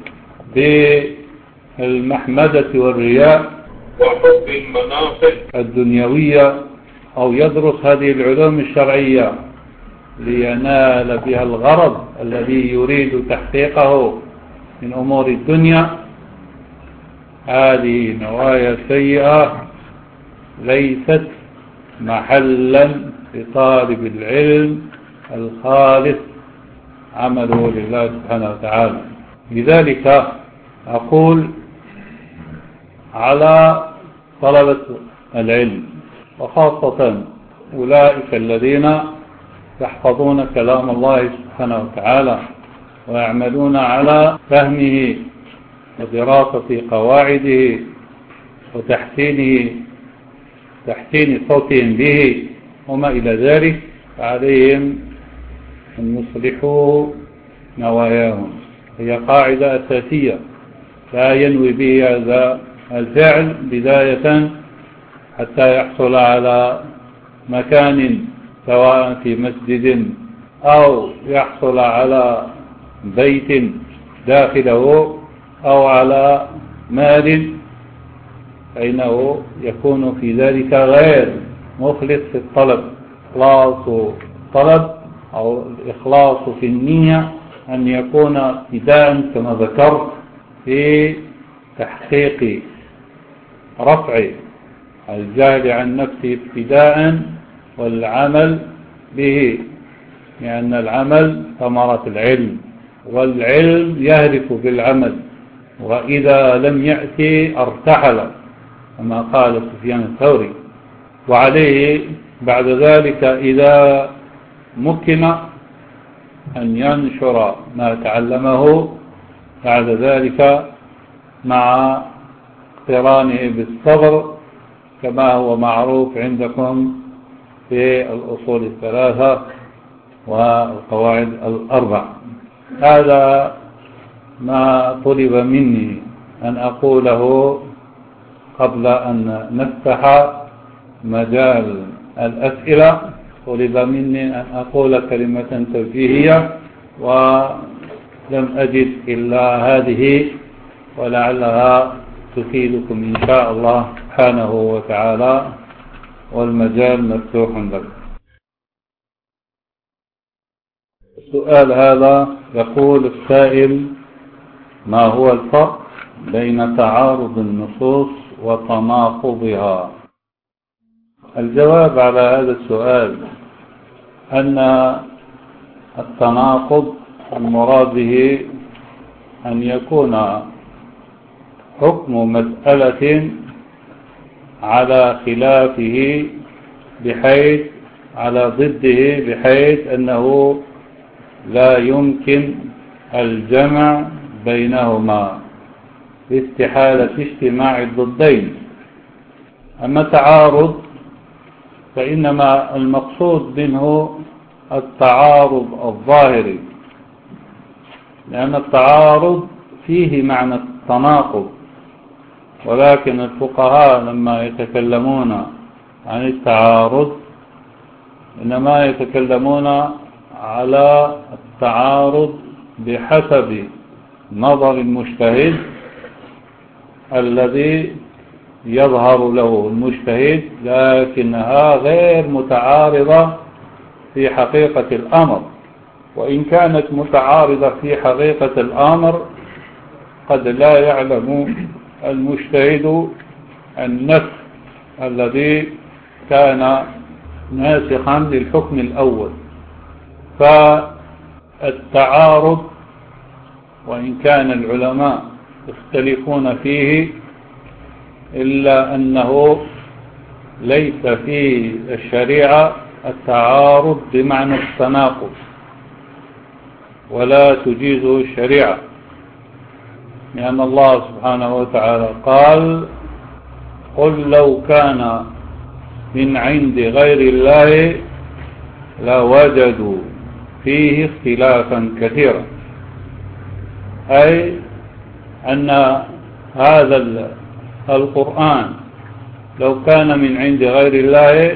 بالمحمدة والرياء وحب المناصب الدنيوية أو يدرس هذه العلوم الشرعية لينال بها الغرض الذي يريد تحقيقه من أمور الدنيا، هذه نوايا سيئة ليست محلا لطالب العلم الخالص عمله لله سبحانه وتعالى. لذلك أقول على طلبة العلم وخاصة أولئك الذين يحفظون كلام الله سبحانه وتعالى ويعملون على فهمه ودراسة قواعده وتحسين صوتهم به وما إلى ذلك، فعليهم أن يصلحوا نواياهم. هي قاعدة أساسية لا ينوي به هذا الفعل بداية حتى يحصل على مكان سواء في مسجد أو يحصل على بيت داخله أو على مال، فإنه يكون في ذلك غير مخلص في الطلب. إخلاص الطلب أو الإخلاص في النية أن يكون ابتداء كما ذكرت في تحقيق رفع الجهل عن نفسه ابتداء والعمل به، لأن العمل ثمرة العلم، والعلم يهرف بالعمل، وإذا لم يأتي ارتحل كما قال سفيان الثوري. وعليه بعد ذلك إذا مكن أن ينشر ما تعلمه بعد ذلك مع اقترانه بالصبر كما هو معروف عندكم في الأصول الثلاثة والقواعد الأربع. هذا ما طلب مني أن أقوله قبل أن نفتح مجال الأسئلة. طلب مني أن أقول كلمة توجيهية ولم أجد إلا هذه، ولعلها تفيدكم إن شاء الله سبحانه وتعالى، والمجال مفتوح لك. السؤال هذا يقول السائل: ما هو الفرق بين تعارض النصوص وتناقضها؟ الجواب على هذا السؤال أن التناقض المراد به أن يكون حكم مسألة على خلافه بحيث على ضده بحيث أنه لا يمكن الجمع بينهما لاستحالة اجتماع الضدين. أما تعارض فإنما المقصود منه التعارض الظاهري، لأن التعارض فيه معنى التناقض، ولكن الفقهاء لما يتكلمون عن التعارض إنما يتكلمون على التعارض بحسب نظر المجتهد الذي يظهر له المجتهد، لكنها غير متعارضة في حقيقة الأمر، وإن كانت متعارضة في حقيقة الأمر قد لا يعلم المجتهد النسخ الذي كان ناسخا للحكم الأول. فالتعارض وإن كان العلماء يختلفون فيه إلا أنه ليس في الشريعة التعارض بمعنى التناقض ولا تجيزه الشريعة، لأن الله سبحانه وتعالى قال: قل لو كان من عند غير الله لوجدوا فيه اختلافا كثيرا، أي أن هذا القرآن لو كان من عند غير الله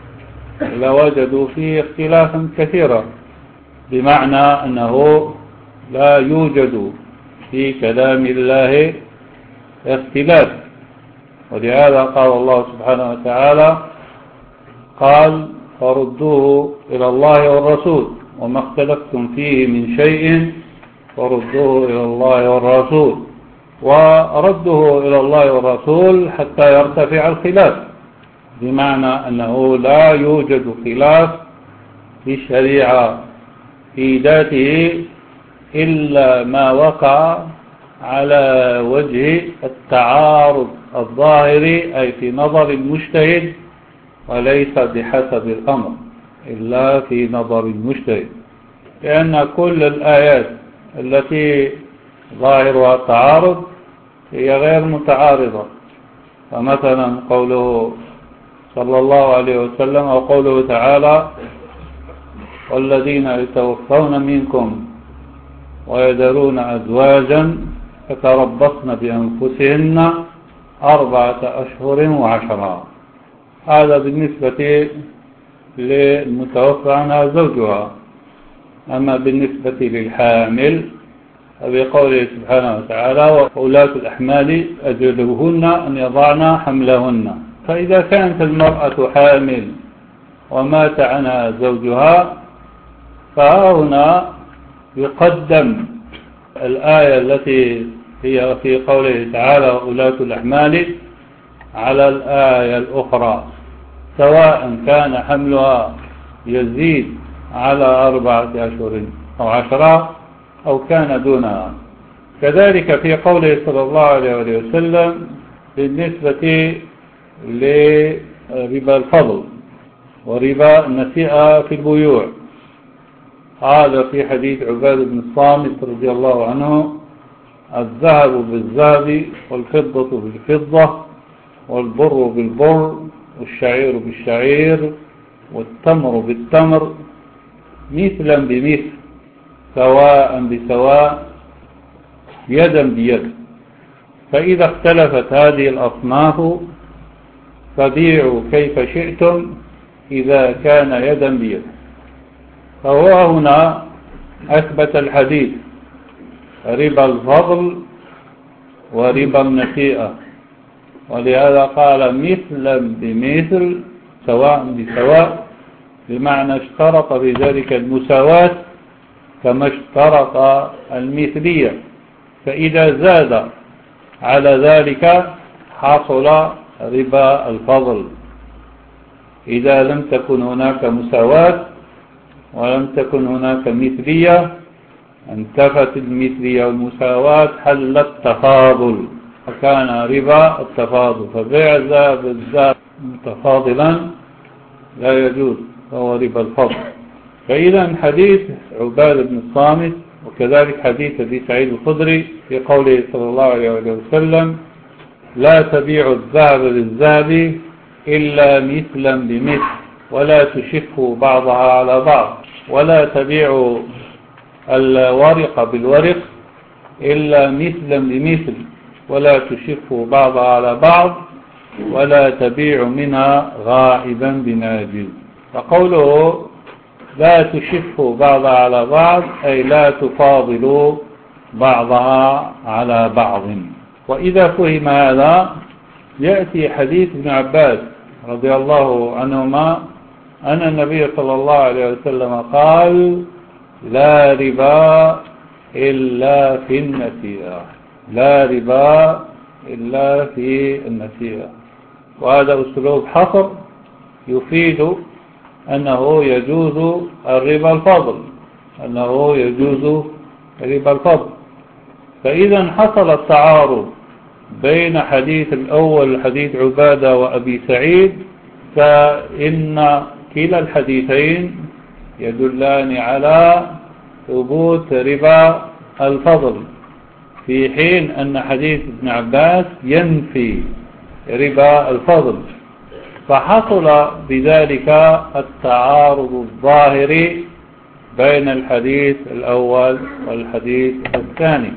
لوجدوا فيه اختلافا كثيرا، بمعنى أنه لا يوجد في كلام الله اختلاف. ولهذا قال الله سبحانه وتعالى قال: فردوه إلى الله والرسول وما اختلفتم فيه من شيء فردوه إلى الله والرسول، ورده إلى الله والرسول حتى يرتفع الخلاف، بمعنى أنه لا يوجد خلاف في الشريعة في ذاته إلا ما وقع على وجه التعارض الظاهري، أي في نظر المجتهد، وليس بحسب الأمر إلا في نظر المجتهد، لأن كل الآيات التي ظاهرها التعارض هي غير متعارضة. فمثلا قوله صلى الله عليه وسلم أو قوله تعالى: والذين يتوفون منكم ويذرون أزواجا يتربصن بأنفسهن 4 أشهر وعشرا. هذا بالنسبة للمتوفى عنها زوجها. أما بالنسبة للحامل فبقوله سبحانه وتعالى: وأولاة الأحمال أجلهن أن يضعن حملهن. فإذا كانت المرأة حامل ومات عنها زوجها فهنا يقدم الآية التي هي في قوله تعالى: وأولاة الأحمال على الآية الأخرى، سواء كان حملها يزيد على 4 أشهر أو 10 أو كان دونها. كذلك في قوله صلى الله عليه وسلم بالنسبة لربا الفضل وربا النسيئة في البيوع، هذا في حديث عبادة بن الصامت رضي الله عنه: الذهب بالذهب والفضة بالفضة والبر بالبر والشعير بالشعير والتمر بالتمر مثلا بمثل سواء بسواء يدا بيد. فإذا اختلفت هذه الأصناف فبيعوا كيف شئتم إذا كان يدا بيد. فهو هنا أثبت الحديث ربا الفضل وربا النسيئة، ولهذا قال مثلا بمثل سواء بسواء، بمعنى اشترط في ذلك المساواة كما اشترط المثلية، فإذا زاد على ذلك حصل ربا الفضل. إذا لم تكن هناك مساواة ولم تكن هناك مثلية، انتفت المثلية والمساواة، حل التفاضل، فكان ربا التفاضل. فبيع الذهب بالذهب متفاضلا لا يجوز، فهو ربا الفضل. فإذا حديث عبادة بن الصامت وكذلك حديث أبي سعيد الخدري في قوله صلى الله عليه وسلم: لا تبيع الذهب بالذهب إلا مثلا بمثل ولا تشفوا بعضها على بعض، ولا تبيع الورق بالورق إلا مثلا بمثل ولا تشفوا بعضها على بعض، ولا تبيع منها غائبا بناجز. فقوله لا تشفوا بعضها على بعض أي لا تفاضلوا بعضها على بعض. وإذا فهم هذا يأتي حديث ابن عباس رضي الله عنهما أن النبي صلى الله عليه وسلم قال: لا ربا إلا في النسيئة، لا ربا إلا في النسيئة. وهذا أسلوب حصر يفيد أنه يجوز الربا الفضل، أنه يجوز ربا الفضل. فإذا حصل التعارض بين حديث الأول حديث عبادة وأبي سعيد، فإن كلا الحديثين يدلان على ثبوت ربا الفضل، في حين أن حديث ابن عباس ينفي ربا الفضل. فحصل بذلك التعارض الظاهر بين الحديث الأول والحديث الثاني.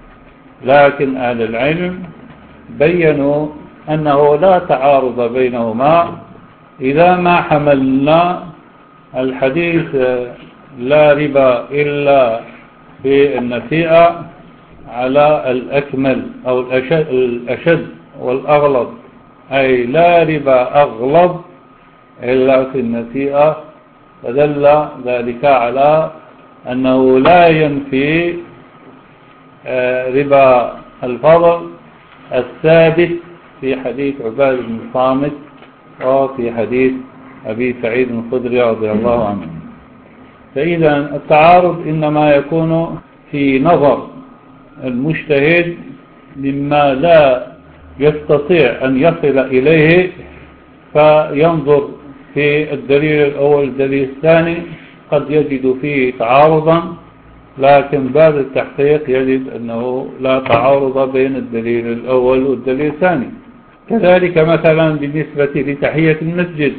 لكن أهل العلم بيّنوا أنه لا تعارض بينهما إذا ما حملنا الحديث لا ربا إلا في النسيئة على الأكمل أو الأشد والأغلظ، أي لا ربا أغلظ إلا في النسيئة، فدل ذلك على أنه لا ينفي ربا الفضل الثابت في حديث عبادة بن الصامت وفي حديث أبي سعيد الخدري رضي الله عنه. فإذا التعارض إنما يكون في نظر المجتهد مما لا يستطيع أن يصل إليه، فينظر في الدليل الأول والدليل الثاني، قد يجد فيه تعارضا، لكن بعد التحقيق يجد أنه لا تعارض بين الدليل الأول والدليل الثاني. كذلك مثلا بالنسبة لتحية المسجد،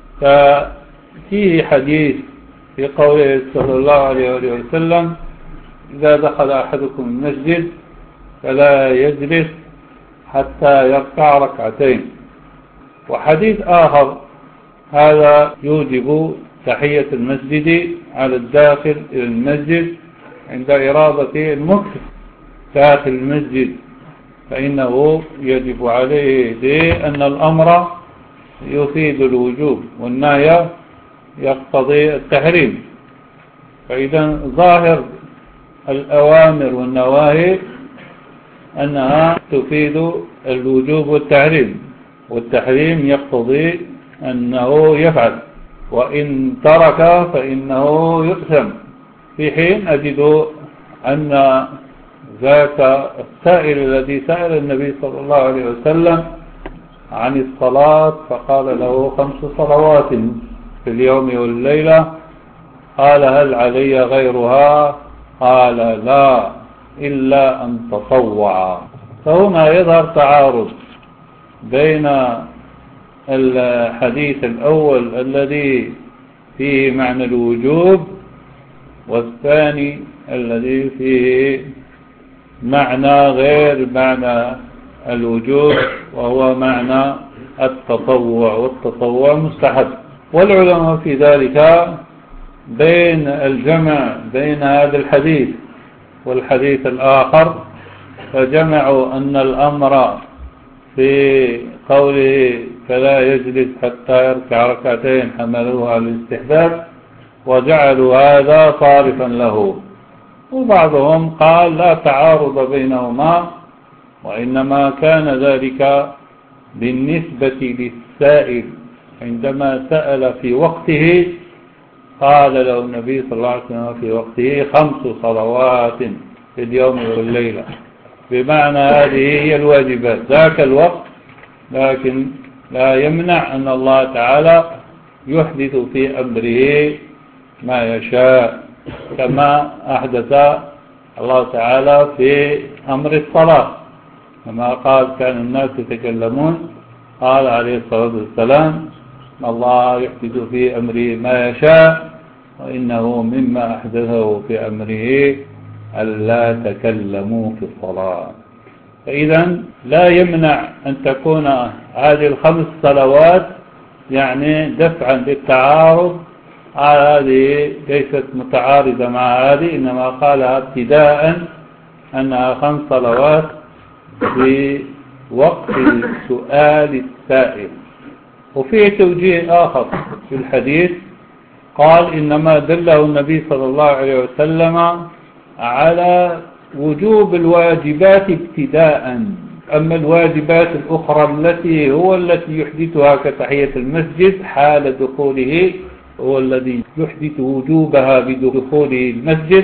ففيه حديث في قوله صلى الله عليه وسلم: إذا دخل أحدكم المسجد فلا يجلس حتى يركع ركعتين. وحديث آخر هذا يوجب تحية المسجد على الداخل إلى المسجد عند إرادة المكث داخل المسجد، فإنه يجب عليه لأن الأمر يفيد الوجوب والنهي يقتضي التحريم. فإذا ظاهر الأوامر والنواهي أنها تفيد الوجوب والتحريم، والتحريم يقتضي أنه يفعل، وإن ترك فإنه يقسم. في حين أجد أن ذاك السائل الذي سأل النبي صلى الله عليه وسلم عن الصلاة فقال له 5 صلوات في اليوم والليلة، قال: هل علي غيرها؟ قال: لا، إلا أن تطوع. فهنا يظهر تعارض بين الحديث الأول الذي فيه معنى الوجوب والثاني الذي فيه معنى غير معنى الوجوب، وهو معنى التطوع، والتطوع مستحب. والعلماء في ذلك بين الجمع بين هذا الحديث والحديث الآخر، فجمعوا أن الأمر في قوله فلا يجلس حتى يركع ركعتين حملوها على الاستحباب، وجعلوا هذا صارفا له. وبعضهم قال لا تعارض بينهما، وإنما كان ذلك بالنسبة للسائل عندما سأل في وقته قال له النبي صلى الله عليه وسلم في وقته 5 صلوات في اليوم والليلة، بمعنى هذه هي الواجبات ذاك الوقت، لكن لا يمنع أن الله تعالى يحدث في أمره ما يشاء، كما أحدث الله تعالى في أمر الصلاة، كما قال كان الناس يتكلمون، قال عليه الصلاة والسلام الله يحدث في أمره ما يشاء، وإنه مما أحدثه في أمره ألا تكلموا في الصلاة. فإذا لا يمنع أن تكون هذه ال5 صلوات يعني دفعا للتعارض، هذه ليست متعارضة مع هذه، إنما قالها ابتداء أنها 5 صلوات في وقت سؤال السائل. وفيه توجيه آخر في الحديث، قال إنما دله النبي صلى الله عليه وسلم على وجوب الواجبات ابتداء، أما الواجبات الأخرى التي يحدثها كتحية المسجد حال دخوله، هو الذي يحدث وجوبها بدخوله المسجد،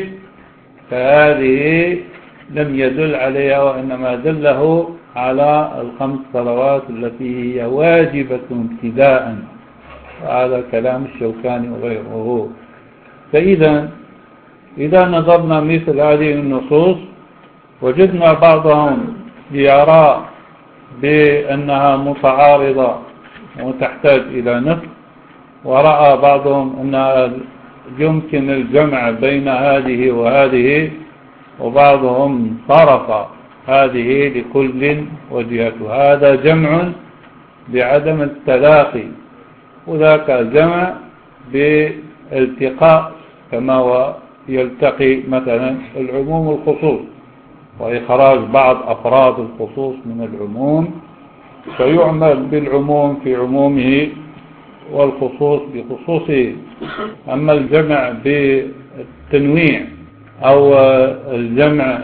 فهذه لم يدل عليها، وإنما دله على ال5 صلوات التي هي واجبة ابتداء، وهذا كلام الشوكاني وغيره. فإذا إذا نظرنا مثل هذه النصوص وجدنا بعضهم يرى بأنها متعارضة وتحتاج إلى نص، ورأى بعضهم أنها يمكن الجمع بين هذه وهذه، وبعضهم صرف هذه لكل وجهته، هذا جمع بعدم التلاقي، وذاك جمع بالتقاء، كما هو يلتقي مثلا العموم والخصوص، وإخراج بعض أفراد الخصوص من العموم، فيعمل بالعموم في عمومه والخصوص بخصوصه. أما الجمع بالتنويع أو الجمع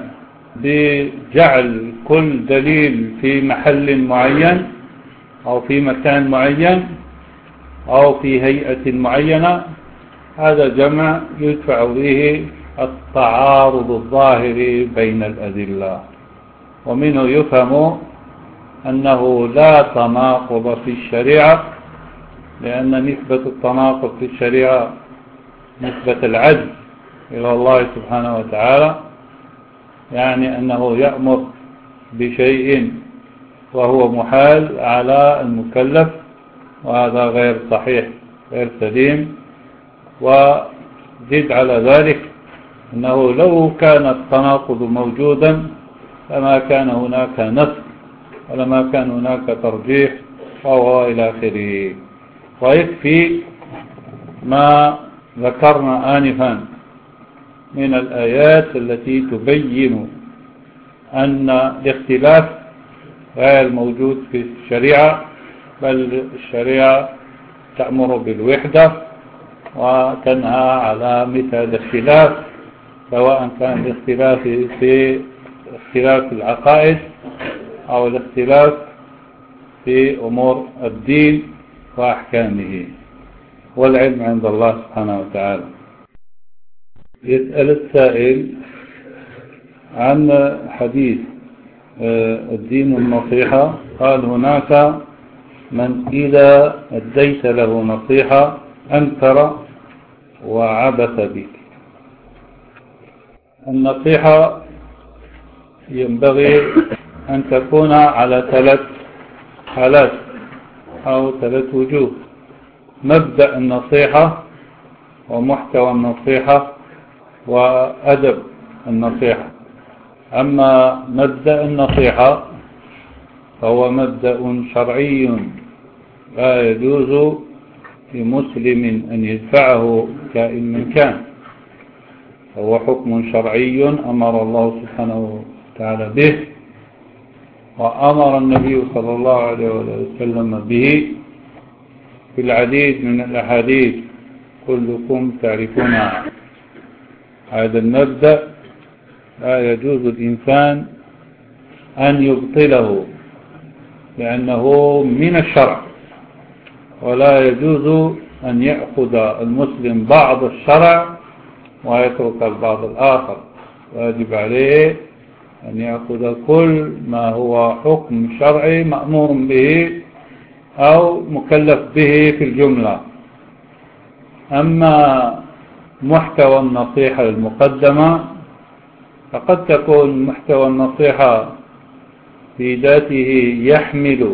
بجعل كل دليل في محل معين أو في مكان معين أو في هيئة معينة، هذا جمع يدفع به التعارض الظاهر بين الأدلة، ومنه يفهم أنه لا تناقض في الشريعة، لأن نسبة التناقض في الشريعة نسبة العدل إلى الله سبحانه وتعالى، يعني أنه يأمر بشيء وهو محال على المكلف، وهذا غير صحيح غير سليم. وزد على ذلك أنه لو كان التناقض موجودا لما كان هناك نص ولما كان هناك ترجيح وهو إلى آخره. ويكفي ما ذكرنا آنفا من الآيات التي تبين أن الاختلاف غير موجود في الشريعة، بل الشريعة تأمر بالوحدة وتنهى على مثل الاختلاف، سواء كان الاختلاف في اختلاف العقائد أو الاختلاف في أمور الدين وأحكامه، والعلم عند الله سبحانه وتعالى. يسأل السائل عن حديث الدين النصيحة، قال هناك من إذا أديت له نصيحة أنكر وعبث بك. النصيحة ينبغي أن تكون على 3 حالات أو 3 وجوه: مبدأ النصيحة ومحتوى النصيحة وأدب النصيحة. أما مبدأ النصيحة فهو مبدأ شرعي لا يجوز لمسلم أن يدفعه كائن من كان، هو حكم شرعي أمر الله سبحانه وتعالى به، وأمر النبي صلى الله عليه وسلم به في العديد من الأحاديث كلكم تعرفونها. هذا المبدأ لا يجوز الإنسان أن يبطله، لأنه من الشرع، ولا يجوز أن يأخذ المسلم بعض الشرع ويترك البعض الآخر، واجب عليه أن يأخذ كل ما هو حكم شرعي مأمور به أو مكلف به في الجملة. أما محتوى النصيحة المقدمة فقد تكون محتوى النصيحة في ذاته يحمل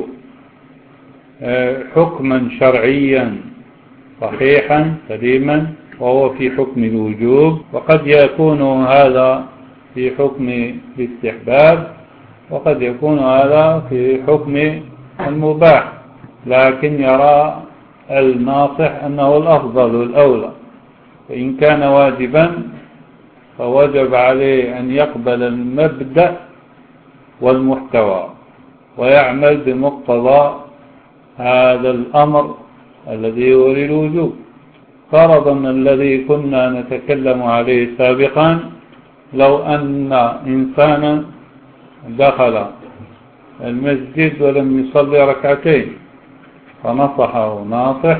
حكما شرعيا صحيحا سليما وهو في حكم الوجوب، وقد يكون هذا في حكم الاستحباب، وقد يكون هذا في حكم المباح، لكن يرى الناصح أنه الأفضل والأولى. فإن كان واجبا فوجب عليه أن يقبل المبدأ والمحتوى ويعمل بمقتضى هذا الأمر الذي هو للوجوب. فرضا الذي كنا نتكلم عليه سابقا، لو أن إنسانا دخل المسجد ولم يصلي ركعتين فنصحه ناصح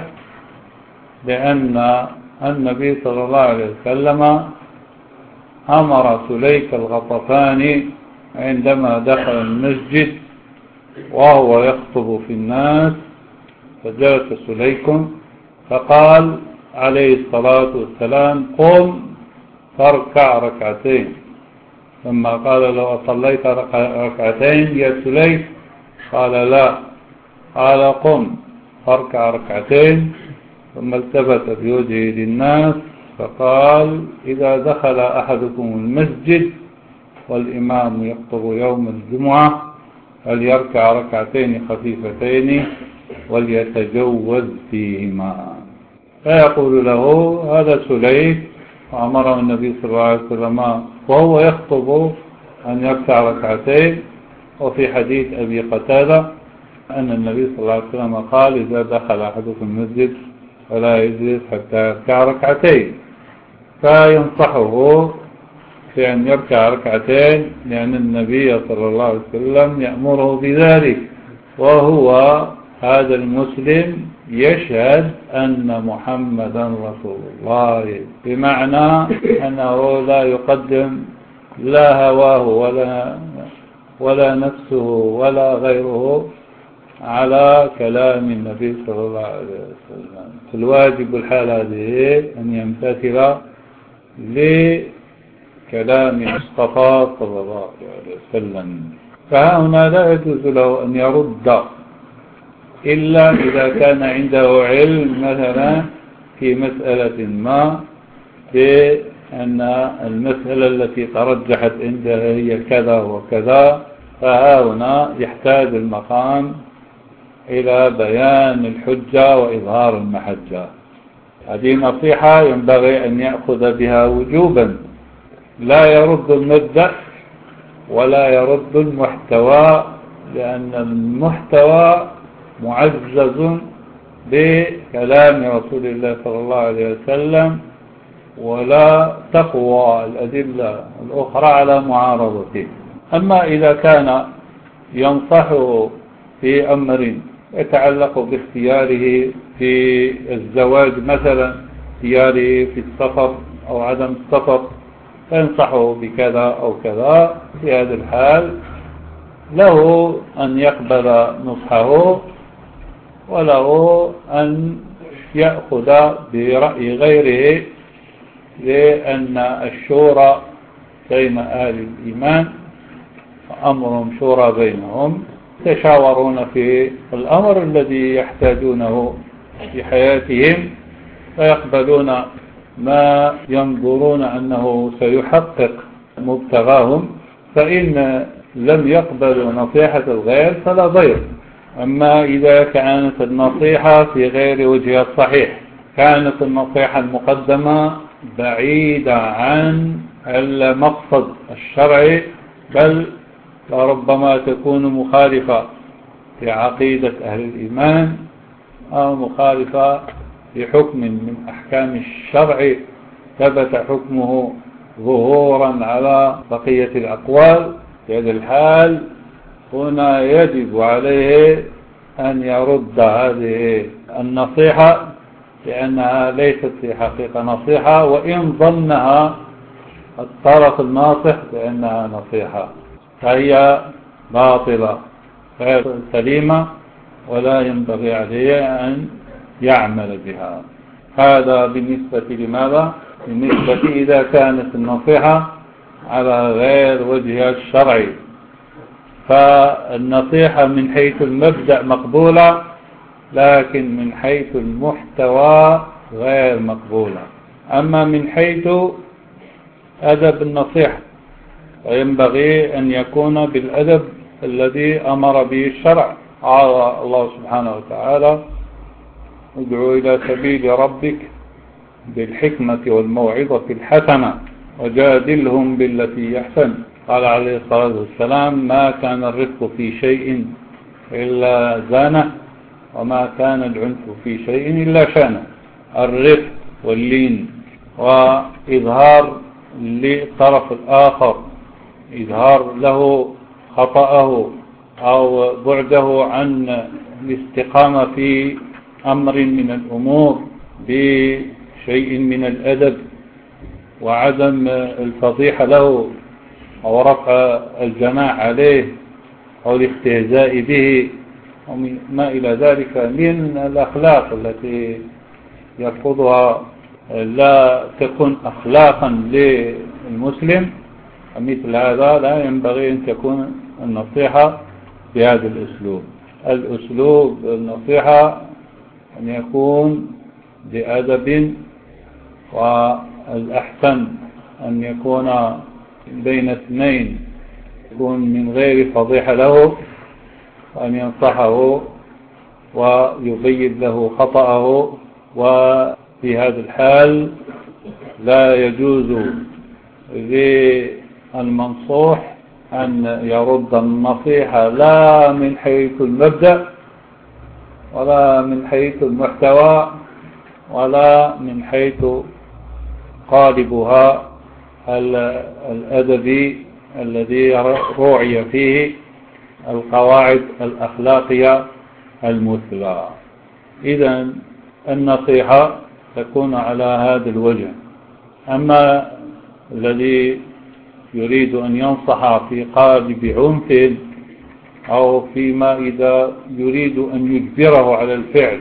لأن النبي صلى الله عليه وسلم أمر سليك الغطفاني عندما دخل المسجد وهو يخطب في الناس، فجلس سليك فقال عليه الصلاة والسلام: قم فاركع ركعتين. ثم قال: لو صليت ركعتين يا سليك؟ قال: لا. قال: قم فاركع ركعتين. ثم التفت بوجهه للناس فقال: إذا دخل أحدكم المسجد والإمام يخطب يوم الجمعة فليركع ركعتين خفيفتين وليتجوز فيهما. فيقول له: هذا سليك وأمره النبي صلى الله عليه وسلم وهو يخطب أن يركع ركعتين. وفي حديث أبي قتادة أن النبي صلى الله عليه وسلم قال: إذا دخل أحدكم المسجد فلا يجلس حتى يركع ركعتين. فينصحه في أن يركع ركعتين لأن النبي صلى الله عليه وسلم يأمره بذلك، وهو هذا المسلم يشهد أن محمدا رسول الله، بمعنى أنه لا يقدم لا هواه ولا نفسه ولا غيره على كلام النبي صلى الله عليه وسلم. الواجب الحال هذه أن يمتثل لكلام المصطفى صلى الله عليه وسلم. فهنا لا يجوز له أن يرد إلا إذا كان عنده علم مثلا في مسألة ما بأن المسألة التي ترجحت عنده هي كذا وكذا، فهنا يحتاج المقام إلى بيان الحجة وإظهار المحجة. هذه نصيحة ينبغي أن يأخذ بها وجوبا، لا يرد المبدأ ولا يرد المحتوى، لأن المحتوى معزز بكلام رسول الله صلى الله عليه وسلم، ولا تقوى الأدلة الأخرى على معارضته. أما إذا كان ينصحه في أمر يتعلق باختياره في الزواج مثلا، اختياره في السفر أو عدم السفر، فينصحه بكذا أو كذا، في هذا الحال له أن يقبل نصحه وله أن يأخذ برأي غيره، لأن الشورى بين أهل الإيمان أمر شورى بينهم، يتشاورون في الأمر الذي يحتاجونه في حياتهم، فيقبلون ما ينظرون أنه سيحقق مبتغاهم، فإن لم يقبلوا نصيحة الغير فلا ضير. أما إذا كانت النصيحة في غير وجهها الصحيح، كانت النصيحة المقدمة بعيدة عن المقصد الشرعي، بل لربما تكون مخالفة في عقيدة أهل الإيمان أو مخالفة في حكم من أحكام الشرع ثبت حكمه ظهورا على بقية الأقوال. في هذا الحال هنا يجب عليه أن يرد هذه النصيحة لأنها ليست في حقيقة نصيحة، وإن ظنها الطرف الناصح بأنها نصيحة، فهي باطلة غير سليمة ولا ينبغي عليه أن يعمل بها. هذا بالنسبة لماذا؟ بالنسبة إذا كانت النصيحة على غير وجهها الشرعي، فالنصيحة من حيث المبدأ مقبولة، لكن من حيث المحتوى غير مقبولة. أما من حيث أدب النصيحة فينبغي أن يكون بالأدب الذي أمر به الشرع. قال الله سبحانه وتعالى: ادعو إلى سبيل ربك بالحكمة والموعظة الحسنة وجادلهم بالتي يحسن. قال عليه الصلاة والسلام: ما كان الرفق في شيء إلا زانه، وما كان العنف في شيء إلا شانه. الرفق واللين وإظهار للطرف الآخر، إظهار له خطأه أو بعده عن الاستقامة في أمر من الأمور بشيء من الأدب، وعدم الفضيحة له أو رفع الجناح عليه أو الاستهزاء به وما إلى ذلك من الأخلاق التي يرفضها لا تكون أخلاقا للمسلم. مثل هذا لا ينبغي أن تكون النصيحة بهذا الأسلوب. الأسلوب النصيحة أن يكون بأدب، والأحسن أن يكون بين اثنين، يكون من غير فضيحة له، وأن ينصحه ويبين له خطأه. وفي هذا الحال لا يجوز للمنصوح أن يرد النصيحة لا من حيث المبدأ ولا من حيث المحتوى ولا من حيث قالبها الأدبي الذي روعي فيه القواعد الأخلاقية المثلى. إذن النصيحة تكون على هذا الوجه. أما الذي يريد أن ينصح في قالب عنف أو فيما إذا يريد أن يجبره على الفعل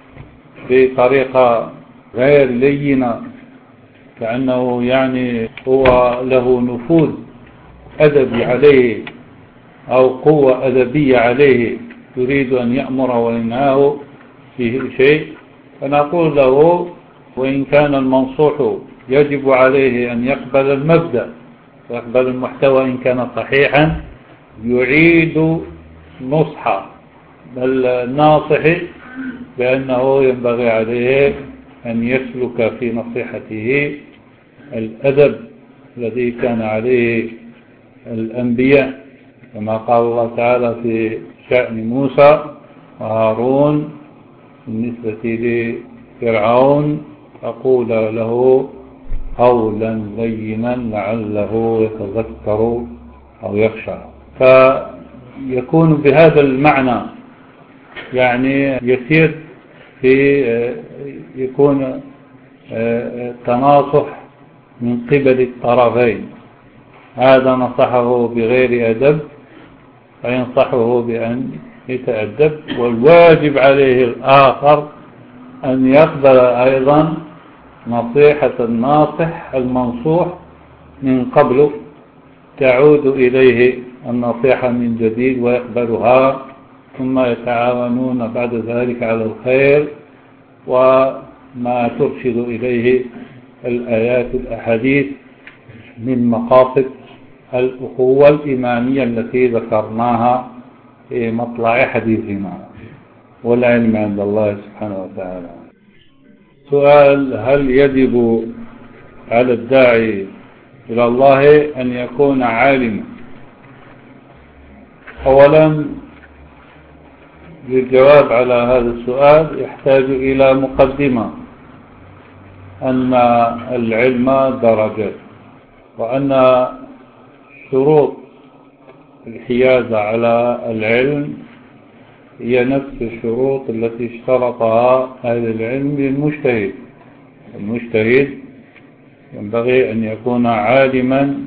بطريقة غير لينة، كأنه يعني هو له نفوذ أدبي عليه أو قوة أدبية عليه، يريد أن يأمر وينهاه في شيء، فنقول له: وإن كان المنصوح يجب عليه أن يقبل المبدأ ويقبل المحتوى إن كان صحيحا، يعيد نصح الناصح بأنه ينبغي عليه أن يسلك في نصيحته الأدب الذي كان عليه الأنبياء، كما قال الله تعالى في شأن موسى وهارون بالنسبة لفرعون: فقول له قولا لينا لعله يتذكر أو يخشى. فيكون بهذا المعنى، يعني يسير في يكون تناصح من قبل الطرفين. هذا نصحه بغير أدب فينصحه بأن يتأدب، والواجب عليه الآخر أن يقبل أيضا نصيحة الناصح المنصوح من قبل، تعود إليه النصيحة من جديد ويقبلها، ثم يتعاونون بعد ذلك على الخير وما ترشد إليه الآيات الأحاديث من مقاصد الأخوة الإيمانية التي ذكرناها في مطلع حديثنا، والعلم عند الله سبحانه وتعالى. سؤال: هل يجب على الداعي إلى الله أن يكون عالما؟ أولا، للجواب على هذا السؤال يحتاج إلى مقدمة، أن العلم درجات، وأن شروط الحيازة على العلم هي نفس الشروط التي اشترطها أهل العلم للمجتهد. المجتهد ينبغي أن يكون عالما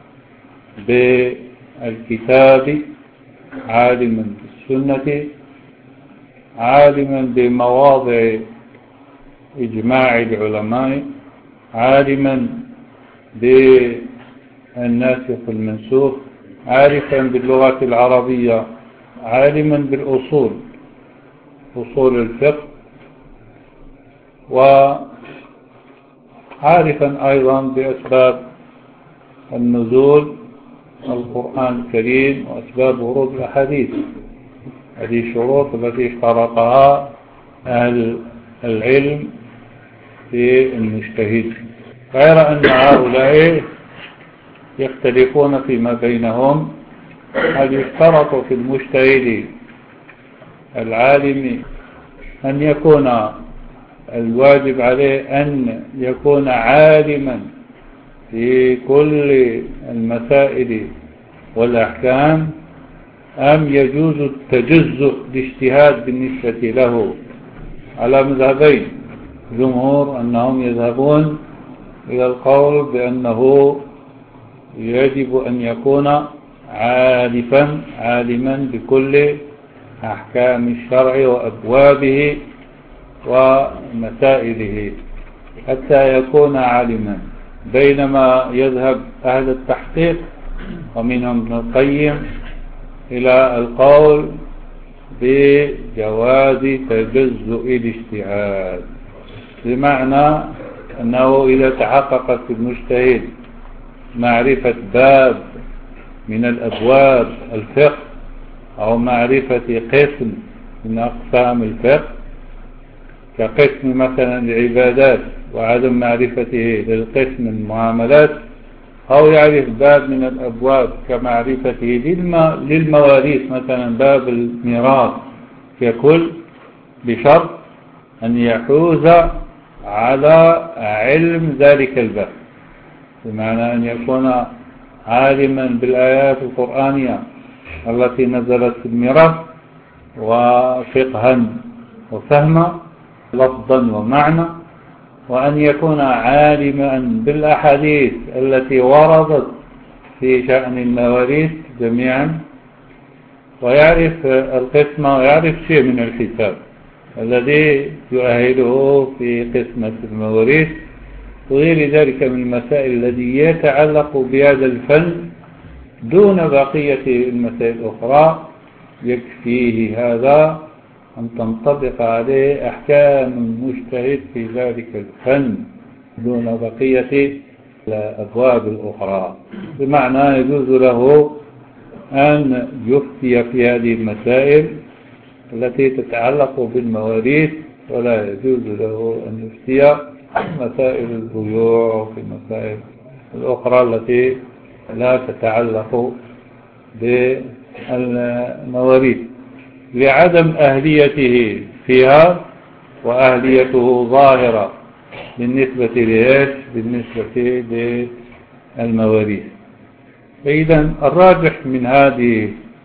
بالكتاب، عالما بالسنة، عالما بمواضع إجماع العلماء، عالما بالناسخ والمنسوخ، عارفا باللغة العربية، عالما بالأصول، أصول الفقه، وعارفا أيضا بأسباب النزول القرآن الكريم وأسباب ورود الأحاديث. هذه الشروط التي اشترطها أهل العلم في المجتهد، غير أن هؤلاء يختلفون فيما بينهم هل يشترط في المجتهد العالم أن يكون الواجب عليه أن يكون عالما في كل المسائل والأحكام، أم يجوز التجزؤ باجتهاد بالنسبة له؟ على مذهبين. جمهور أنهم يذهبون إلى القول بأنه يجب أن يكون عالما بكل أحكام الشرع وأبوابه ومسائله حتى يكون عالما، بينما يذهب أهل التحقيق ومنهم ابن القيم إلى القول بجواز تجزؤ الاجتهاد، بمعنى أنه إذا تحققت في المجتهد معرفة باب من الأبواب الفقه أو معرفة قسم من أقسام الفقه كقسم مثلا العبادات وعدم معرفته للقسم المعاملات، أو يعرف باب من الأبواب كمعرفته للمواريث مثلا باب الميراث ككل، بشرط أن يحوز على علم ذلك الباب، بمعنى أن يكون عالما بالآيات القرآنية التي نزلت في الميراث وفقها وفهما لفظا ومعنى، وأن يكون عالما بالأحاديث التي وردت في شأن المواريث جميعا، ويعرف القسم ويعرف شيء من الحساب الذي يؤهله في قسمة المواريث وغير ذلك من المسائل التي يتعلق بهذا الفن دون بقية المسائل الأخرى. يكفيه هذا أن تنطبق عليه أحكام المجتهد في ذلك الفن دون بقية الأبواب الأخرى، بمعنى يجوز له أن يفتي في هذه المسائل التي تتعلق بالمواريث، ولا يجوز له أن يفتي مسائل البيوع وفي المسائل الأخرى التي لا تتعلق بالمواريث لعدم أهليته فيها، وأهليته ظاهرة بالنسبة بالنسبة للمواريث. إذن الراجح من هذه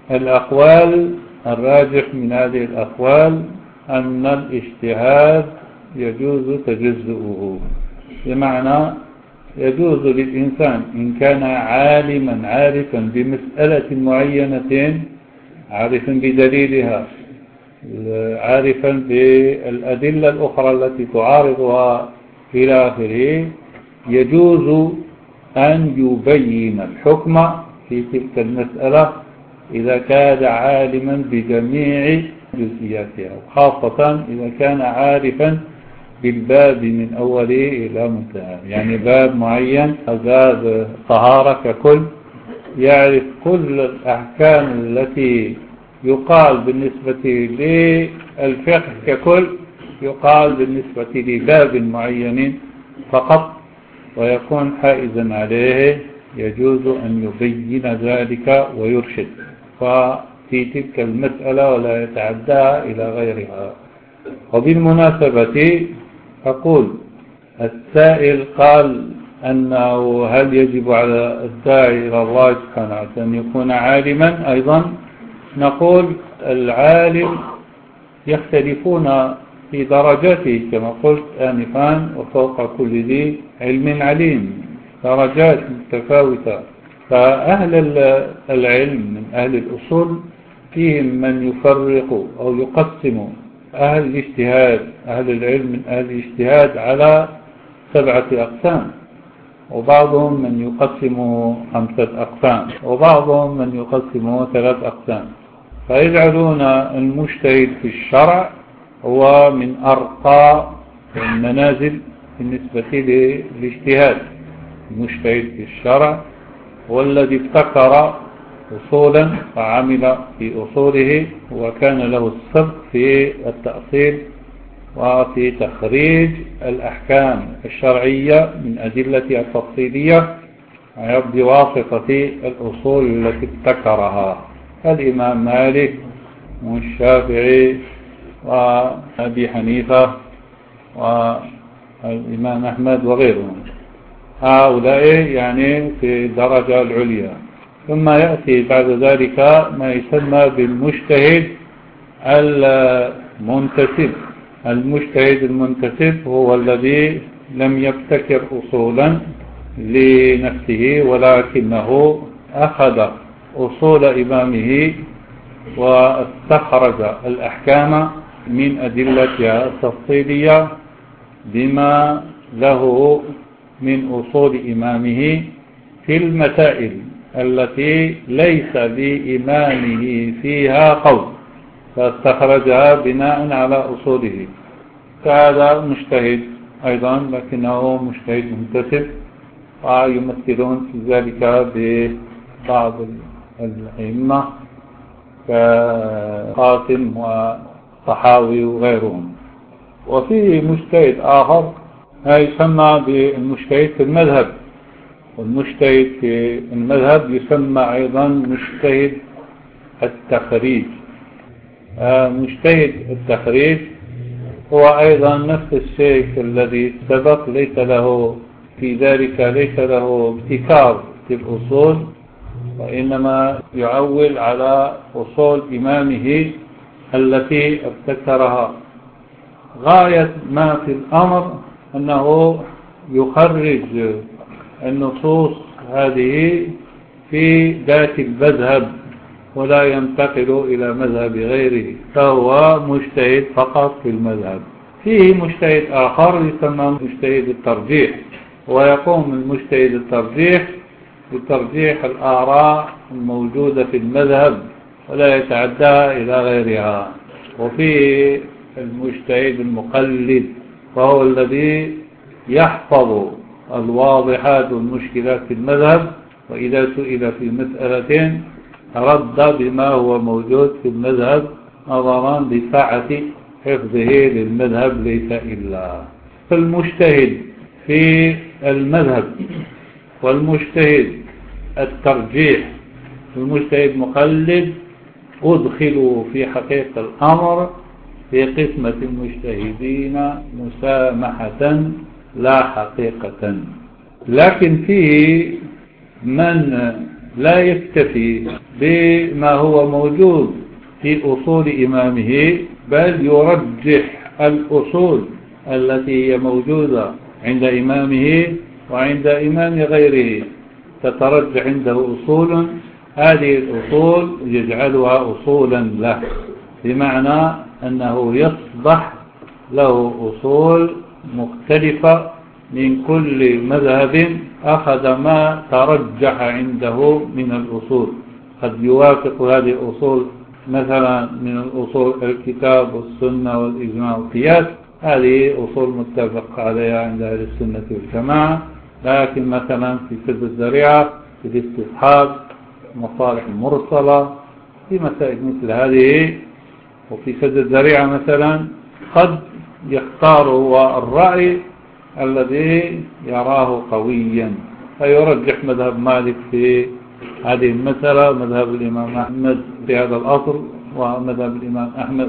الأقوال أن الاجتهاد يجوز تجزؤه، بمعنى يجوز للإنسان إن كان عارفا بمسألة معينة، عارفا بدليلها، عارفا بالأدلة الأخرى التي تعارضها إلى آخره، يجوز أن يبين الحكم في تلك المسألة إذا كان عالما بجميع جزئياتها، خاصة إذا كان عارفا بالباب من أوله إلى منتهى. يعني باب معين، باب طهارة ككل، يعرف كل الأحكام التي يقال بالنسبة للفقه ككل يقال بالنسبة لباب معين فقط، ويكون حائزا عليه، يجوز أن يبين ذلك ويرشد في تلك المسألة ولا يتعدى إلى غيرها. وبالمناسبة أقول السائل قال أنه هل يجب على الداعي إلى الله سبحانه أن يكون عالما؟ أيضا نقول العالم يختلفون في درجاته كما قلت آنفا، وفوق كل ذي علم عليم، درجات متفاوتة. فأهل العلم من أهل الأصول فيهم من يفرق أو يقسم أهل الاجتهاد، أهل العلم من أهل الاجتهاد على 7 أقسام، وبعضهم من يقسم 5 أقسام، وبعضهم من يقسم 3 أقسام. فيجعلون المجتهد في الشرع هو من أرقى المنازل بالنسبة للاجتهاد. المجتهد في الشرع هو الذي ابتكر أصولا فعمل في أصوله، وكان له السبق في التأصيل وفي تخريج الأحكام الشرعية من أدلة التفصيلية بواسطة الأصول التي ابتكرها، الإمام مالك والشافعي وأبي حنيفة والإمام أحمد وغيرهم. هؤلاء يعني في الدرجة العليا. ثم يأتي بعد ذلك ما يسمى بالمجتهد المنتسب. المجتهد المنتسب هو الذي لم يبتكر أصولا لنفسه، ولكنه أخذ أصول إمامه واستخرج الأحكام من أدلتها التفصيلية بما له من أصول إمامه في المسائل التي ليس لإمامه فيها قول، فاستخرجها بناء على أصوله. فهذا مجتهد أيضا، لكنه مجتهد منتسب، ويمثلون في ذلك ببعض الأئمة كقاسم وصحاوي وغيرهم. وفي مجتهد آخر يسمى بالمجتهد في المذهب، والمجتهد في المذهب يسمى أيضا مجتهد التخريج. مجتهد التخريج هو أيضا نفس الشيء الذي سبق، ليس له في ذلك ليس له ابتكار في الأصول، وإنما يعول على أصول إمامه التي ابتكرها. غاية ما في الأمر أنه يخرج النصوص هذه في ذات المذهب ولا ينتقل إلى مذهب غيره، فهو مجتهد فقط في المذهب. فيه مجتهد آخر يسمى مجتهد الترجيح، ويقوم المجتهد الترجيح بترجيح الآراء الموجودة في المذهب ولا يتعدى إلى غيرها. وفيه المجتهد المقلد، وهو الذي يحفظ الواضحات والمشكلات في المذهب، وإذا سئل في مسألة رد بما هو موجود في المذهب نظرا لسعة حفظه للمذهب ليس إلا. فالمجتهد في المذهب والمجتهد الترجيح والمجتهد المقلد أدخلوا في حقيقة الأمر في قسمة المجتهدين مسامحة لا حقيقة. لكن فيه من لا يكتفي بما هو موجود في أصول إمامه، بل يرجح الأصول التي هي موجودة عند إمامه وعند إمام غيره، تترجح عنده أصول، هذه الأصول يجعلها أصولا له، بمعنى أنه يصبح له أصول مختلفة من كل مذهب أخذ ما ترجح عنده من الأصول. قد يوافق هذه الأصول مثلا من الأصول الكتاب والسنة والإجماع والقياس، هذه أصول متفق عليها عند أهل السنة والجماعة. لكن مثلا في سد الذريعة، في الاستصحاب، مصالح المرسلة، في مسائل مثل هذه، وفي سد الذريعة مثلا قد يختار هو الرأي الذي يراه قويا، فيرجح مذهب مالك في هذه المسألة، مذهب الإمام أحمد في هذا الأصل، ومذهب الإمام أحمد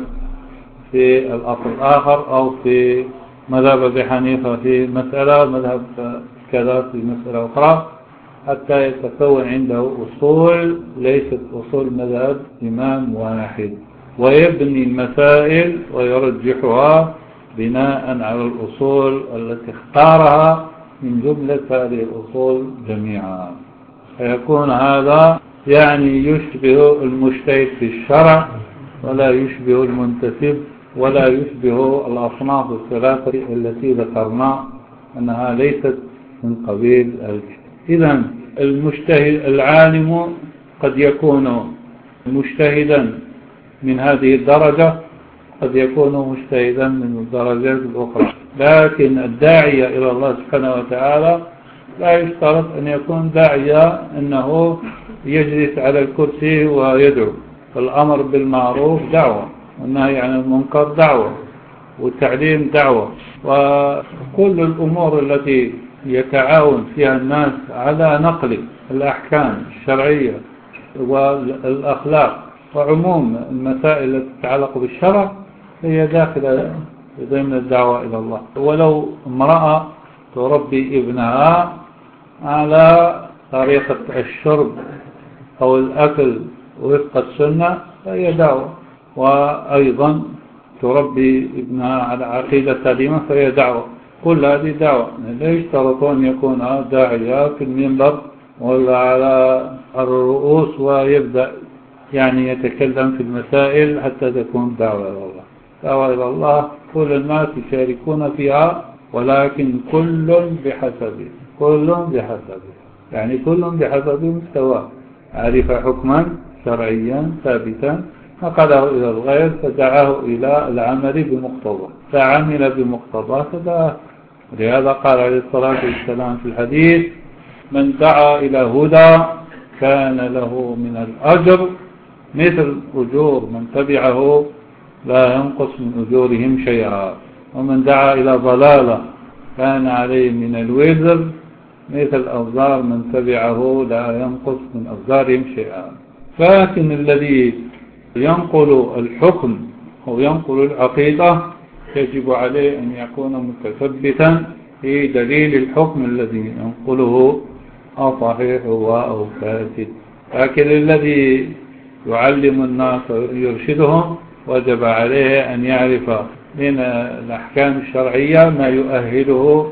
في الأصل الآخر، أو في مذهب أبي حنيفة في مسألة، مذهب كذا في مسألة أخرى، حتى يتكون عنده أصول ليست أصول مذهب إمام واحد. ويبني المسائل ويرجحها بناء على الأصول التي اختارها من جملة هذه الأصول جميعا. فيكون هذا يعني يشبه المجتهد في الشرع ولا يشبه المنتسب ولا يشبه الأصناف الثلاثة التي ذكرنا أنها ليست من قبيل الاجتهاد. إذن المجتهد العالم قد يكون مجتهدا من هذه الدرجة، قد يكون مجتهدا من الدرجات الأخرى، لكن الداعية إلى الله سبحانه وتعالى لا يشترط أن يكون داعية أنه يجلس على الكرسي ويدعو. الأمر بالمعروف دعوة، والنهي عن المنكر دعوة، والتعليم دعوة، وكل الأمور التي يتعاون فيها الناس على نقل الأحكام الشرعية والأخلاق وعموم المسائل التي تتعلق بالشرع هي داخلة ضمن الدعوة إلى الله. ولو امرأة تربي ابنها على طريقة الشرب أو الأكل وفق السنة فهي دعوة، وأيضا تربي ابنها على عقيدة سليمة فهي دعوة. كل هذه دعوة، لا يشترط أن يكون داعية في المنبر ولا على الرؤوس ويبدأ يعني يتكلم في المسائل حتى تكون دعوة إلى الله. دعوة إلى الله كل الناس يشاركون فيها، ولكن كل بحسبه، يعني كل بحسب مستواه. عرف حكما شرعيا ثابتا نقله إلى الغير فدعاه إلى العمل بمقتضاه، فعمل بمقتضاه فدعاه. لهذا قال عليه الصلاة والسلام في الحديث: من دعا إلى هدى كان له من الأجر مثل أجور من تبعه لا ينقص من أجورهم شيئا، ومن دعا إلى ضلالة كان عليه من الوزر مثل أوزار من تبعه لا ينقص من أوزارهم شيئا. لكن الذي ينقل الحكم أو ينقل العقيدة يجب عليه أن يكون متثبتا في دليل الحكم الذي ينقله أو صحيح هو أو فاسد. لكن الذي يعلم الناس ويرشدهم وجب عليه أن يعرف من الأحكام الشرعية ما يؤهله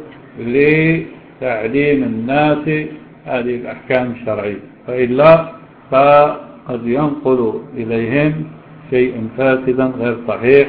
لتعليم الناس هذه الأحكام الشرعية، فإلا فقد ينقل إليهم شيء فاسدا غير صحيح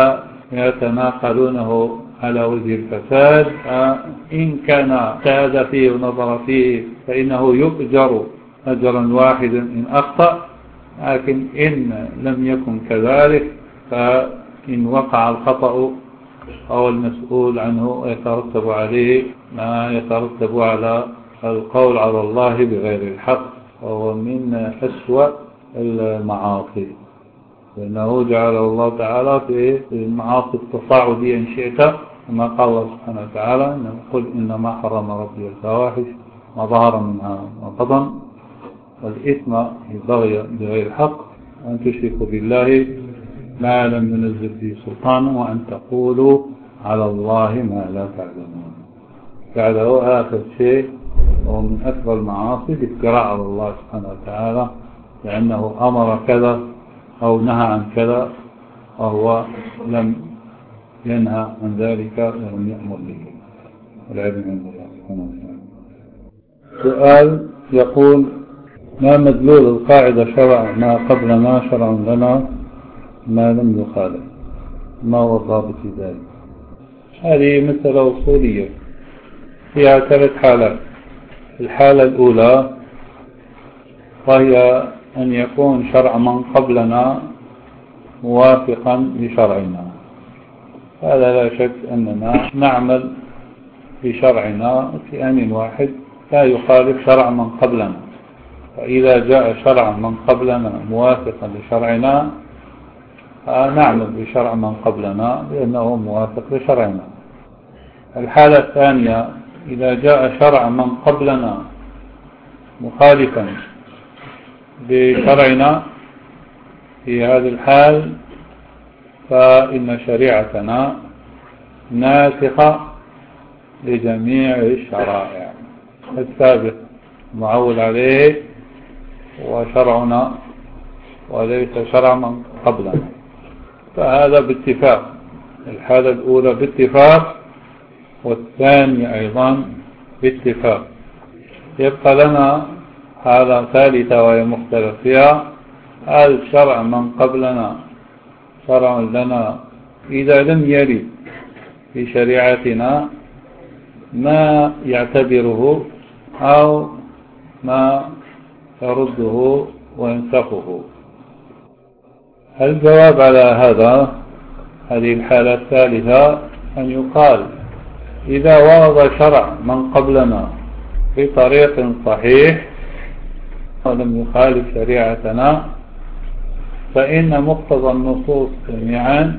فيتناقلونه على وجه الفساد. إن كان اجتهد فيه ونظر فيه فإنه يؤجر أجرا واحدا إن أخطأ، لكن إن لم يكن كذلك فإن وقع الخطأ أو المسؤول عنه يترتب عليه ما يترتب على القول على الله بغير الحق، وهو من أسوأ المعاصي، لأنه جعل الله تعالى في المعاصي التصاعدية إن شئت، كما قال الله سبحانه وتعالى: قل إنما حرم ربي الفواحش ما ظهر منها وبطن والإثم البغي بغير الحق وأن تشركوا بالله ما لم ينزل به سلطان وأن تقولوا على الله ما لا تعلمون. فعله آخر شيء ومن أكبر المعاصي الافتراء على الله سبحانه وتعالى، لأنه أمر كذا أو نهى عن كذا وهو لم ينهى عن ذلك ولم يأمر به، والعلم عند الله سبحانه وتعالى. سؤال يقول: ما مدلول القاعدة شرع ما قبلنا شرع لنا ما لم يخالف؟ ما هو الضابط في ذلك؟ هذه مسألة أصولية فيها 3 حالات. الحالة الأولى وهي أن يكون شرع من قبلنا موافقا لشرعنا، هذا لا شك أننا نعمل بشرعنا في آن واحد لا يخالف شرع من قبلنا. فإذا جاء شرع من قبلنا موافقا لشرعنا نعمل بشرع من قبلنا لأنه موافق لشرعنا. الحالة الثانية: إذا جاء شرع من قبلنا مخالفا بشرعنا، في هذه الحال فإن شريعتنا ناسخة لجميع الشرائع السابق معول عليه وشرعنا وليس شرع من قبلنا. فهذا باتفاق، الحالة الأولى باتفاق والثانية أيضا باتفاق. يبقى لنا حالة ثالثة وهي مختلف فيها. هذا الشرع من قبلنا شرع لنا إذا لم يرد في شريعتنا ما يعتبره أو ما يرده وينسخه. الجواب على هذه الحالة الثالثة أن يقال إذا ورد شرع من قبلنا بطريق صحيح ولم يخالف شريعتنا فإن مقتضى النصوص جميعا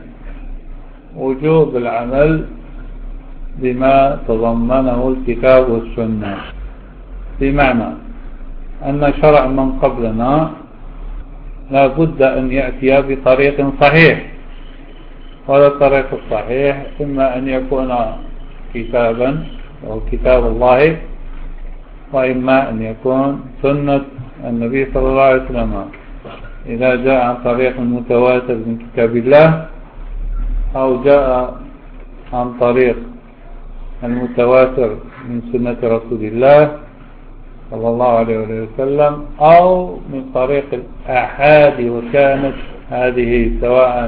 وجوب العمل بما تضمنه الكتاب والسنة، بمعنى أن شرع من قبلنا لا بد أن يأتي بطريق صحيح، وهذا الطريق الصحيح إما أن يكون كتابا أو كتاب الله، وإما أن يكون سنة النبي صلى الله عليه وسلم إذا جاء عن طريق متواتر من كتاب الله أو جاء عن طريق المتواتر من سنة رسول الله صلى الله عليه وسلم أو من طريق الآحاد، وكانت هذه سواء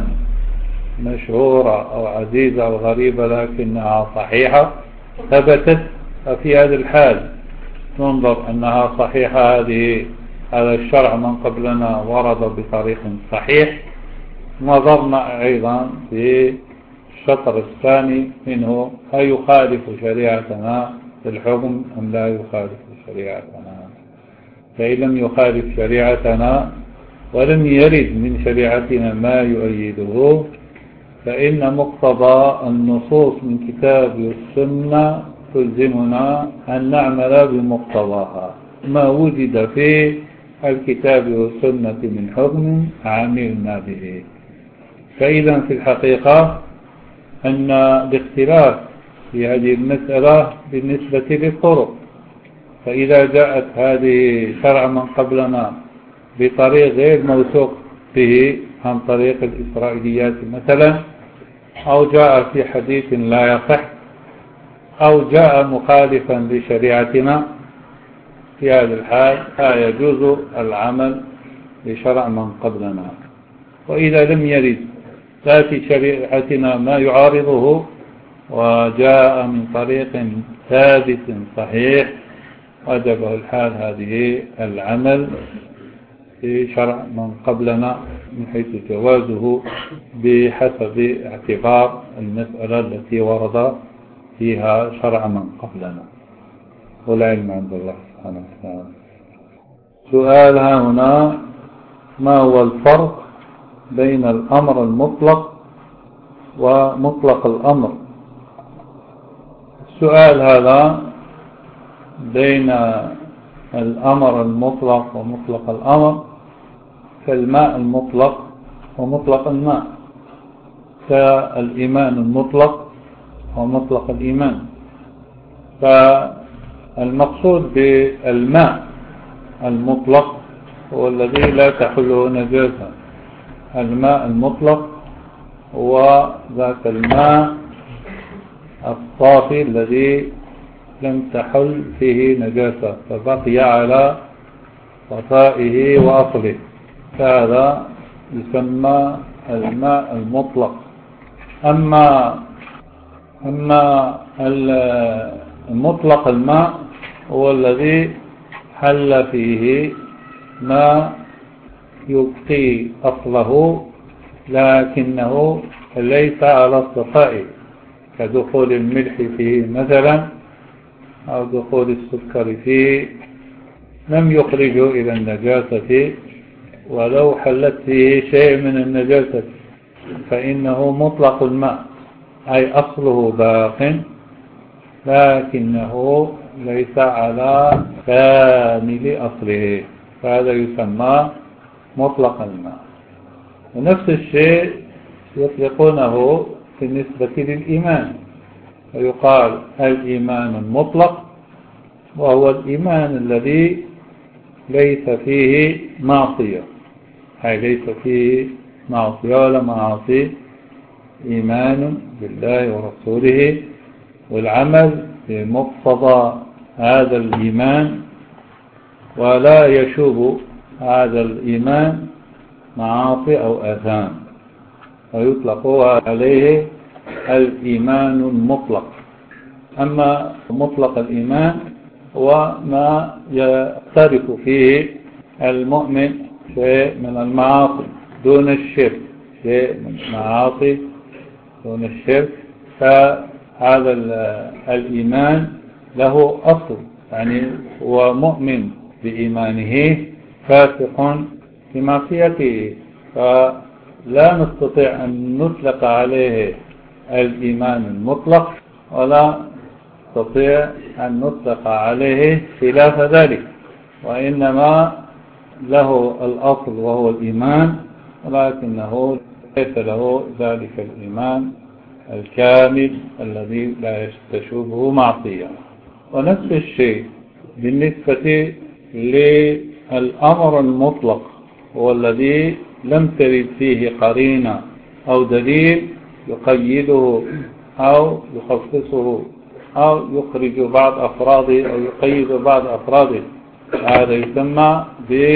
مشهورة أو عزيزة أو غريبة لكنها صحيحة ثبتت. ففي هذه الحال ننظر أنها صحيحة، هذا الشرع من قبلنا ورد بطريق صحيح. نظرنا أيضا في الشطر الثاني منه هل يخالف شريعتنا في الحكم أم لا يخالف شريعتنا. فإن لم يخالف شريعتنا ولم يرد من شريعتنا ما يؤيده فإن مقتضى النصوص من كتاب والسنة تلزمنا أن نعمل بمقتضاها، ما وجد في الكتاب والسنة من حكم عملنا به. فإذا في الحقيقة أن الاختلاف في هذه المسألة بالنسبة للطرق، فإذا جاءت هذه شرع من قبلنا بطريق غير موثوق به عن طريق الإسرائيليات مثلا، أو جاء في حديث لا يصح، أو جاء مخالفا لشريعتنا، في هذا الحال لا يجوز العمل بشرع من قبلنا. وإذا لم يرد لا في شريعتنا ما يعارضه وجاء من طريق ثابت صحيح وجب الحال هذه العمل في شرع من قبلنا من حيث جوازه بحسب اعتبار المسألة التي ورد فيها شرع من قبلنا، والعلم عند الله سبحانه وتعالى. سؤال هنا: ما هو الفرق بين الأمر المطلق ومطلق الأمر؟ السؤال هذا بين الأمر المطلق ومطلق الأمر كالماء المطلق ومطلق الماء، كالإيمان المطلق ومطلق الإيمان. فالمقصود بالماء المطلق هو الذي لا تحله نجاسة. الماء المطلق هو ذاك الماء الصافي الذي لم تحل فيه نجاسة فبقي على صفائه وأصله، فهذا يسمى الماء المطلق. أما المطلق الماء هو الذي حل فيه ما يبقي أصله لكنه ليس على الصفاء، كدخول الملح فيه مثلا أو دخول السكر فيه لم يخرجه إلى النجاسة، ولو حلت فيه شيء من النجاسة فإنه مطلق الماء، أي أصله باق لكنه ليس على كامل أصله، فهذا يسمى مطلق الماء. ونفس الشيء يطلقونه بالنسبة للإيمان، ويقال الإيمان المطلق وهو الإيمان الذي ليس فيه معصية، أي ليس فيه معصية ولا معاصي، إيمان بالله ورسوله والعمل بمقتضى هذا الإيمان، ولا يشوب هذا الإيمان معاصي أو آثام، ويطلق عليه الإيمان المطلق. أما مطلق الإيمان هو ما يقترف فيه المؤمن شيء من المعاصي دون الشرك، شيء من المعاصي دون الشرك، فهذا الإيمان له أصل، يعني هو مؤمن بإيمانه فاسق بمعصيته، فلا نستطيع أن نطلق عليه الإيمان المطلق، ولا نستطيع أن نطلق عليه خلاف ذلك، وإنما له الأصل وهو الإيمان، ولكنه ليس له ذلك الإيمان الكامل الذي لا يستشوبه معصية. ونفس الشيء بالنسبة للأمر المطلق، هو الذي لم ترد فيه قرينة أو دليل يقيده أو يخصصه أو يخرج بعض أفراده أو يقيد بعض أفراده، هذا يسمى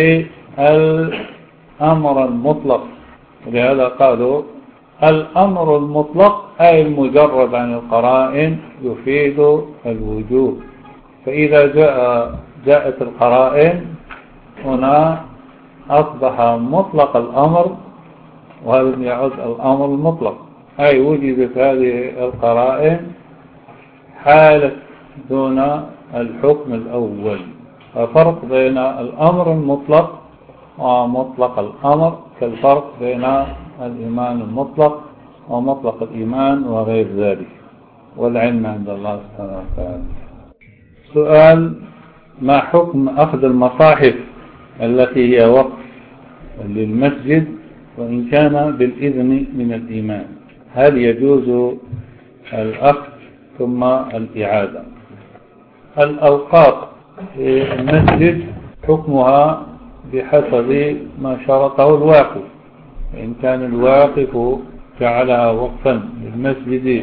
بالأمر المطلق. ولهذا قالوا الأمر المطلق أي المجرد عن القرائن يفيد الوجوب، فإذا جاءت القرائن هنا أصبح مطلق الأمر ولم يعد الأمر المطلق، أي وجدت هذه القرائن حالة دون الحكم الأول. الفرق بين الأمر المطلق ومطلق الأمر كالفرق بين الإيمان المطلق ومطلق الإيمان وغير ذلك، والعلم عند الله سبحانه وتعالى. سؤال: ما حكم أخذ المصاحف التي هي وقف للمسجد وإن كان بالإذن من الإمام؟ هل يجوز الأخذ ثم الإعادة؟ الأوقاف في المسجد حكمها بحسب ما شرطه الواقف، إن كان الواقف جعلها وقفا للمسجد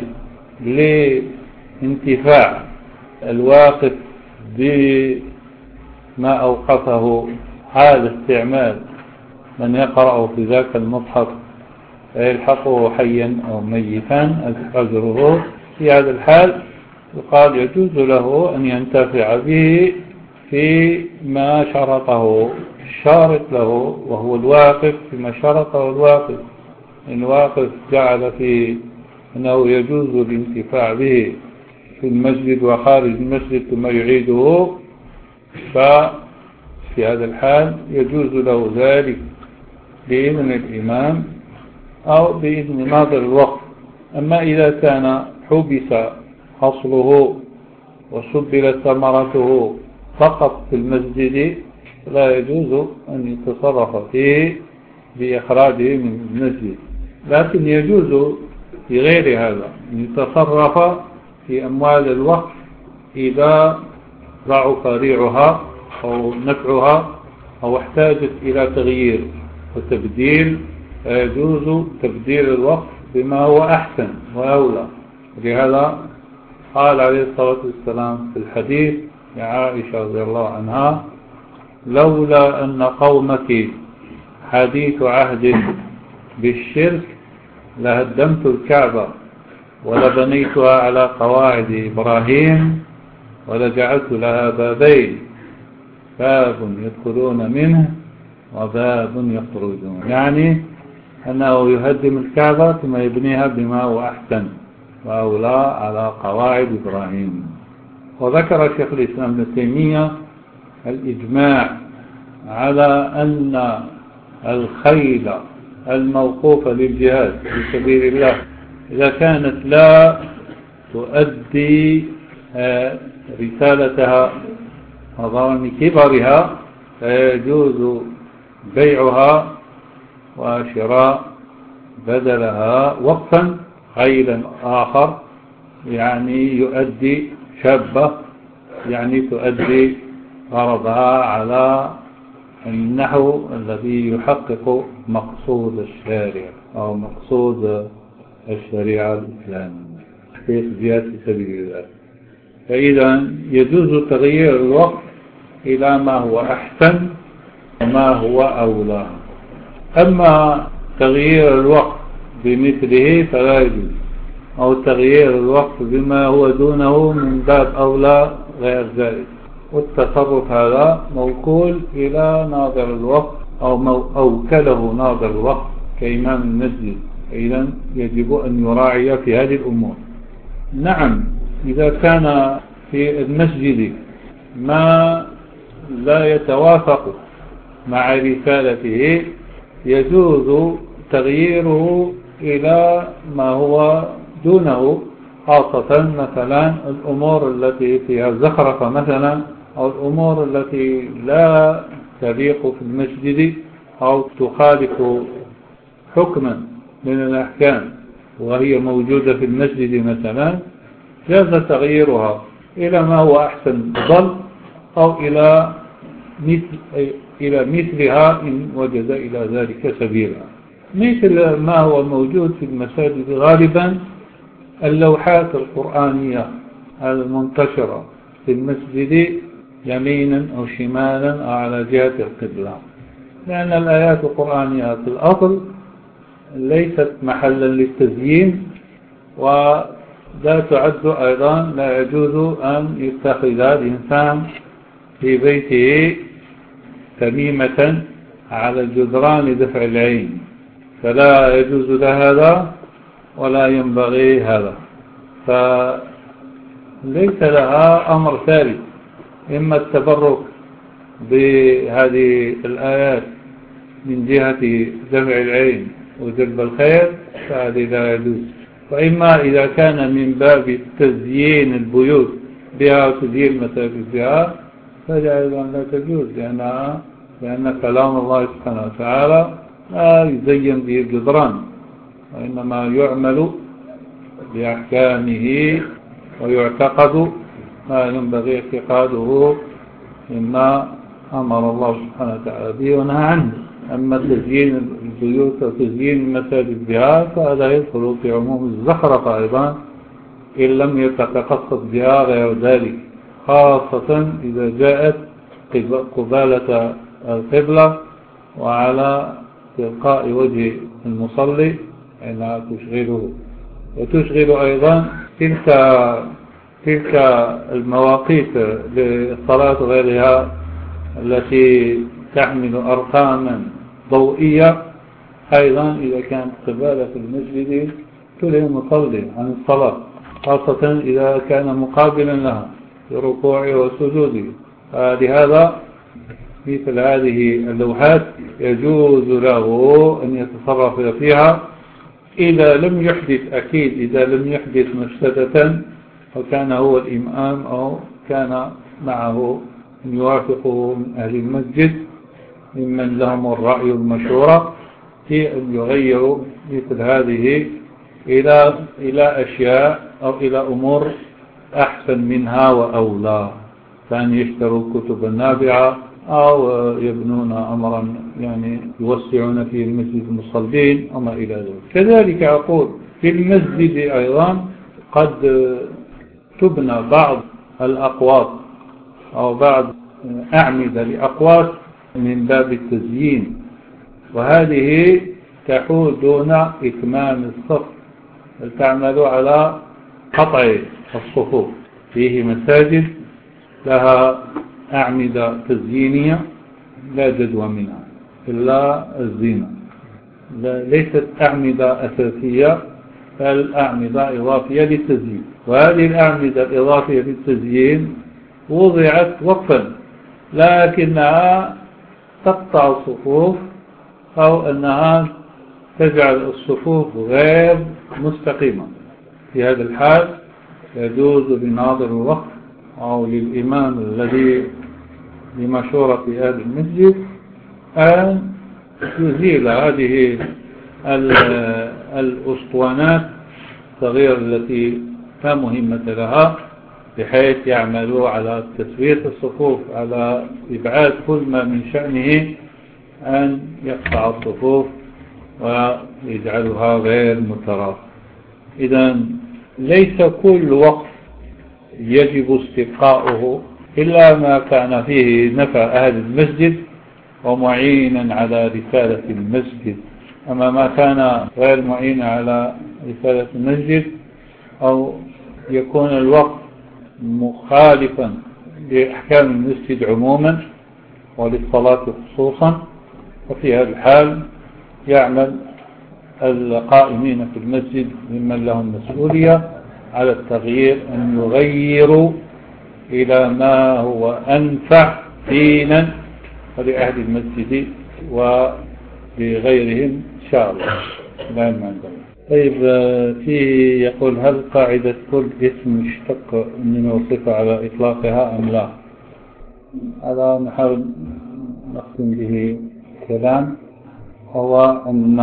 لانتفاع الواقف بما أوقفه حال استعمال من يقرأ في ذاك المصحف فيلحقه حيا أو ميتا أجره، في هذا الحال يقال يجوز له أن ينتفع به فيما شرطه الشارط له وهو الواقف، فيما شرطه الواقف. الواقف جعل في أنه يجوز الانتفاع به في المسجد وخارج المسجد ثم يعيده، ففي هذا الحال يجوز له ذلك بإذن الإمام أو بإذن ناظر الوقف. أما إذا كان حبس أصله وسبلت ثمرته فقط في المسجد لا يجوز أن يتصرف فيه بإخراجه من المسجد، لكن يجوز في غير هذا أن يتصرف في أموال الوقف إذا ضعف ريعها أو نفعها أو احتاجت إلى تغيير وتبديل، فيجوز تبديل الوقف بما هو أحسن وأولى. لهذا قال عليه الصلاة والسلام في الحديث لعائشة رضي الله عنها: لولا أن قومك حديث عهد بالشرك لهدمت الكعبة ولبنيتها على قواعد إبراهيم ولجعلت لها بابين، باب يدخلون منه وباب يخرجون، يعني أنه يهدم الكعبة ثم يبنيها بما هو أحسن وأولى على قواعد إبراهيم. وذكر شيخ الإسلام ابن تيمية الإجماع على أن الخيل الموقوفة للجهاد في سبيل الله إذا كانت لا تؤدي رسالتها وضمان كبرها فيجوز بيعها وشراء بدلها وقفا خيلا آخر، يعني يؤدي شابة، يعني تؤدي غرضها على النحو الذي يحقق مقصود الشارع أو مقصود الشريعة الإسلامية في زيادة سبيل الله. فإذا يجوز تغيير الوقت إلى ما هو أحسن وما هو أولى. أما تغيير الوقت بمثله فلا يجوز، أو تغيير الوقت بما هو دونه من باب أولى غير ذلك. والتصرف هذا موكول إلى ناظر الوقت أو أوكله ناظر الوقت كإمام المسجد. إذن يجب أن يراعي في هذه الأمور. نعم، إذا كان في المسجد ما لا يتوافق مع رسالته يجوز تغييره إلى ما هو دونه، خاصة مثلا الأمور التي فيها زخرفة مثلا، أو الأمور التي لا تليق في المسجد أو تخالف حكما من الأحكام وهي موجودة في المسجد مثلا، جاز تغييرها إلى ما هو أحسن ظل، أو إلى مثلها إن وجد إلى ذلك سبيلا. مثل ما هو موجود في المساجد غالبا اللوحات القرآنية المنتشرة في المسجد يمينا أو شمالا أو على جهة القبلة، لأن الآيات القرآنية في الأصل ليست محلا للتزيين، ولا تعد أيضا، لا يجوز أن يتخذ الإنسان في بيته تميمة على الجدران دفع العين، فلا يجوز له هذا ولا ينبغي هذا. فليس لها أمر ثالث، إما التبرك بهذه الآيات من جهة دفع العين وجلب الخير فهذه لا يجوز، وإما إذا كان من باب تزيين البيوت بها وتزيين المساجد بها فهذا أيضا لا تجوز، لأن كلام الله سبحانه وتعالى لا يزين به الجدران، وإنما يعمل بأحكامه ويعتقد ما ينبغي اعتقاده مما أمر الله سبحانه وتعالى به ونهى عنه. أما تزيين البيوت وتزيين المساجد بها فهذا يدخل في عموم الزخرفة أيضا إن لم يتقصد بها غير ذلك، خاصة إذا جاءت قبالة القبلة وعلى تلقاء وجه المصلي أنها تشغله، وتشغل أيضا تلك المواقيت للصلاة وغيرها التي تحمل أرقاما ضوئية أيضا إذا كانت قبالة المسجد تلهم المصلي عن الصلاة، خاصة إذا كان مقابلا لها في ركوعه وسجوده. لهذا مثل هذه اللوحات يجوز له أن يتصرف فيها إذا لم يحدث، أكيد إذا لم يحدث مفسدة وكان هو الإمام أو كان معه من يوافقه من أهل المسجد ممن لهم الرأي المشورة في أن يغيروا مثل هذه إلى أشياء أو إلى أمور أحسن منها وأولى، كان يشتروا الكتب النافعة أو يبنون أمرا يعني يوسعون فيه المسجد المصلين وما إلى ذلك. كذلك أقول في المسجد أيضا قد تبنى بعض الأقواط أو بعض أعمدة لأقواط من باب التزيين، وهذه تحول دون إكمال الصف، تعمل على قطع الصفوف. فيه مساجد لها أعمدة تزيينية لا جدوى منها إلا الزينة، ليست أعمدة أساسية بل أعمدة إضافية للتزيين، وهذه الأعمدة الإضافية للتزيين وضعت وقفا لكنها تقطع الصفوف أو أنها تجعل الصفوف غير مستقيمة. في هذا الحال يجوز لناظر الوقت أو للإمام الذي بمشورة هذا المسجد أن يزيل هذه الأسطوانات الصغيرة التي لا مهمة لها بحيث يعملوا على تسوية الصفوف، على إبعاد كل ما من شأنه أن يقطع الصفوف ويجعلها غير متراصة. إذا ليس كل وقت يجب استبقاؤه إلا ما كان فيه نفع أهل المسجد ومعينا على رسالة المسجد. أما ما كان غير معين على رسالة المسجد أو يكون الوقت مخالفا لأحكام المسجد عموما وللصلاة خصوصا، وفي هذا الحال يعمل القائمين في المسجد ممن لهم مسؤولية على التغيير أن يغيروا إلى ما هو أنفع دينا لأهل المسجد ولغيرهم إن شاء الله. لا المعنى. طيب، فيه يقول: هل قاعدة كل اسم يشتق منه صفة على إطلاقها أم لا؟ هذا نحاول نختم به كلام، هو أن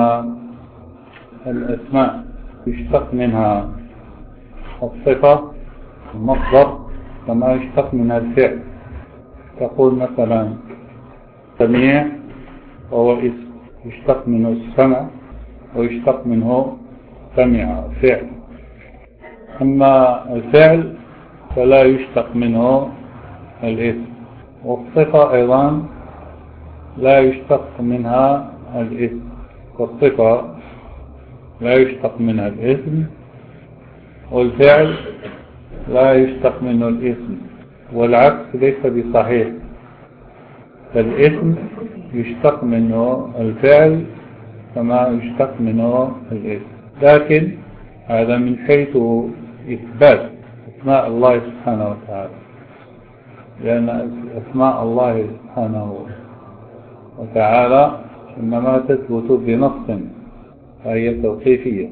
الأسماء يشتق منها الصفة المصدر كما يشتق منها الفعل. تقول مثلا سميع وهو اسم يشتق منه السمع ويشتق منه سمع فعل. أما الفعل فلا يشتق منه الاسم، والصفة أيضا لا يشتق منها الاسم، والصفة لا يشتق منها الاسم، والفعل لا يشتق منه الاسم، والعكس ليس بصحيح. فالاسم يشتق منه الفعل كما يشتق منه الاسم، لكن هذا من حيث إثبات أسماء الله سبحانه وتعالى، لأن أسماء الله سبحانه وتعالى إنما تثبت بنص فهي توقيفية.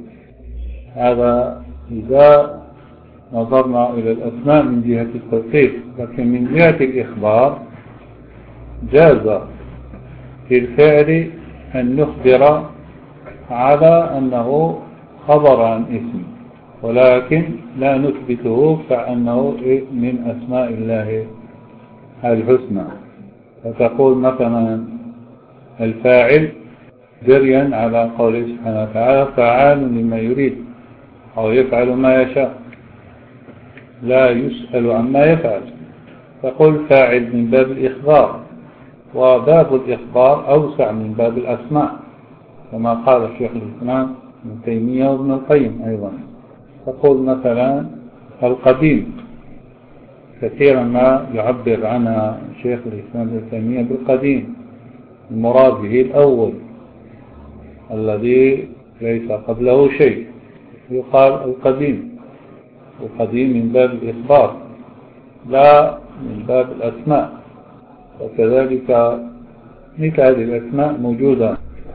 هذا إذا نظرنا إلى الأسماء من جهة التوقيف، لكن من جهة الإخبار جاز في الفعل أن نخبر على أنه خبر عن اسم، ولكن لا نثبته كأنه من أسماء الله الحسنى. فتقول مثلا الفاعل جريا على قوله سبحانه وتعالى: فعال لما يريد، أو يفعل ما يشاء، لا يسأل عما يفعل. تقول فاعل من باب الإخبار، وباب الإخبار أوسع من باب الأسماء كما قال الشيخ الإسلام ابن تيمية وابن القيم أيضا. تقول مثلا القديم، كثيرا ما يعبر عنها الشيخ الإسلام ابن تيمية بالقديم، المراد به الأول الذي ليس قبله شيء، يقال القديم. القديم من باب الإخبار لا من باب الأسماء. وكذلك مثل هذه الأسماء موجودة.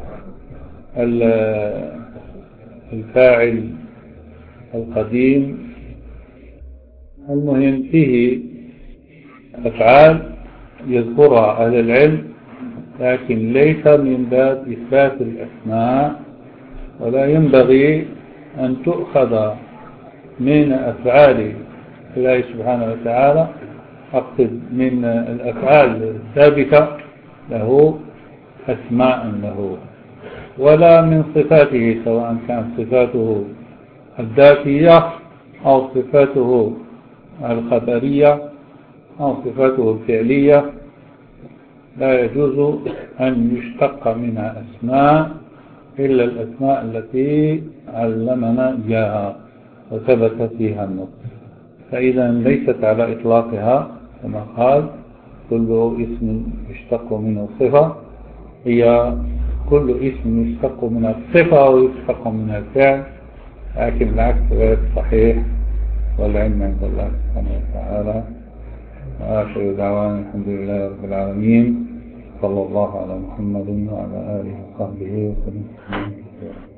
الفاعل القديم، المهم فيه أفعال يذكرها أهل العلم، لكن ليس من باب إثبات الأسماء، ولا ينبغي أن تؤخذ من أفعال الله سبحانه وتعالى، أقصد من الأفعال الثابتة له أسماء له، ولا من صفاته، سواء كانت صفاته الذاتية أو صفاته الخبرية أو صفاته الفعلية. لا يجوز أن يشتق منها أسماء إلا الأسماء التي علمنا إياها وثبت فيها النص. فإذا ليست على إطلاقها كما قال كل اسم يشتق منه صفة، هي كل اسم يشتق من الصفة ويشتق من الفعل، لكن العكس غير صحيح، والعلم عند الله سبحانه وتعالى. وآخر دعوانا الحمد لله رب العالمين، صلى الله على محمد وعلى آله وصحبه وسلم.